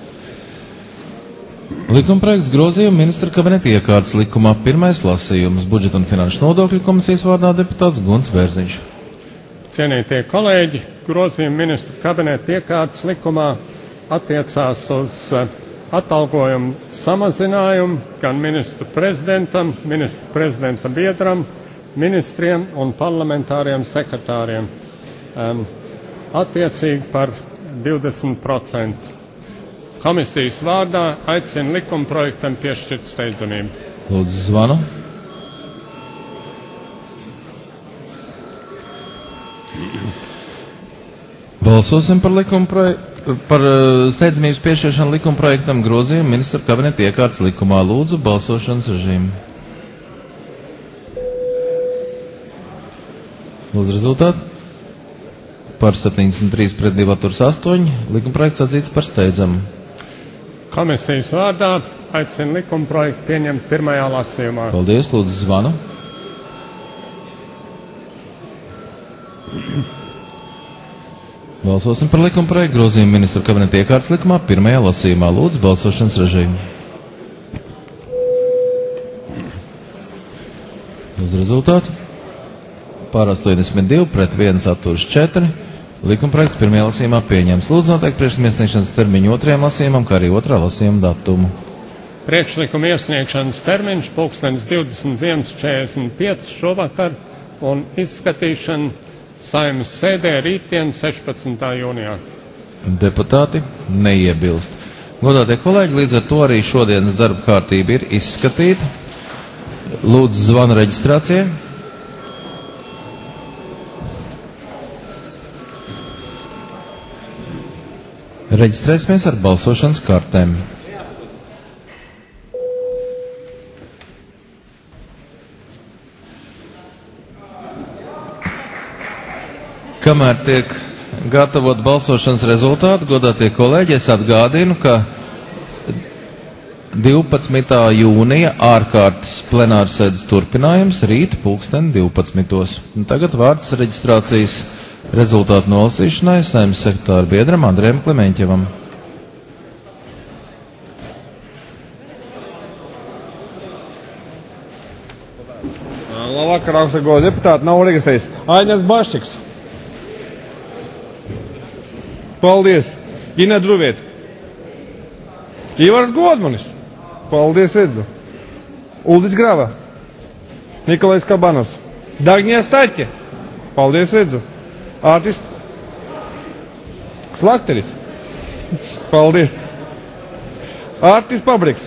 Likuma projekts grozījuma ministra kabineta iekārtas likumā pirmais lasījums budžeta un finanšu nodokļu komisijas vārdā deputāts Gunts Bērziņš.
Cienītie kolēģi, grozījuma ministra kabineta iekārtas likumā attiecās uz uh, atalgojumu samazinājumu gan ministru prezidentam, ministru prezidenta biedram, ministriem un parlamentāriem sekretāriem. Um, attiecīgi par divdesmit procenti. Komisijas vārdā aicina likuma projektam piešķirt steidzamību.
Lūdzu, zvanu. Balsosim par likuma projektu, par steidzamības piešķiršanu likuma projektam grozījumu ministra kabineta iekārtas likumā. Lūdzu, balsošanas režīmu. Lūdzu, rezultātu. Par septiņdesmit trīs pret divi atturas astoņi likuma projekts atzīts par steidzamu.
Komisijas vārdā aicina likuma projektu pieņemt pirmajā lasījumā.
Paldies, lūdzu, zvanu. Balsosim par likuma projektu grozījumu ministra kabineta iekārtas likumā pirmajā lasījumā. Lūdzu, balsošanas režīmu. Lūdzu, rezultātu. Par astoņdesmit divi pret viens atturas četri. Likuma projekts pirmajā lasījumā pieņems. Lūdzu, noteikt priekšlikuma iesniegšanas termiņu otrajam lasījumam, kā arī otrā lasījuma datumu.
Priekšlikuma iesniegšanas termiņš pulkstens divdesmit viens četrdesmit pieci šovakar un izskatīšana Saeimas sēdē rītdien sešpadsmitā jūnijā.
Deputāti neiebilst. Godātie kolēģi, līdz ar to arī šodienas darba kārtība ir izskatīta. Lūdzu, zvanu reģistrācijai. Reģistrēsimies ar balsošanas kartēm. Kamēr tiek gatavot balsošanas rezultāti, godātie kolēģi, es atgādinu, ka divpadsmitā jūnija ārkārtas plenārsēdes turpinājums rīt pulksten divpadsmitos. Un tagad vārds reģistrācijas rezultātu nolasīšanai Saeimas sekretāra biedram Andrejam Klemeņķevam.
Labvakar, augstāko deputātu nav registrējis. Aņas Bašķiks. Paldies. Ina Druviet. Ivars Godmanis. Paldies, Edzu. Uldis Grava. Nikolais Kabanovs. Dagnija Staķe. Paldies, Edzu. Ārtis Slakteris. Paldies. Ārtis Pabriks.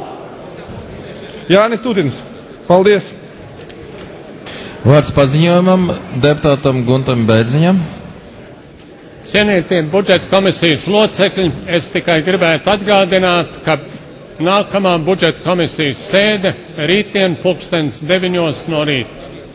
Jānis Tutins. Paldies.
Vārds paziņojumam deputātam Guntam Bērziņam.
Cienītie budžeta komisijas locekļi, es tikai gribētu atgādināt, ka nākamā budžeta komisijas sēde rītdien pulkstens deviņos no rīta.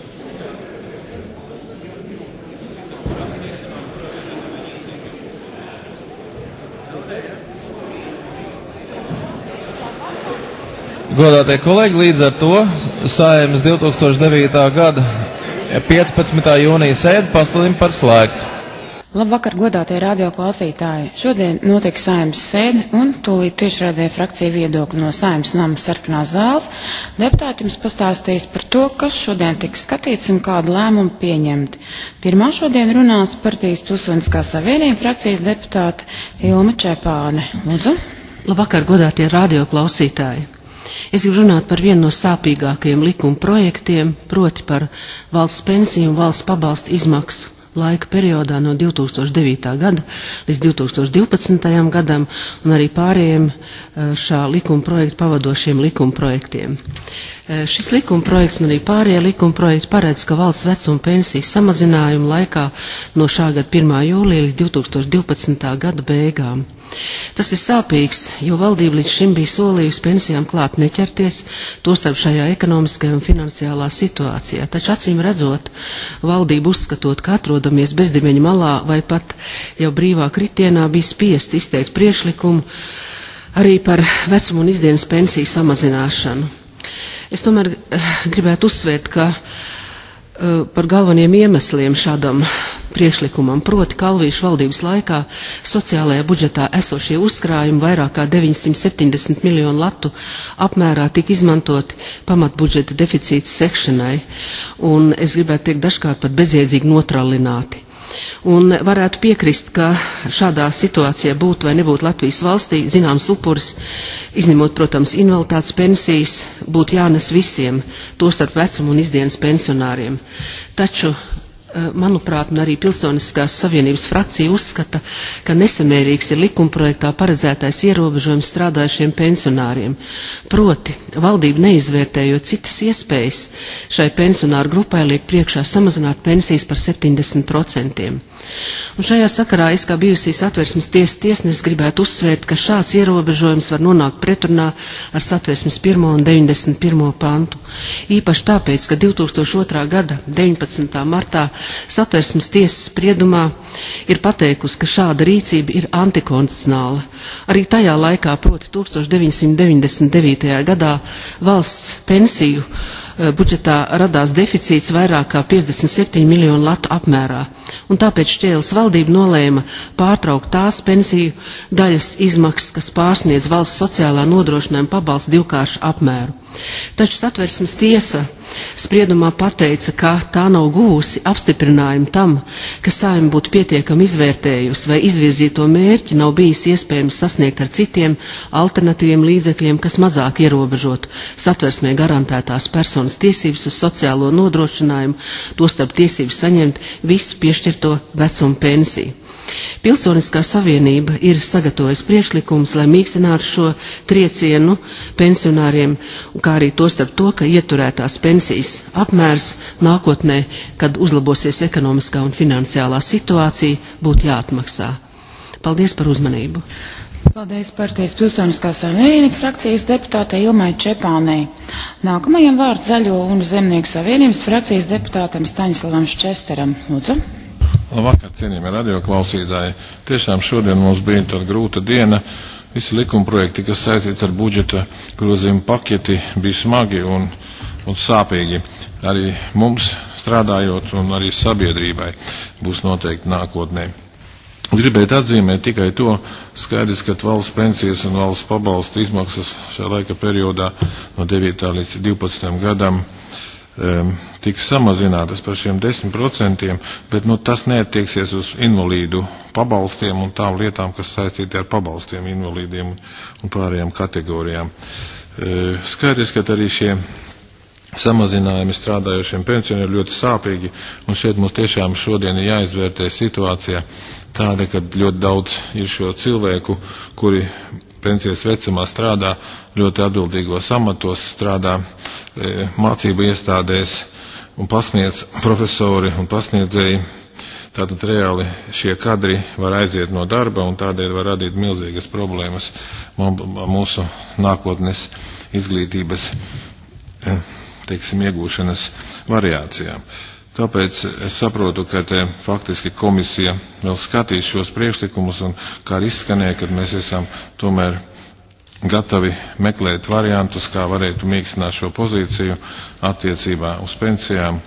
Godātie kolēģi, līdz ar to Saeimas divi tūkstoši devītā gada piecpadsmitā jūnija sēdi pasludina par slēgtu.
Labvakar, godātie radio klausītāji! Šodien notiek Saeimas sēde un tūlīt tiešraidē frakcija viedokļi no Saeimas nama sarkanās zāles. Deputāti jums pastāstīs par to, kas šodien tiks skatīts un kādu lēmumu pieņemti. Pirmā šodien runās partijas Pilsoniskās savienības frakcijas deputāte Ilma Čepāne. Lūdzu.
Labvakar, godātie radio klausītāji! Es gribu runāt par vienu no sāpīgākajiem likuma projektiem, proti par valsts pensiju un valsts pabalstu izmaksu laika periodā no divi tūkstoši devītā gada līdz divi tūkstoši divpadsmitajam gadam un arī pārējiem šā likuma projekta pavadošiem likuma projektiem. Šis likuma projekts un arī pārējie likuma projekti paredz, ka valsts vecuma pensijas samazinājuma laikā no šā gada pirmā jūlija līdz divi tūkstoši divpadsmitā gada beigām. Tas ir sāpīgs, jo valdība līdz šim bija solījusi pensijām klāt neķerties, tostarp šajā ekonomiskajā un finansiālā situācijā. Taču acīm redzot, valdība uzskatot, ka atrodamies bezdibeņa malā vai pat jau brīvā kritienā, bija spiest izteikt priekšlikumu arī par vecumu un izdienas pensiju samazināšanu. Es tomēr gribētu uzsvērt, ka par galveniem iemesliem šādam priekšlikumam, proti Kalvīšu valdības laikā sociālajā budžetā esošie uzkrājumi vairāk kā deviņsimt septiņdesmit miljonu latu apmērā tika izmantoti pamatbudžeta deficīta sekšanai, un es gribētu teikt dažkārt pat bezjēdzīgi notrallināti. Un varētu piekrist, ka šādā situācijā būtu vai nebūtu Latvijas valstī zināms upuris, izņemot, protams, invaliditātes pensijas, būtu jānes visiem, tostarp vecumu un izdienas pensionāriem. Taču, manuprāt, un arī Pilsoniskās savienības frakcija uzskata, ka nesamērīgs ir likumprojektā paredzētais ierobežojums strādājušiem pensionāriem. Proti, valdība neizvērtējot citas iespējas, šai pensionāru grupai liek priekšā samazināt pensijas par septiņdesmit procentiem. Un šajā sakarā es kā bijusī Satversmes tiesas tiesnesis gribētu uzsvērt, ka šāds ierobežojums var nonākt pretrunā ar Satversmes pirmo un deviņdesmit pirmo pantu. Īpaši tāpēc, ka divi tūkstoši otrā gada deviņpadsmitā martā Satversmes tiesas spriedumā ir pateikusi, ka šāda rīcība ir antikonstitucionāla. Arī tajā laikā, proti tūkstoš deviņsimt deviņdesmit devītajā gadā, valsts pensiju budžetā radās deficīts vairāk kā piecdesmit septiņu miljonu latu apmērā, un tāpēc Šķēles valdība nolēma pārtraukt tās pensiju daļas izmaksas, kas pārsniedz valsts sociālā nodrošinājuma pabalstu divkāršu apmēru. Taču Satversmes tiesa spriedumā pateica, ka tā nav gūsi apstiprinājumu tam, ka Saeima būtu pietiekami izvērtējusi vai izvirzīto mērķi nav bijis iespējams sasniegt ar citiem alternatīviem līdzekļiem, kas mazāk ierobežotu Satversmē garantētās personas tiesības uz sociālo nodrošinājumu, tostarp tiesības saņemt visu piešķirto vecumu pensiju. Pilsoniskā savienība ir sagatavojusi priekšlikumus, lai mīkstinātu šo triecienu pensionāriem, kā arī tostarp to, ka ieturētās pensijas apmērs nākotnē, kad uzlabosies ekonomiskā un finansiālā situācija, būtu jāatmaksā. Paldies par uzmanību.
Paldies partijas Pilsoniskās savienības frakcijas deputātei Ilmai Čepānei. Nākamajam vārds Zaļo un Zemnieku savienības frakcijas deputātam Staņislavam Ščesteram. Lūdzu.
Labvakar, cienījamie radioklausītāji. Tiešām šodien mums bija tāda grūta diena. Visi likumprojekti, kas saistīti ar budžeta grozījumu paketi, bija smagi un, un sāpīgi. Arī mums strādājot un arī sabiedrībai būs noteikti nākotnē. Gribētu atzīmēt tikai to, skaidrs, ka valsts pensijas un valsts pabalstu izmaksas šajā laika periodā no devītā līdz divpadsmitajam gadam um, tiks samazinātas par šiem desmit procentiem, bet nu, tas neatieksies uz invalīdu pabalstiem un tām lietām, kas saistīti ar pabalstiem invalīdiem un pārējām kategorijām. Uh, skaidrs, ka arī šie samazinājumi strādājošiem pensionieriem ļoti sāpīgi, un šeit mums tiešām šodien ir jāizvērtē situācija tāda, ka ļoti daudz ir šo cilvēku, kuri pensijas vecumā strādā ļoti atbildīgos amatos, strādā e, mācību iestādēs un pasniedz profesori un pasniedzēji. Tātad reāli šie kadri var aiziet no darba un tādēļ var radīt milzīgas problēmas mūsu nākotnes izglītības e, teiksim, iegūšanas variācijām. Tāpēc es saprotu, ka te faktiski komisija vēl skatīs šos priekšlikumus un kā arī izskanēja, kad mēs esam tomēr gatavi meklēt variantus, kā varētu mīkstināt šo pozīciju attiecībā uz pensijām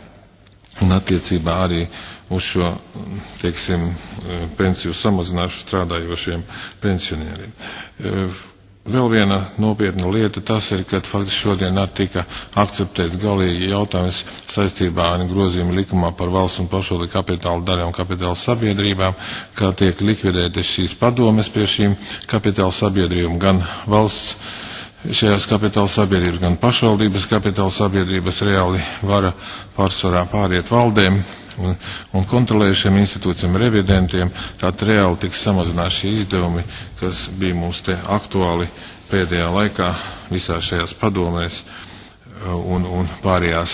un attiecībā arī uz šo, teiksim, pensiju samazināšanu strādājošiem pensionieriem. Vēl viena nopietna lieta tas ir, ka faktiski šodien tika akceptēts galīgi jautājums saistībā ar grozījumu likumā par valsts un pašvaldību kapitāla daļām un kapitāla sabiedrībām, kā tiek likvidētas šīs padomes pie šīm kapitāla sabiedrībām, gan valsts šajās kapitāla sabiedrības, gan pašvaldības kapitāla sabiedrības reāli vara pārsvarā pāriet valdēm un, un kontrolējušiem institūcijiem, revidentiem, tātad reāli tiks samazināt šie izdevumi, kas bija mums te aktuāli pēdējā laikā visās šajās padomēs un, un pārējās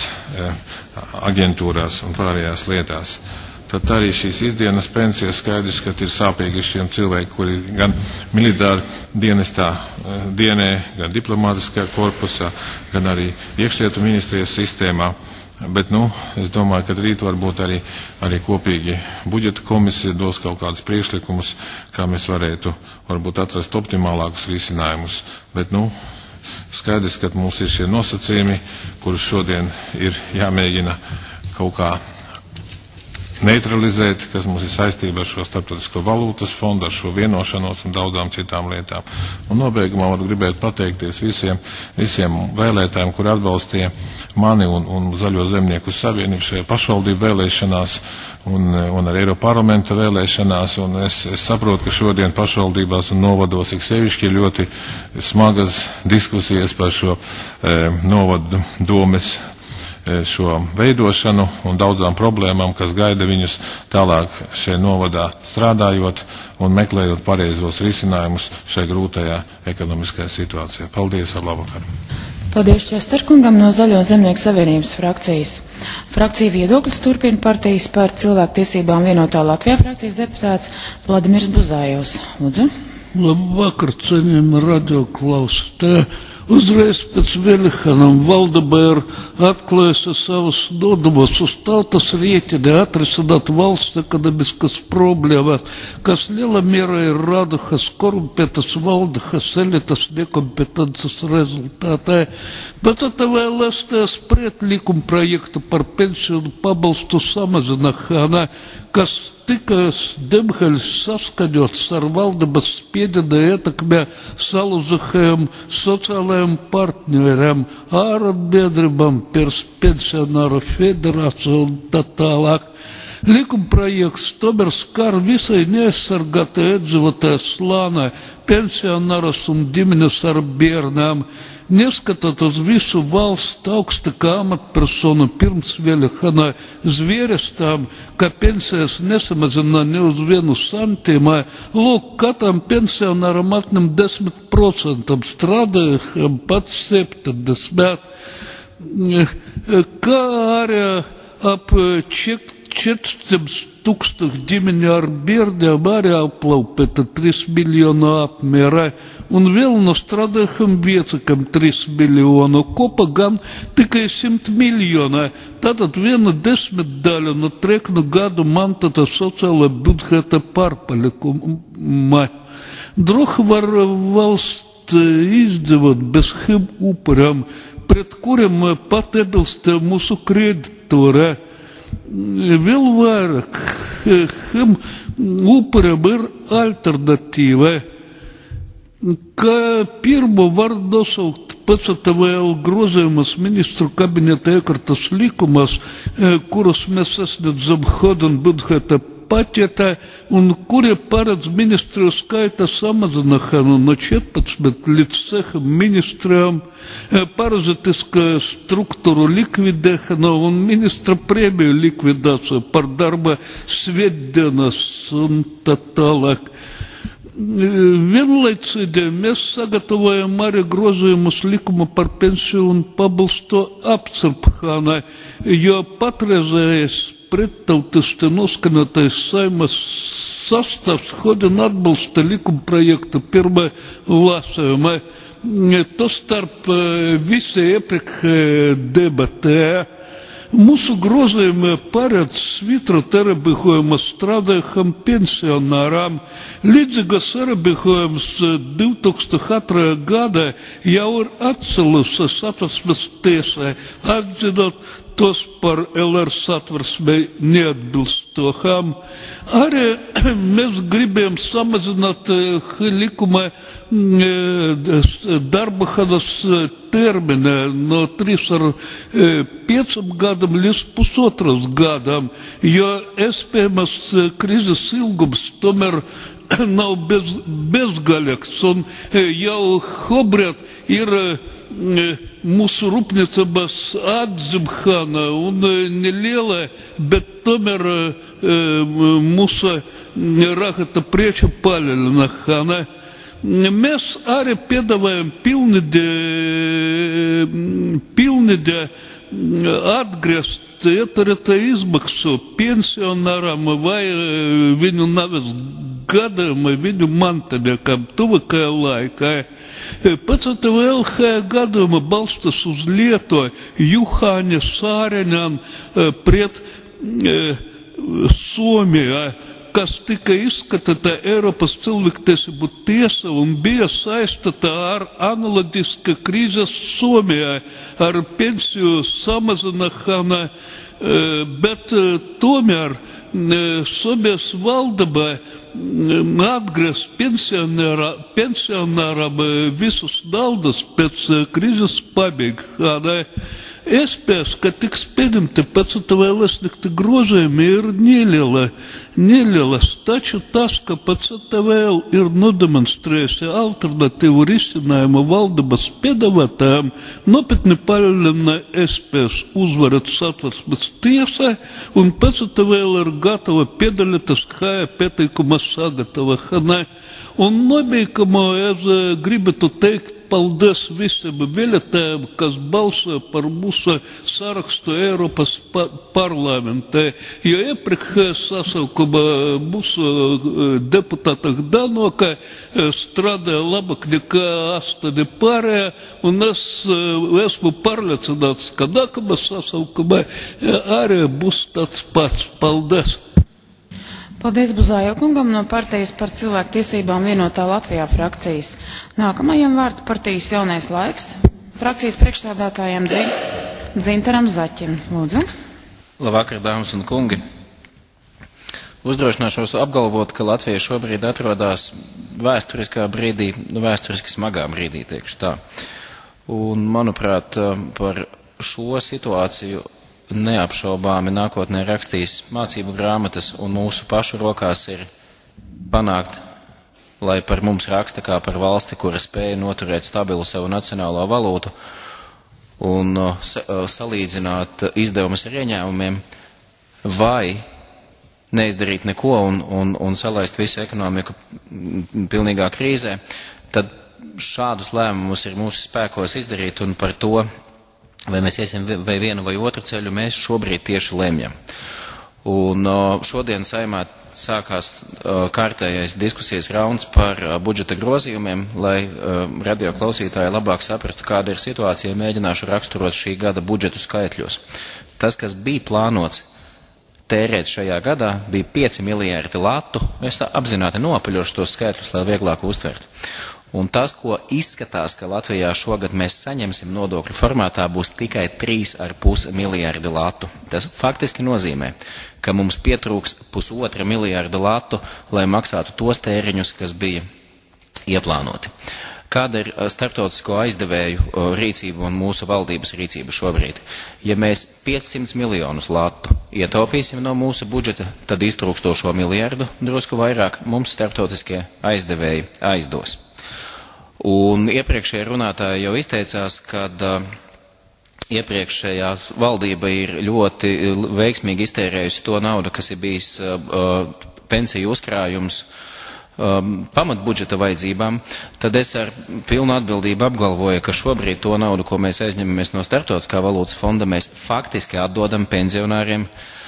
aģentūrās un pārējās lietās. Tad arī šīs izdienas pensijas skaidrs, ka ir sāpīgi šiem cilvēkiem, kuri gan militāri dienestā dienē, gan diplomātiskajā korpusā, gan arī iekšlietu ministrijas sistēmā. Bet, nu, es domāju, ka rīt varbūt arī, arī kopīgi budžeta komisija dos kaut kādus priekšlikumus, kā mēs varētu varbūt atrast optimālākus risinājumus. Bet, nu, skaidrs, ka mums ir šie nosacījumi, kurus šodien ir jāmēģina kaut kā neutralizēt, kas mums ir saistība ar šo starptautisko valūtas fondu, ar šo vienošanos un daudzām citām lietām. Un nobeigumā varu gribēt pateikties visiem, visiem vēlētājiem, kuri atbalstīja mani un, un Zaļo zemnieku savienību šajā pašvaldību vēlēšanās un, un ar Eiroparlamenta vēlēšanās. Un es, es saprotu, ka šodien pašvaldībās un novados ik sevišķi ir ļoti smagas diskusijas par šo e, novadu domes šo veidošanu un daudzām problēmām, kas gaida viņus tālāk šajā novadā strādājot un meklējot pareizos risinājumus šai grūtajā ekonomiskajā situācijā. Paldies, ar labvakaru.
Paldies Česterkungam no Zaļo zemnieku savienības frakcijas. Frakcija viedoklis turpina partijas par cilvēktiesībām vienotā Latvijā frakcijas deputāts Vladimirs Buzājovs. Lūdzu.
Labvakar, cienījami radioklausītāji. Uzreiz pēc vēlēšanām valdība ir atklājusi savus nodomus uz tautas rēķina atrisināt valsts ekonomiskas problēmas, kas lielā mērā ir radušas korumpētas valdības elites nekompetences rezultātā. Bet tā vēlēsties pret likumprojektu par pensiju pabalstu samazināšanu, kas tikai diemžēl saskaņots ar valdības spiediena ietekmē salūzušajiem sociālajiem partneriem, ārbiedrībām, pensionāru federāciju un tā tālāk. Likumprojekts tomēr skar visai neaizsargātai iedzīvotāju slānai, pensionārus un ģimenes ar bērniem. Neskatot uz visu valsts augstākā amatpersonu pirms vēlēšanā zvērestām, ka pensijas nesamazina ne uz vienu santīmu, lūk, katram pensionāram atņem desmit procentam, strādājušiem pat septiņdesmit. Kā arī ap četrsimt tūkstoši ģimeņu ar bērniem arī aplaupēta trīs miljonu apmērā, un vēl no strādājām vecākam trīs miljonu, kopā gan tikai simt miljonu. Tātad viena desmit daļa no treknu gadu man tāda sociāla budžeta pārpalikuma. Droši var valsts izdevot bez šiem upurām, pret kuriem pat iebilst mūsu kreditorē. Vēl vairāk šim upuram ir alternatīva, ka pirmo var nosaukt pēc vēl grozījumas ministru kabineta iekārtas likumas, kurus mēs sasniedzam hodun budžeta paketā, un kuri paredz ministru skaita samazināšanu no četrpadsmit līdz sešiem ministriem, parazitiska struktūru likvidēšanu un ministra prēmiju likvidāciju par darba svētdienas un tā tālāk. Vienlaicīgi mēs sagatavojam arī grozījumus likuma par pensiju un pabalstu apcirpšanu, jo patreizējais prettautiski noskaņotais Saimas sastāvs hodin atbalsta likuma projektu pirmā lasījumā. Tostarp visi iepriekš debatē. Mūsu grozījumi paredz svītrot ierobežojumus strādājušiem pensionārām. Līdzīgas ierobežojums divi tūkstoši otrajā gadā jau ir atcelusies Satversmes tiesā, atzinot tos par L R satversmei neatbilstošām. Arī mēs gribējām samazināt likuma darbašanas termiņu no trīs ar pieciem gadam līdz pusotras gadam, jo iespējams krīzes ilgums tomēr nav bez, bezgalīgs, un jau šobrīd ir mūsu rūpniecības atzimšana un neliela, bet tomēr mūsu rākata prieča palielināšana. Mēs arī piedāvājam pilnīgi, pilnīgi atgriezt ietarētā izmaksu pensionāram vai viņu nāves gadījumā viņu mantiniekam tuvākajā laikā. Pēc L H gadījuma balstas uz Lietuvu Juhāņa Sāreņam pret Somijā, kas tika izskatīta Eiropas cilvēktiesību tiesa un bija saistīta ar analoģiska krīzes Somijā, ar pensiju samazināšanu, bet tomēr Somijas valdība atgriezt pensionāram visus naudas pēc krīzes pabeigšanai. Iespējas, ka tiks pieņemti pēc vēl iesniegti grozījumi ir neliela, nelielas, taču tas, ka pēc vēl ir nodemonstrējusi alternatīvu risinājumu valdības piedāvātājiem, nopietni palielina iespējas uzvarēt Satversmes tiesā, un pēc vēl ir gatava piedalīties H pieteikuma sagatavošanai. Un nobeigumā es gribētu teikt paldies visiem vēlētājiem, kas balsoja par mūsu sarakstu Eiropas pa parlamentē, jo iepriekš sasaukumā mūsu deputāta Danoka strādāja labāk nekā astoņi pārējie, un es esmu pārliecināts, ka nākamā sasaukumā arī būs tāds pats. Paldies!
Paldies Buzājo kungam no partijas par cilvēku tiesībām vienotā Latvijā frakcijas. Nākamajam vārds partijas jaunais laiks frakcijas priekšstādātājiem Dzintaram Zaķim. Lūdzu.
Labvakar, dāmas un kungi. Uzdrošināšos apgalvot, ka Latvija šobrīd atrodas vēsturiskā brīdī, nu vēsturiski smagā brīdī, teikšu tā. Un, manuprāt, par šo situāciju neapšaubāmi nākotnē rakstīs mācību grāmatas, un mūsu pašu rokās ir panākt, lai par mums raksta kā par valsti, kura spēja noturēt stabilu savu nacionālo valūtu un salīdzināt izdevumus ar ieņēmumiem, vai neizdarīt neko un, un, un salaist visu ekonomiku pilnīgā krīzē, tad šādus lēmumus ir mūsu spēkos izdarīt, un par to, vai mēs iesim vai vienu vai otru ceļu, mēs šobrīd tieši lemjam. Un šodien Saeimā sākās kārtējais diskusijas rauns par budžeta grozījumiem, lai radio klausītāji labāk saprastu, kāda ir situācija, mēģināšu raksturot šī gada budžetu skaitļos. Tas, kas bija plānots tērēt šajā gadā, bija pieci miljardi latu. Es apzināti noapaļošu tos skaitļus, lai vieglāk uztvertu. Un tas, ko izskatās, ka Latvijā šogad mēs saņemsim nodokļu formātā, būs tikai trīs ar pus miljardi latu. Tas faktiski nozīmē, ka mums pietrūks pusotra miljarda latu, lai maksātu tos tēriņus, kas bija ieplānoti. Kāda ir starptautisko aizdevēju rīcība un mūsu valdības rīcība šobrīd? Ja mēs piecsimt miljonus latu ietaupīsim no mūsu budžeta, tad iztrūkstošo miljardu, drusku vairāk, mums starptautiskie aizdevēji aizdos. Un iepriekšējā runātāja jau izteicās, ka uh, iepriekšējā valdība ir ļoti veiksmīgi iztērējusi to naudu, kas ir bijis uh, pensiju uzkrājums um, pamatbudžeta vajadzībām, tad es ar pilnu atbildību apgalvoju, ka šobrīd to naudu, ko mēs aizņemamies no Starptautiskā valūtas fonda, mēs faktiski atdodam pensionāriem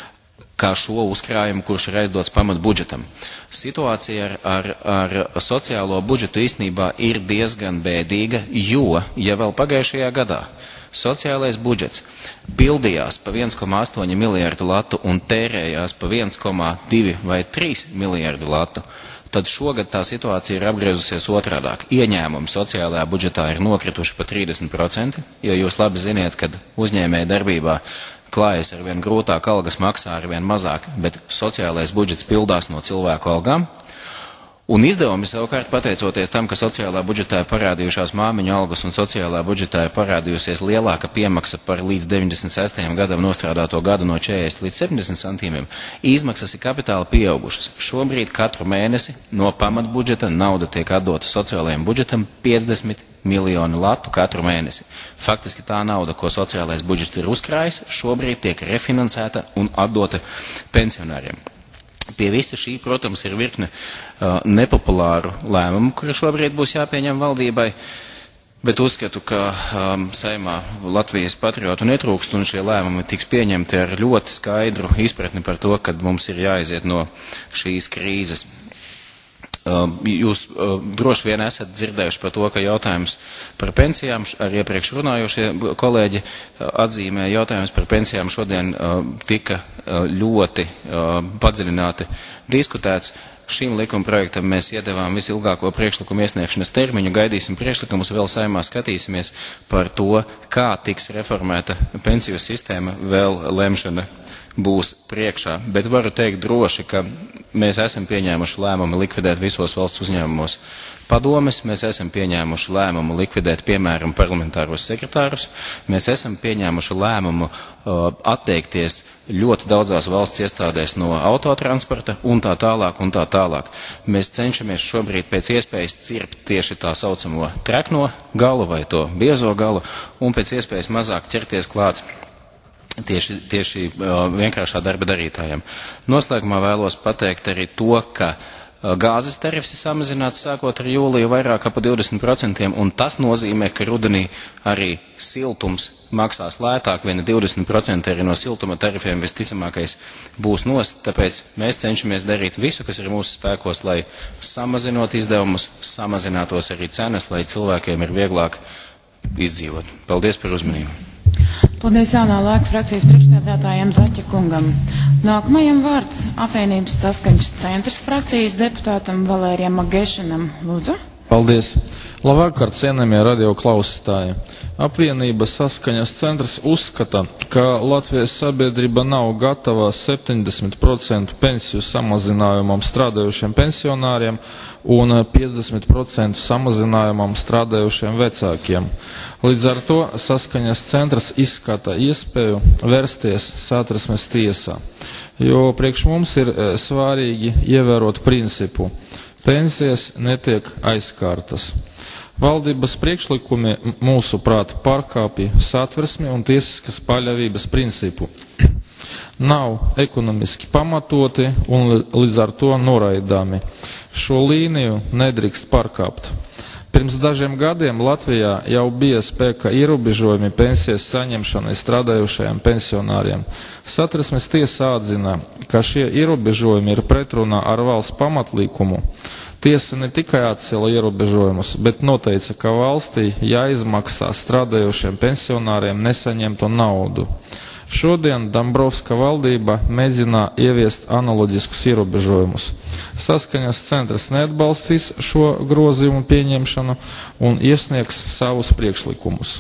kā šo uzkrājumu, kurš ir aizdots pamat budžetam. Situācija ar, ar, ar sociālo budžetu īstenībā ir diezgan bēdīga, jo, ja vēl pagājušajā gadā sociālais budžets pildījās pa viens komā astoņi miljardu latu un tērējās pa viens komā divi vai trīs miljardu latu, tad šogad tā situācija ir apgriezusies otrādāk. Ieņēmumi sociālajā budžetā ir nokrituši pa trīsdesmit procenti, jo jūs labi ziniet, kad uzņēmēja darbībā klājas ar vien grūtāk, algas maksā ar vien mazāk, bet sociālais budžets pildās no cilvēku algām. Un izdevumi savukārt, pateicoties tam, ka sociālā budžetā ir parādījušās māmiņu algas un sociālā budžetā ir parādījusies lielāka piemaksa par līdz deviņdesmit sestajam gadam nostrādāto gadu no četrdesmit līdz septiņdesmit centīmiem, izmaksas ir kapitāli pieaugušas. Šobrīd katru mēnesi no pamatbudžeta nauda tiek atdota sociālajiem budžetam piecdesmit miljoni latu katru mēnesi. Faktiski tā nauda, ko sociālais budžets ir uzkrājis, šobrīd tiek refinansēta un atdota pensionāriem. Pie visa šī, protams, ir virkne uh, nepopulāru lēmumu, kuri šobrīd būs jāpieņem valdībai, bet uzskatu, ka um, Saeimā Latvijas patriotu netrūkst un šie lēmumi tiks pieņemti ar ļoti skaidru izpratni par to, kad mums ir jāiziet no šīs krīzes. Jūs uh, droši vien esat dzirdējuši par to, ka jautājums par pensijām, arī iepriekš runājošie kolēģi uh, atzīmē, jautājums par pensijām šodien uh, tika uh, ļoti uh, padziļināti diskutēts. Šim likuma projektam mēs iedevām visilgāko priekšlikumu iesniegšanas termiņu, gaidīsim priekšlikumus, vēl Saeimā skatīsimies par to, kā tiks reformēta pensiju sistēma, vēl lemšana būs priekšā, bet varu teikt droši, ka mēs esam pieņēmuši lēmumu likvidēt visos valsts uzņēmumos padomes, mēs esam pieņēmuši lēmumu likvidēt, piemēram, parlamentāros sekretārus, mēs esam pieņēmuši lēmumu uh, atteikties ļoti daudzās valsts iestādēs no autotransporta un tā tālāk un tā tālāk. Mēs cenšamies šobrīd pēc iespējas cirpt tieši tā saucamo trekno galu vai to biezo galu un pēc iespējas mazāk ķerties klāt tieši, tieši uh, vienkāršā darba darītājiem. Noslēgumā vēlos pateikt arī to, ka uh, gāzes tarifs ir samazināts sākot ar jūliju vairāk pa divdesmit procentiem, un tas nozīmē, ka rudenī arī siltums maksās lētāk, viena divdesmit procenti arī no siltuma tarifiem visticamākais būs nost, tāpēc mēs cenšamies darīt visu, kas ir mūsu spēkos, lai samazinot izdevumus, samazinātos arī cenas, lai cilvēkiem ir vieglāk izdzīvot. Paldies par uzmanību!
Paldies jaunā laika frakcijas priekšstādātājiem Zaķa kungam. Nākamajam vārds apvienības saskaņas centrs frakcijas deputātam Valērijam Magešanam. Lūdzu.
Paldies. Labvakar, cienījamie radio klausītāji. Apvienības saskaņas centrs uzskata, ka Latvijas sabiedrība nav gatava septiņdesmit procentu pensiju samazinājumam strādājušiem pensionāriem un piecdesmit procentu samazinājumam strādājušiem vecākiem. Līdz ar to saskaņas centrs izskata iespēju vērsties Satversmes tiesā, jo priekš mums ir svarīgi ievērot principu. Pensijas netiek aizkārtas. Valdības priekšlikumi mūsuprāt pārkāpja Satversmi un tiesiskas paļāvības principu. Nav ekonomiski pamatoti un līdz ar to noraidāmi. Šo līniju nedrīkst pārkāpt. Pirms dažiem gadiem Latvijā jau bija spēka ierobežojumi pensijas saņemšanai strādājošajiem pensionāriem. Satversmes tiesa atzina, ka šie ierobežojumi ir pretrunā ar valsts pamatlīkumu. Tiesa ne tikai atcēla ierobežojumus, bet noteica, ka valstī jāizmaksā strādājošiem pensionāriem nesaņemto naudu. Šodien Dombrovska valdība mēģina ieviest analoģiskus ierobežojumus. Saskaņas centrs neatbalstīs šo grozījumu pieņemšanu un iesniegs savus priekšlikumus.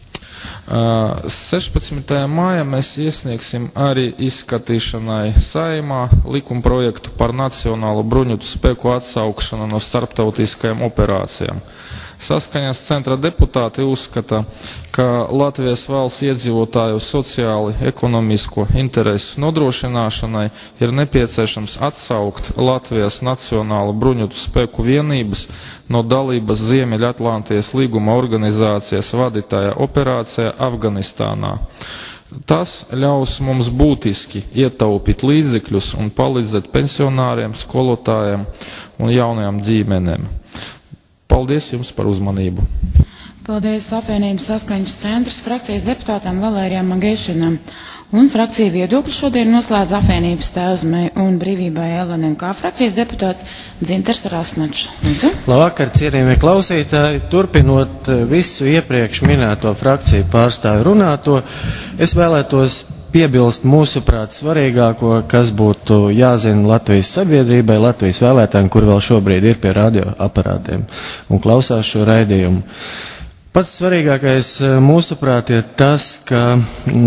sešpadsmitajā maijā mēs iesniegsim arī izskatīšanai Saeimā likumprojektu par nacionālo bruņotu spēku atsaukšanu no starptautiskajām operācijām. Saskaņas centra deputāti uzskata, ka Latvijas valsts iedzīvotāju sociāli ekonomisko interesu nodrošināšanai ir nepieciešams atsaukt Latvijas nacionālo bruņotu spēku vienības no dalības Ziemeļatlantijas līguma organizācijas vadītāja operācijā Afganistānā. Tas ļaus mums būtiski ietaupīt līdzekļus un palīdzēt pensionāriem, skolotājiem un jaunajām ģimenēm. Paldies jums par uzmanību.
Paldies apvienības saskaņas centrs frakcijas deputātam Valērijam Magēšinam. Un frakcija viedokļu šodien noslēdz apvienības Tēvzemei un Brīvībai L N M K frakcijas deputāts Dzinters Rasnačs.
Labvakar, cienījamie klausītāji. Turpinot visu iepriekš minēto frakciju pārstāju runāto, es vēlētos piebilst mūsuprāt svarīgāko, kas būtu jāzina Latvijas sabiedrībai, Latvijas vēlētājiem, kur vēl šobrīd ir pie radioaparātiem un klausās šo raidījumu. Pats svarīgākais mūsuprāt ir tas, ka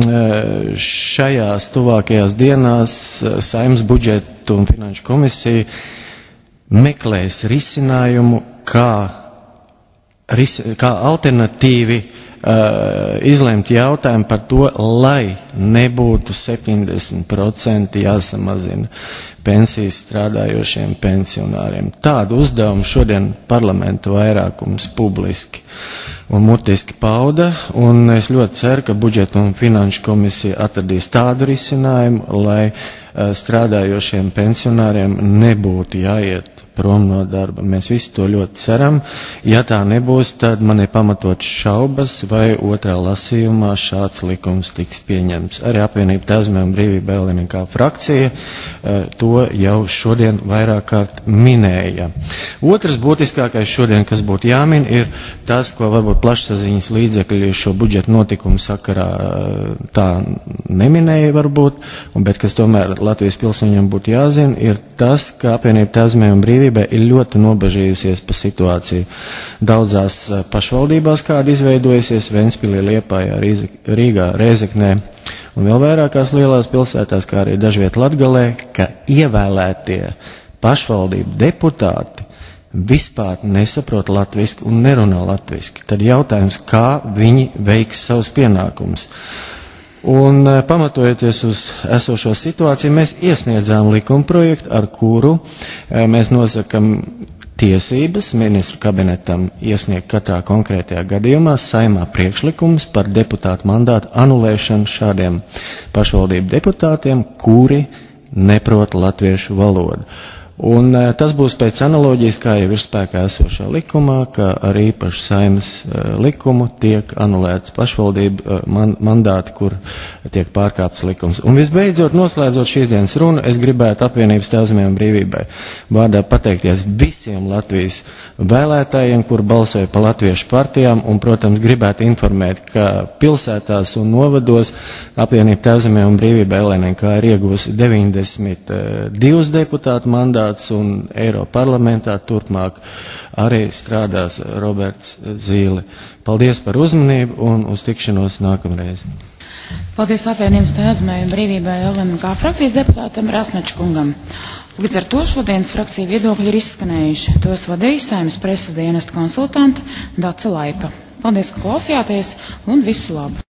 šajās tuvākajās dienās Saeimas budžetu un finanšu komisija meklēs risinājumu, kā, ris, kā alternatīvi Uh, izlemt jautājumu par to, lai nebūtu septiņdesmit procenti jāsamazina pensijas strādājošiem pensionāriem. Tādu uzdevumu šodien parlamentu vairākums publiski un mutiski pauda, un es ļoti ceru, ka budžeta un finanšu komisija atradīs tādu risinājumu, lai uh, strādājošiem pensionāriem nebūtu jāiet prom no darba. Mēs visi to ļoti ceram. Ja tā nebūs, tad man ir pamatots šaubas, vai otrā lasījumā šāds likums tiks pieņemts. Arī apvienība Tēvzemei un Brīvībai L N M K frakcija to jau šodien vairāk kārt minēja. Otrs būtiskākais šodien, kas būtu jāmin, ir tas, ko varbūt plašsaziņas līdzekļi šo budžeta notikumu sakarā tā neminēja varbūt, bet kas tomēr Latvijas pilsoņiem būtu jāzina, ir tas, ka apvienība Tēvzemei un Brīvībai ir ļoti nobežījusies par situāciju daudzās pašvaldībās, kāda izveidojusies Ventspilī, Liepājā, Rīgā, Rēzeknē un vēl vairākās lielās pilsētās, kā arī dažviet Latgalē, ka ievēlētie pašvaldību deputāti vispār nesaprot latviski un nerunā latviski. Tad jautājums, kā viņi veiks savus pienākumus. Un pamatojoties uz esošo situāciju, mēs iesniedzām likumprojektu, ar kuru mēs nosakam tiesības ministru kabinetam iesniegt katrā konkrētajā gadījumā Saeimā priekšlikums par deputātu mandātu anulēšanu šādiem pašvaldību deputātiem, kuri neprot latviešu valodu. Un tas būs pēc analoģijas, kā jau ir spēkā esošā likumā, ka ar īpašu Saeimas likumu tiek anulēts pašvaldību man, mandāti, kur tiek pārkāpts likums. Un visbeidzot, noslēdzot šīs dienas runu, es gribētu apvienības Tēvzemei un Brīvībai vārdā pateikties visiem Latvijas vēlētājiem, kur balsoja pa latviešu partijām, un, protams, gribētu informēt, ka pilsētās un novados apvienība Tēvzemei un Brīvībai L N M K ir ieguvusi deviņdesmit divus deputātu mandātus, un Eiroparlamentā turpmāk arī strādās Roberts Zīle. Paldies par uzmanību un uz tikšanos nākamreiz.
Paldies apvienības Tēvzemei un Brīvībai L N M K frakcijas deputātam Rasnača kungam. Līdz ar to šodienas frakcija viedokļi ir izskanējuši. Tos vadīja Saeimas preses dienesta konsultante Dace Laipa. Paldies, ka klausījāties un visu labu!